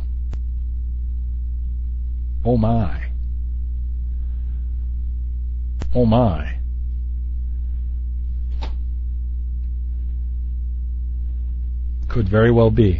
Oh my. Oh my. Could very well be.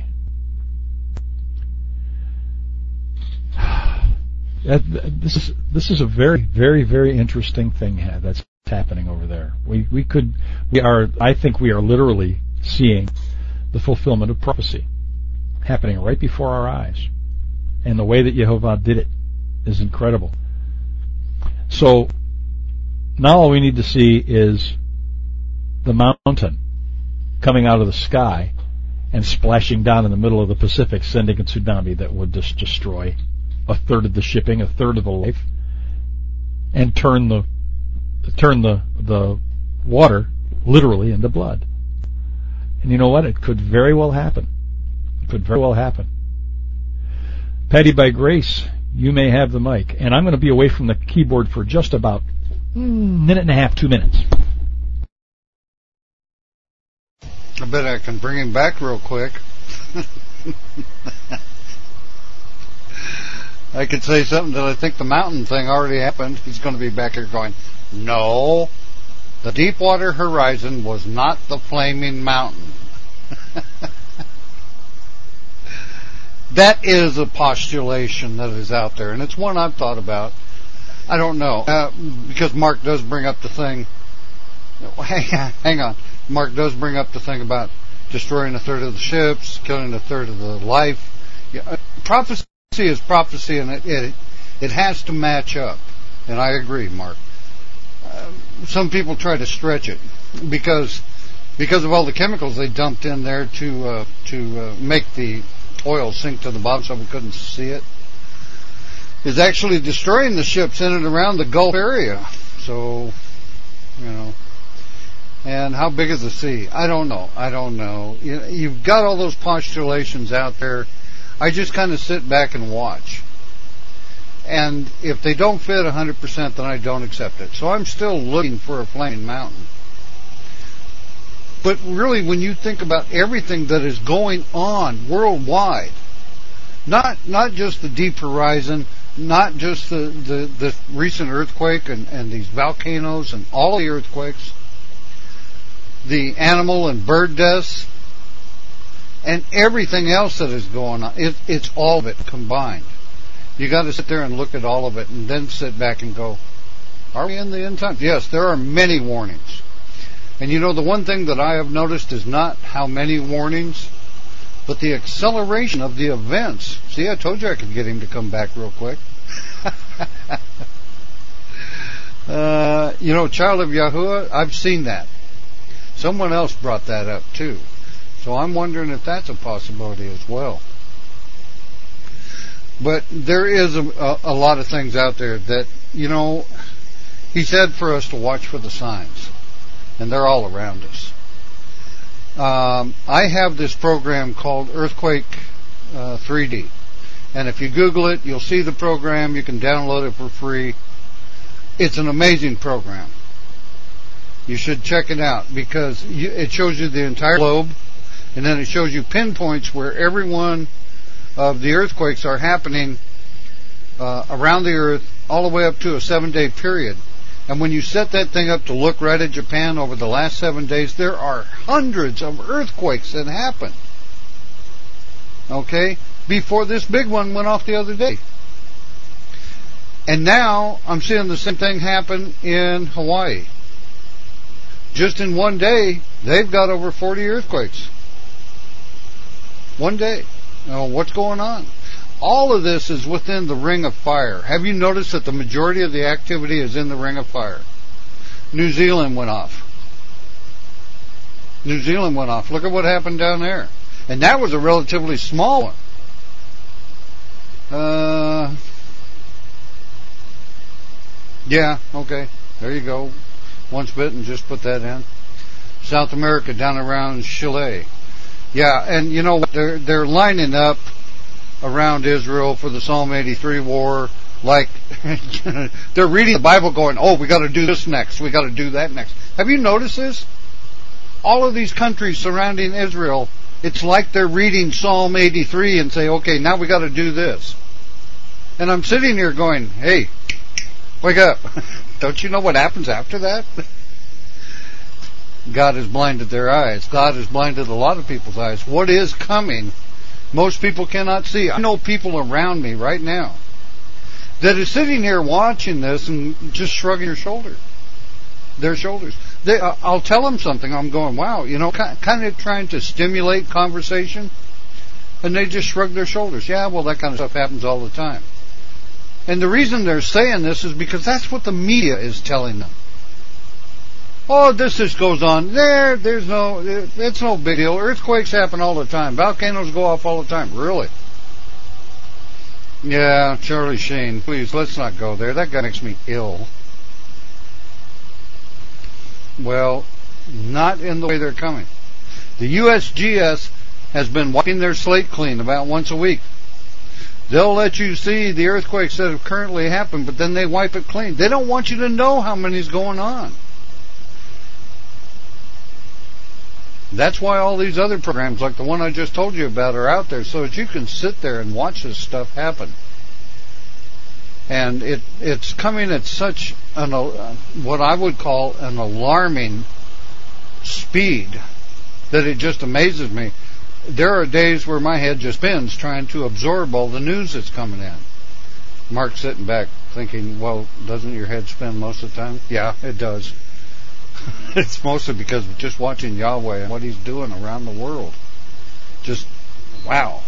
This is this is a very very very interesting thing that's happening over there. We we could we are I think we are literally seeing the fulfillment of prophecy happening right before our eyes. And the way that Yehovah did it is incredible. So now all we need to see is the mountain coming out of the sky and splashing down in the middle of the Pacific, sending a tsunami that would just destroy a third of the shipping, a third of the life, and turn the turn the the water literally into blood. And you know what? It could very well happen. It could very well happen. Patty by Grace, you may have the mic. And I'm going to be away from the keyboard for just about a minute and a half, two minutes. I bet I can bring him back real quick. I could say something that I think the mountain thing already happened. He's going to be back here going, no, the Deepwater Horizon was not the flaming mountain. That is a postulation that is out there, and it's one I've thought about. I don't know, uh, because Mark does bring up the thing. Hang, hang on. Mark does bring up the thing about destroying a third of the ships, killing a third of the life. Yeah, uh, prophecy is prophecy, and it, it it has to match up. And I agree, Mark. Uh, some people try to stretch it because because of all the chemicals they dumped in there to uh, to uh, make the oil sink to the bottom so we couldn't see it. Is actually destroying the ships in and around the Gulf area. So, you know. And how big is the sea? I don't know. I don't know. You, you've got all those postulations out there. I just kind of sit back and watch. And if they don't fit one hundred percent, then I don't accept it. So I'm still looking for a flaming mountain. But really, when you think about everything that is going on worldwide, not not just the Deep Horizon, not just the, the, the recent earthquake and, and these volcanoes and all the earthquakes, the animal and bird deaths, and everything else that is going on. It, it's all of it combined. You got to sit there and look at all of it and then sit back and go, are we in the end times? Yes, there are many warnings. And you know, the one thing that I have noticed is not how many warnings, but the acceleration of the events. See, I told you I could get him to come back real quick. uh, you know, Child of Yahuwah, I've seen that. Someone else brought that up too. So I'm wondering if that's a possibility as well. But there is a, a, a lot of things out there that, you know, he said for us to watch for the signs. And they're all around us. Um, I have this program called Earthquake uh, three D. And if you Google it, you'll see the program. You can download it for free. It's an amazing program. You should check it out because you, it shows you the entire globe, and then it shows you pinpoints where every one of the earthquakes are happening uh, around the earth all the way up to a seven-day period. And when you set that thing up to look right at Japan over the last seven days, there are hundreds of earthquakes that happen. Okay? Before this big one went off the other day. And now I'm seeing the same thing happen in Hawaii. Just in one day, they've got over forty earthquakes. One day. Now, what's going on? All of this is within the ring of fire. Have you noticed that the majority of the activity is in the ring of fire? New Zealand went off. New Zealand went off. Look at what happened down there. And that was a relatively small one. Uh, yeah, okay. There you go. Once bitten, just put that in. South America, down around Chile. Yeah, and you know what? They're, they're lining up around Israel for the Psalm eighty-three war. Like, they're reading the Bible going, oh, we got to do this next. We got to do that next. Have you noticed this? All of these countries surrounding Israel, it's like they're reading Psalm eighty-three and say, okay, now we got to do this. And I'm sitting here going, hey, wake up. Don't you know what happens after that? God has blinded their eyes. God has blinded a lot of people's eyes. What is coming, most people cannot see. I know people around me right now that is sitting here watching this and just shrugging their shoulder, their shoulders. They, uh, I'll tell them something. I'm going, wow, you know, kind of trying to stimulate conversation, and they just shrug their shoulders. Yeah, well, that kind of stuff happens all the time. And the reason they're saying this is because that's what the media is telling them. Oh, this just goes on. There, there's no, it's no big deal. Earthquakes happen all the time. Volcanoes go off all the time. Really? Yeah, Charlie Sheen, please, let's not go there. That guy makes me ill. Well, not in the way they're coming. The U S G S has been wiping their slate clean about once a week. They'll let you see the earthquakes that have currently happened, but then they wipe it clean. They don't want you to know how many's going on. That's why all these other programs, like the one I just told you about, are out there, so that you can sit there and watch this stuff happen. And it it's coming at such an uh, what I would call an alarming speed that it just amazes me. There are days where my head just spins trying to absorb all the news that's coming in. Mark's sitting back thinking, well, doesn't your head spin most of the time? Yeah, it does. It's mostly because of just watching Yahweh and what He's doing around the world. Just, wow.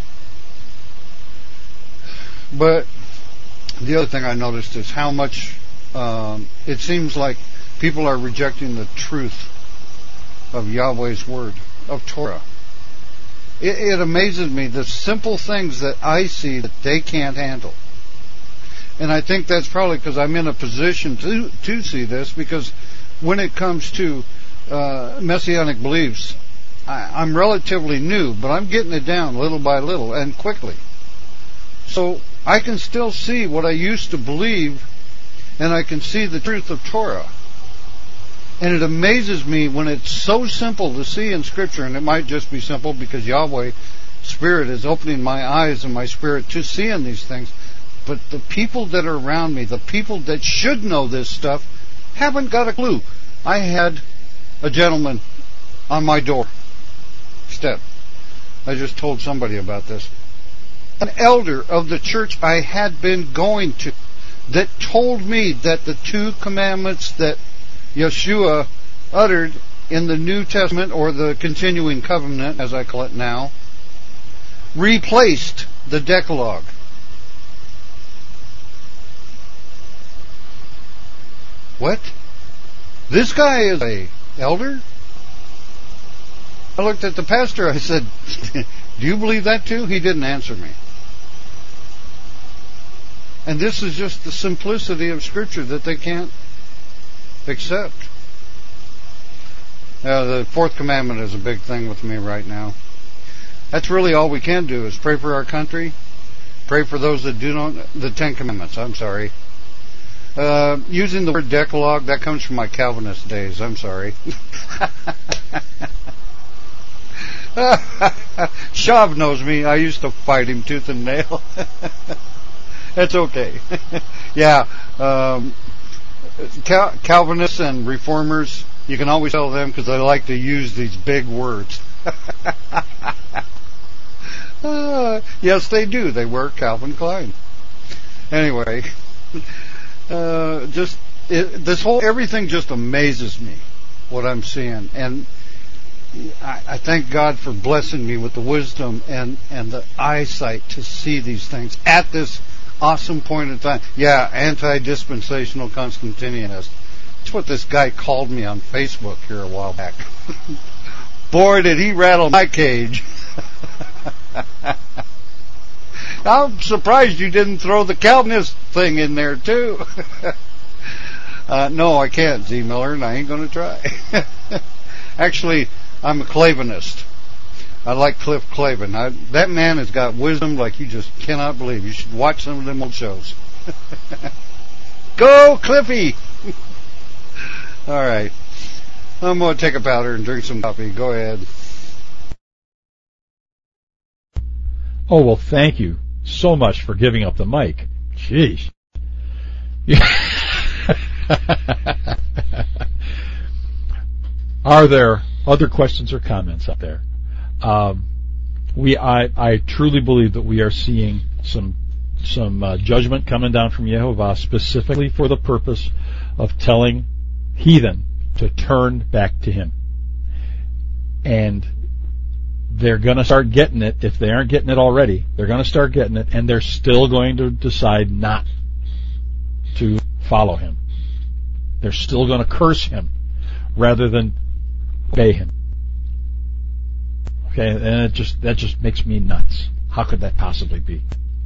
But the other thing I noticed is how much um, it seems like people are rejecting the truth of Yahweh's Word, of Torah. It, it amazes me the simple things that I see that they can't handle. And I think that's probably because I'm in a position to to see this, because when it comes to uh, Messianic beliefs, I, I'm relatively new, but I'm getting it down little by little and quickly. So I can still see what I used to believe, and I can see the truth of Torah. And it amazes me when it's so simple to see in Scripture, and it might just be simple because Yahweh Spirit is opening my eyes and my spirit to seeing these things. But the people that are around me, the people that should know this stuff, haven't got a clue. I had a gentleman on my door step. I just told somebody about this. An elder of the church I had been going to that told me that the two commandments that Yeshua uttered in the New Testament, or the continuing covenant as I call it now, replaced the Decalogue. What? This guy is a elder? I looked at the pastor, I said, do you believe that too? He didn't answer me. And this is just the simplicity of Scripture that they can't accept. Uh, the fourth commandment is a big thing with me right now. That's really all we can do, is pray for our country, pray for those that do not, the Ten Commandments, I'm sorry. Uh, using the word Decalogue, that comes from my Calvinist days, I'm sorry. Shav knows me, I used to fight him tooth and nail. That's okay. Yeah, um, Cal- Calvinists and Reformers, you can always tell them because they like to use these big words. uh, yes, they do. They wear Calvin Klein. Anyway, uh, just it, this whole everything just amazes me what I'm seeing, and I, I thank God for blessing me with the wisdom and and the eyesight to see these things at this awesome point in time. Yeah, anti-dispensational Constantinianist. That's what this guy called me on Facebook here a while back. Boy, did he rattle my cage. I'm surprised you didn't throw the Calvinist thing in there too. uh, no, I can't, Z. Miller, and I ain't going to try. Actually, I'm a Clavinist. I like Cliff Clavin. I, that man has got wisdom like you just cannot believe. You should watch some of them old shows. Go, Cliffy! All right. I'm going to take a powder and drink some coffee. Go ahead. Oh, well, thank you so much for giving up the mic. Jeez. Are there other questions or comments out there? Um, we, I, I truly believe that we are seeing some, some uh, judgment coming down from Yehovah specifically for the purpose of telling heathen to turn back to Him. And they're going to start getting it. If they aren't getting it already, they're going to start getting it, and they're still going to decide not to follow Him. They're still going to curse Him rather than obey Him. Okay, and it just that just makes me nuts. How could that possibly be?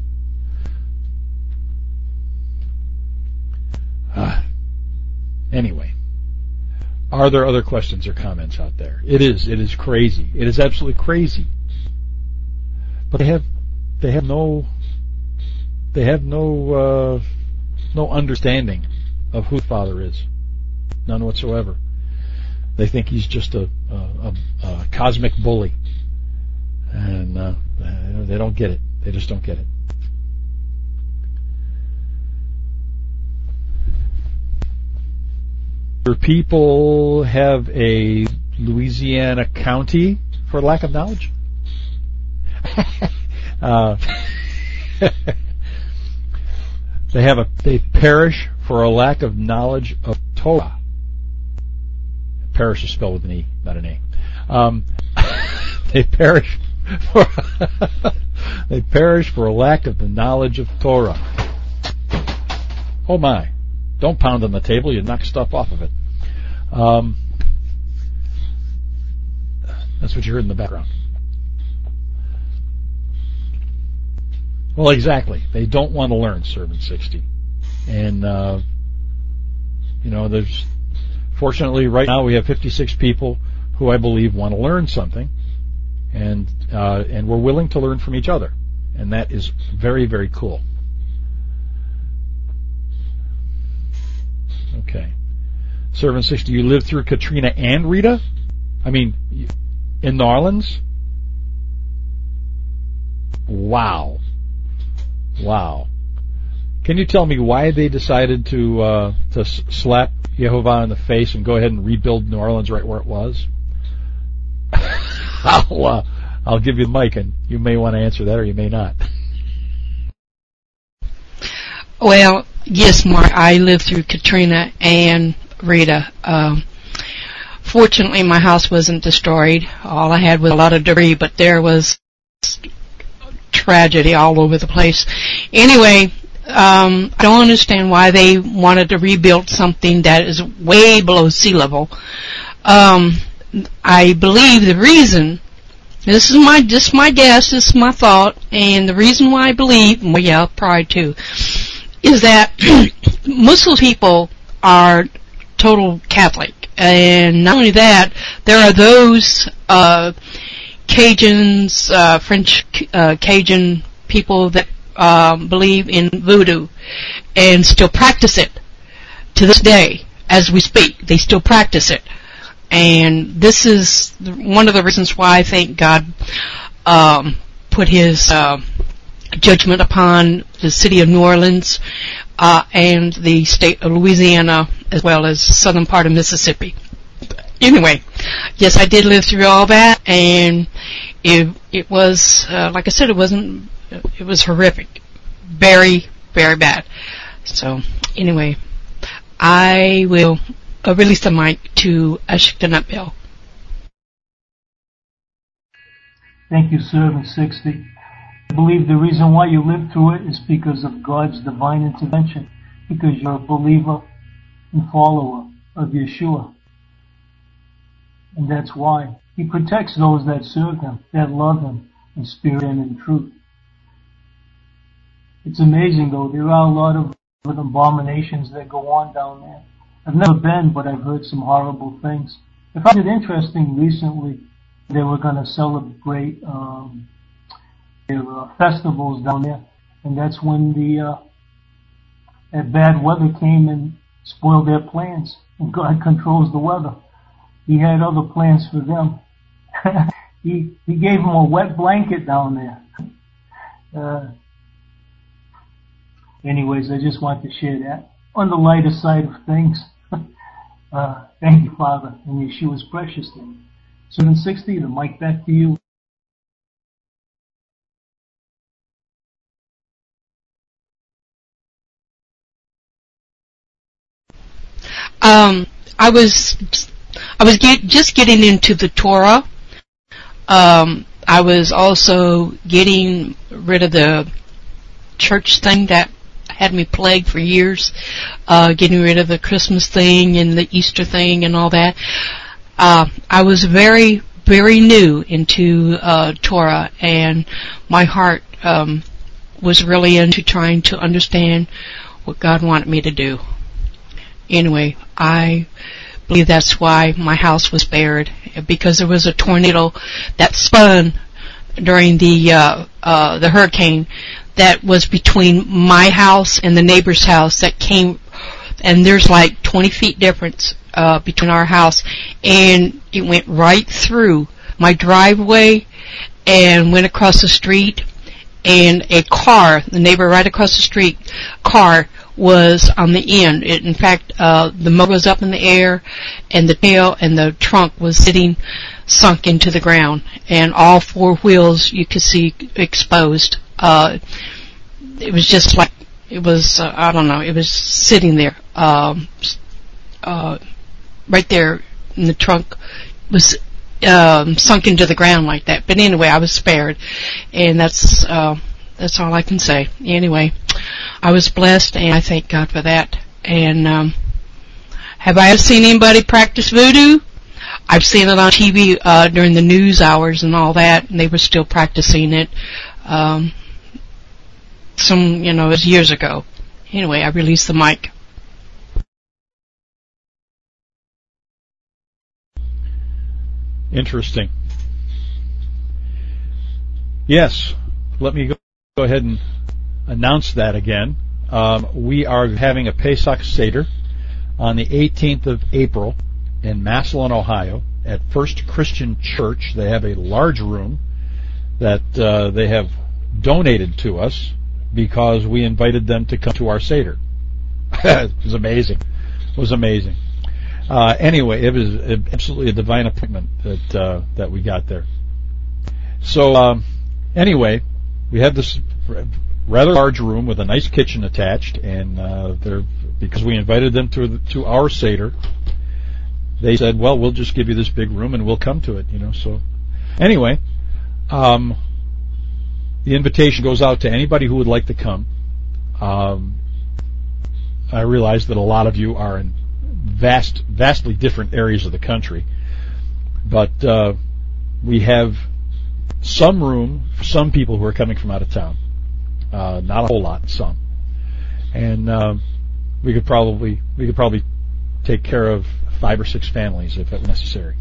Uh, anyway, are there other questions or comments out there? It is. It is crazy. It is absolutely crazy. But they have they have no they have no uh, no understanding of who the Father is, none whatsoever. They think he's just a, a, a, a cosmic bully, and uh, they don't get it. They just don't get it. People have a Louisiana county for lack of knowledge. uh, they have a they perish for a lack of knowledge of Torah. Perish is spelled with an E, not an A. Um, they perish for they perish for a lack of the knowledge of Torah. Oh my! Don't pound on the table; you knock stuff off of it. Um, that's what you heard in the background. Well, exactly. They don't want to learn Servant sixty, and uh, you know, there's fortunately right now we have fifty-six people who I believe want to learn something, and uh, and we're willing to learn from each other, and that is very, very cool. Okay. Servant sixty, you lived through Katrina and Rita? I mean, in New Orleans? Wow. Wow. Can you tell me why they decided to uh, to s- slap Yehovah in the face and go ahead and rebuild New Orleans right where it was? I'll uh, I'll give you the mic, and you may want to answer that, or you may not. Well, yes, Mark, I lived through Katrina and Rita. Um, fortunately, my house wasn't destroyed. All I had was a lot of debris, but there was tragedy all over the place. Anyway, um, I don't understand why they wanted to rebuild something that is way below sea level. Um, I believe the reason, this is my just my guess, this is my thought, and the reason why I believe, well, yeah, pride too, is that Muslim people are total Catholic, and not only that, there are those uh, Cajuns, uh, French uh, Cajun people that um, believe in voodoo and still practice it to this day. As we speak, they still practice it, and this is one of the reasons why I think God um, put His uh, judgment upon the city of New Orleans uh, and the state of Louisiana, as well as the southern part of Mississippi. Anyway, yes, I did live through all that, and it it was uh, like I said, it wasn't. It was horrific, very, very bad. So, anyway, I will uh, release the mic to Ashkenut Bell. Thank you, Servant sixty. I believe the reason why you lived through it is because of God's divine intervention, because you're a believer and follower of Yeshua. And that's why He protects those that serve Him, that love Him in spirit and in truth. It's amazing, though. There are a lot of abominations that go on down there. I've never been, but I've heard some horrible things. I found it interesting recently. They were going to celebrate um, their uh, festivals down there, and that's when the uh, that bad weather came and spoiled their plans. And God controls the weather. He had other plans for them. he he gave them a wet blanket down there. Uh, anyways, I just want to share that. On the lighter side of things, uh, thank you, Father, in Yeshua's precious name. seven sixty, the mic back to you. Um, I was I was get, just getting into the Torah. Um, I was also getting rid of the church thing that had me plagued for years. Uh, getting rid of the Christmas thing and the Easter thing and all that. Uh, I was very, very new into uh, Torah, and my heart um, was really into trying to understand what God wanted me to do. Anyway, I believe that's why my house was spared, because there was a tornado that spun during the uh, uh, the hurricane that was between my house and the neighbor's house that came, and there's like twenty feet difference uh, between our house, and it went right through my driveway and went across the street, and a car, the neighbor right across the street, car was on the end. It, in fact, uh, the motor was up in the air, and the tail and the trunk was sitting sunk into the ground, and all four wheels you could see exposed. Uh, it was just like, it was, uh, I don't know, it was sitting there, um, uh, right there, and the trunk was um, sunk into the ground like that. But anyway, I was spared, and that's uh, that's all I can say. Anyway, I was blessed, and I thank God for that. And um, have I ever seen anybody practice voodoo? I've seen it on T V uh, during the news hours and all that, and they were still practicing it. Um, some, you know, it was years ago. Anyway, I released the mic. Interesting. Yes, let me go, go ahead and announce that again. Um, we are having a Pesach Seder on the eighteenth of April in Massillon, Ohio, at First Christian Church. They have a large room that uh, they have donated to us because we invited them to come to our Seder. It was amazing. It was amazing. Uh, anyway, it was absolutely a divine appointment that uh, that we got there. So um, anyway, we have this rather large room with a nice kitchen attached, and uh, they're, because we invited them to the, to our Seder, they said, "Well, we'll just give you this big room, and we'll come to it." You know. So anyway, um, the invitation goes out to anybody who would like to come. Um, I realize that a lot of you are in vast, vastly different areas of the country, but uh, we have some room for some people who are coming from out of town. Uh, not a whole lot, some, and uh, we could probably we could probably take care of five or six families if it were necessary.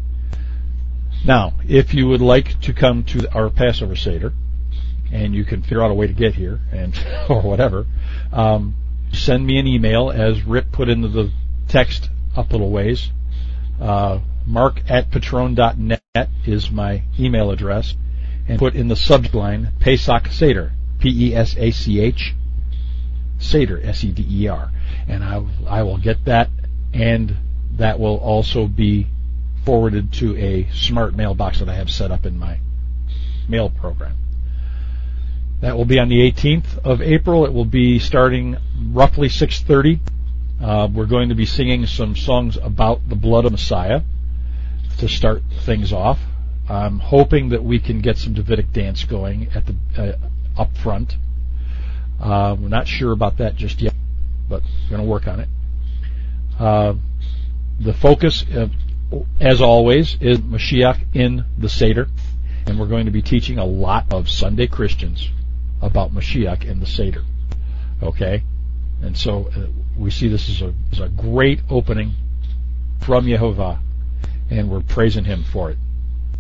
Now, if you would like to come to our Passover Seder, and you can figure out a way to get here, and or whatever, um, send me an email, as Rip put into the text up a little ways. Uh, mark at patron dot net is my email address, and put in the subject line Pesach Seder, P E S A C H, Seder, S E D E R, and I, I will get that, and that will also be forwarded to a smart mailbox that I have set up in my mail program. That will be on the eighteenth of April. It will be starting roughly six thirty. Uh, we're going to be singing some songs about the blood of Messiah to start things off. I'm hoping that we can get some Davidic dance going at the uh, up front. Uh, we're not sure about that just yet, but we're going to work on it. Uh, the focus, uh, as always, is Mashiach in the Seder, and we're going to be teaching a lot of Sunday Christians about Mashiach in the Seder. Okay? And so uh, we see this as a, as a great opening from Yehovah, and we're praising Him for it.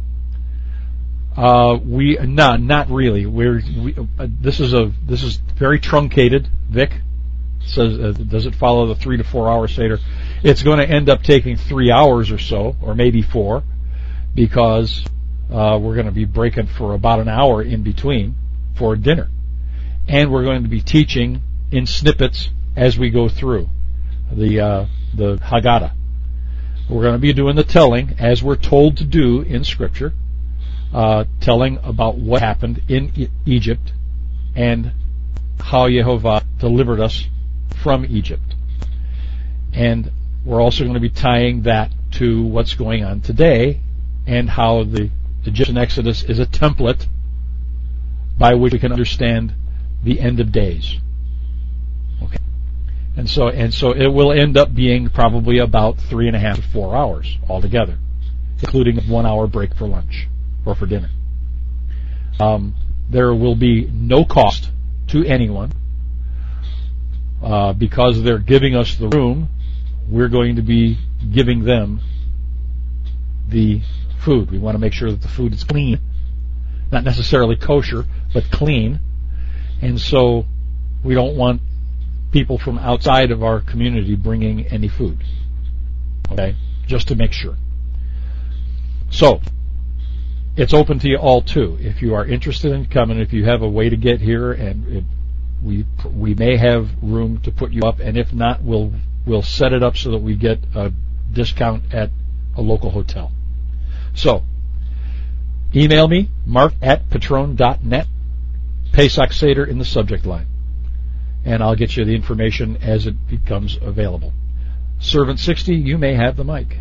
Uh, we no, not really. We're we, uh, this is a this is very truncated. Vic says, uh, does it follow the three to four hour Seder? It's going to end up taking three hours or so, or maybe four, because uh, we're going to be breaking for about an hour in between for dinner, and we're going to be teaching in snippets as we go through the uh, the Haggadah. We're going to be doing the telling as we're told to do in Scripture, uh, telling about what happened in e- Egypt and how Yehovah delivered us from Egypt. And we're also going to be tying that to what's going on today and how the Egyptian Exodus is a template by which we can understand the end of days. Okay, and so and so it will end up being probably about three and a half to four hours altogether, including a one-hour break for lunch or for dinner. Um, there will be no cost to anyone uh, because they're giving us the room. We're going to be giving them the food. We want to make sure that the food is clean, not necessarily kosher, but clean. And so we don't want people from outside of our community bringing any food. Okay? Just to make sure. So, it's open to you all too. If you are interested in coming, if you have a way to get here, and it, we we may have room to put you up, and if not, we'll we'll set it up so that we get a discount at a local hotel. So, email me, mark at patron dot net, Pesach Seder in the subject line, and I'll get you the information as it becomes available. Servant sixty, you may have the mic.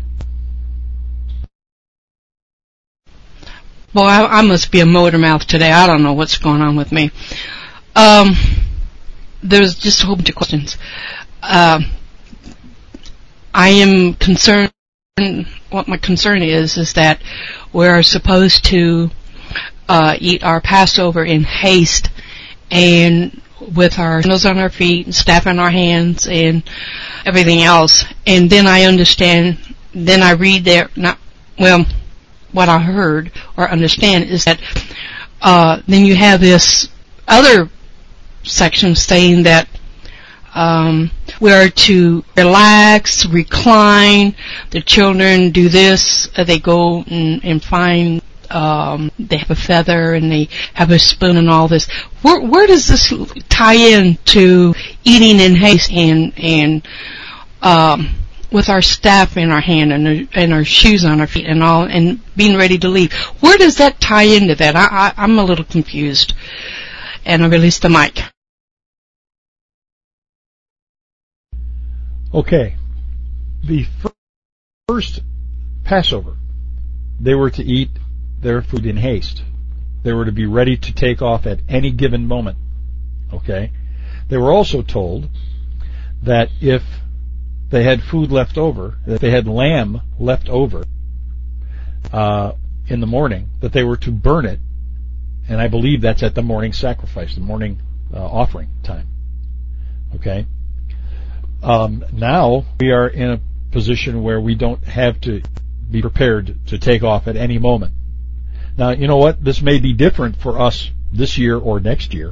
Well, I, I must be a motor mouth today. I don't know what's going on with me. Um, there's just a whole bunch of questions. Uh, I am concerned. What my concern is is that we're supposed to uh, eat our Passover in haste and with our sandals on our feet and staff in our hands and everything else. And then I understand. Then I read there. Not well. What I heard or understand is that uh, then you have this other section saying that um, we are to relax, recline. The children do this. Uh, they go and, and find. Um, they have a feather and they have a spoon and all this. Where, where does this tie in to eating in haste and and um, with our staff in our hand and our, and our shoes on our feet and all, and being ready to leave? Where does that tie into that? I, I, I'm a little confused. And I release the mic. Okay. The first Passover, they were to eat their food in haste. They were to be ready to take off at any given moment. Okay? They were also told that if they had food left over, that they had lamb left over uh, in the morning, that they were to burn it, and I believe that's at the morning sacrifice, the morning uh, offering time. Okay? Um, now we are in a position where we don't have to be prepared to take off at any moment. Now, you know what? This may be different for us this year or next year.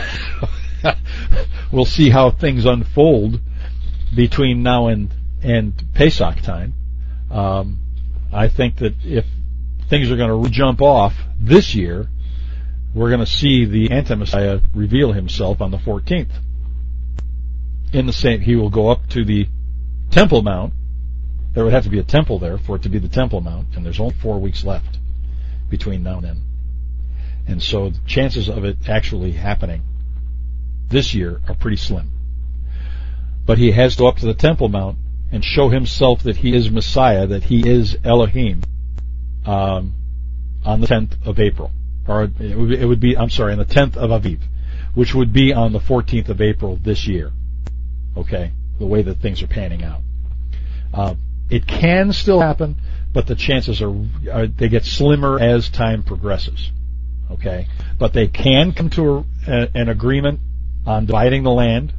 We'll see how things unfold between now and, and Pesach time. Um, I think that if things are going to jump off this year, we're going to see the Anti-Messiah reveal himself on the fourteenth. In the same, he will go up to the Temple Mount. There would have to be a temple there for it to be the Temple Mount, and there's only four weeks left between now and then. And so the chances of it actually happening this year are pretty slim. But he has to go up to the Temple Mount and show himself that he is Messiah, that he is Elohim, um, on the tenth of April. Or it would, it would be, I'm sorry, on the tenth of Aviv, which would be on the fourteenth of April this year. Okay? The way that things are panning out. Uh, it can still happen, but the chances are, are they get slimmer as time progresses. Okay? But they can come to a, an agreement on dividing the land,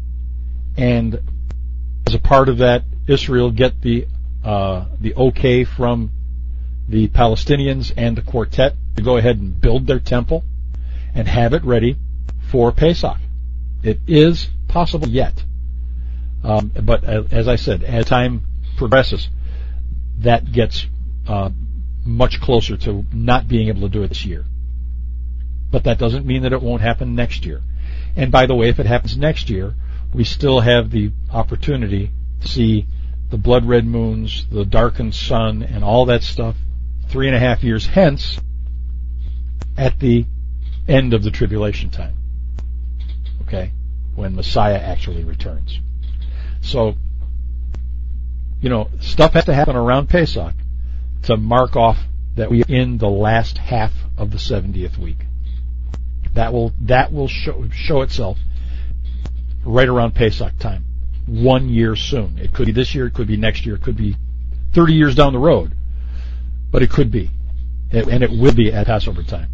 and as a part of that, Israel get the uh, the okay from the Palestinians and the quartet to go ahead and build their temple and have it ready for Pesach. It is possible yet. Um, but as I said, as time progresses, that gets uh, much closer to not being able to do it this year. But that doesn't mean that it won't happen next year. And by the way, if it happens next year, we still have the opportunity to see the blood red moons, the darkened sun, and all that stuff three and a half years hence at the end of the tribulation time. Okay? When Messiah actually returns. So, you know, stuff has to happen around Pesach to mark off that we are in the last half of the seventieth week. That will that will show show itself right around Pesach time, one year soon. It could be this year, it could be next year, it could be thirty years down the road, but it could be, and it will be at Passover time.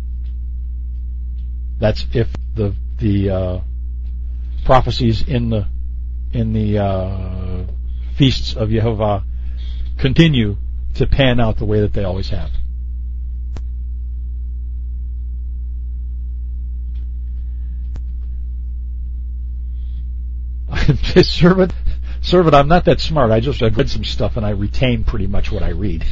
That's if the the uh, prophecies in the in the uh, feasts of Yehovah continue to pan out the way that they always have. servant, servant, I'm not that smart. I just I've read some stuff and I retain pretty much what I read.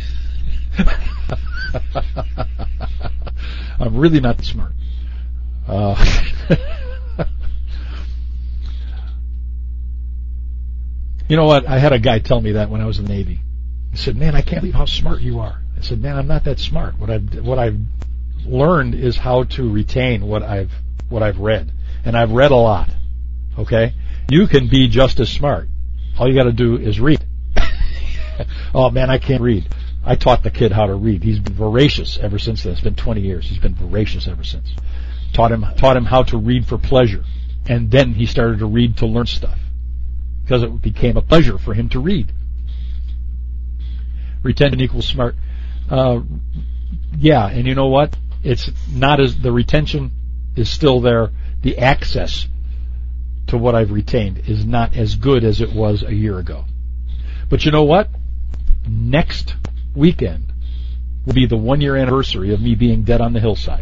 I'm really not smart. Uh, you know what? I had a guy tell me that when I was in the Navy. He said, "Man, I can't believe how smart you are." I said, "Man, I'm not that smart. What I've what I've learned is how to retain what I've what I've read, and I've read a lot." Okay, you can be just as smart. All you got to do is read. Oh man, I can't read. I taught the kid how to read. He's been voracious ever since then. It's been twenty years. He's been voracious ever since. Taught him taught him how to read for pleasure, and then he started to read to learn stuff because it became a pleasure for him to read. Retention equals smart. Uh, yeah, and you know what? It's not as the retention is still there. The access to what I've retained is not as good as it was a year ago. But you know what? Next weekend will be the one year anniversary of me being dead on the hillside.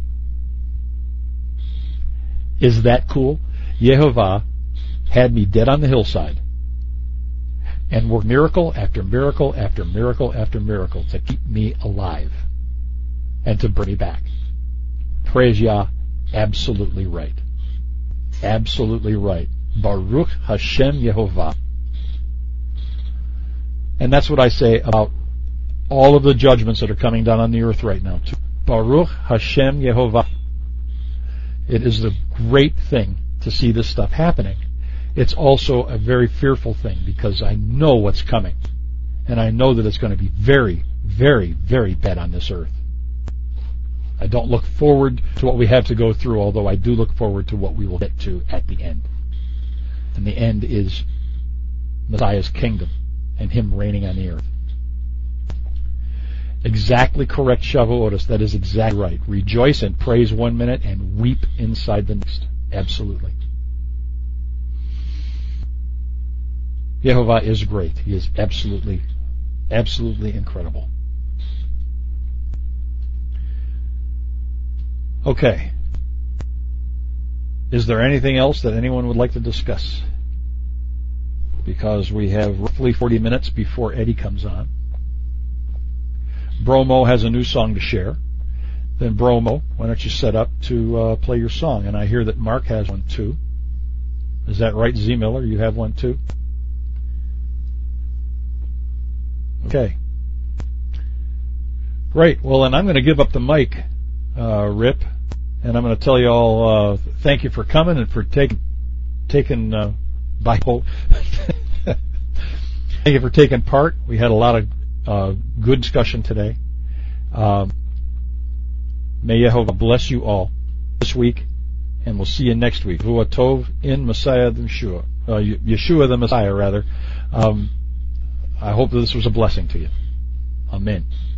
Is that cool? Yehovah had me dead on the hillside and worked miracle after miracle after miracle after miracle to keep me alive and to bring me back. Praise Yah, absolutely right. Absolutely right. Baruch Hashem Yehovah. And that's what I say about all of the judgments that are coming down on the earth right now. Baruch Hashem Yehovah. It is the great thing to see this stuff happening. It's also a very fearful thing because I know what's coming. And I know that it's going to be very, very, very bad on this earth. I don't look forward to what we have to go through, although I do look forward to what we will get to at the end. And the end is Messiah's kingdom and Him reigning on the earth. Exactly correct, Shavuotis. That is exactly right. Rejoice and praise one minute and weep inside the next. Absolutely. Yehovah is great. He is absolutely, absolutely incredible. Okay. Is there anything else that anyone would like to discuss? Because we have roughly forty minutes before Eddie comes on. Bromo has a new song to share. Then Bromo, why don't you set up to uh, play your song? And I hear that Mark has one too. Is that right, Z Miller? You have one too? Okay. Great. Well, then I'm going to give up the mic, uh, Rip, and I'm going to tell you all uh, thank you for coming and for taking taking uh, Bible. Thank you for taking part. We had a lot of uh, good discussion today. Um, may Yehovah bless you all this week, and we'll see you next week. Vua Tov in Messiah the Yeshua, uh, Yeshua the Messiah, rather. Um, I hope that this was a blessing to you. Amen.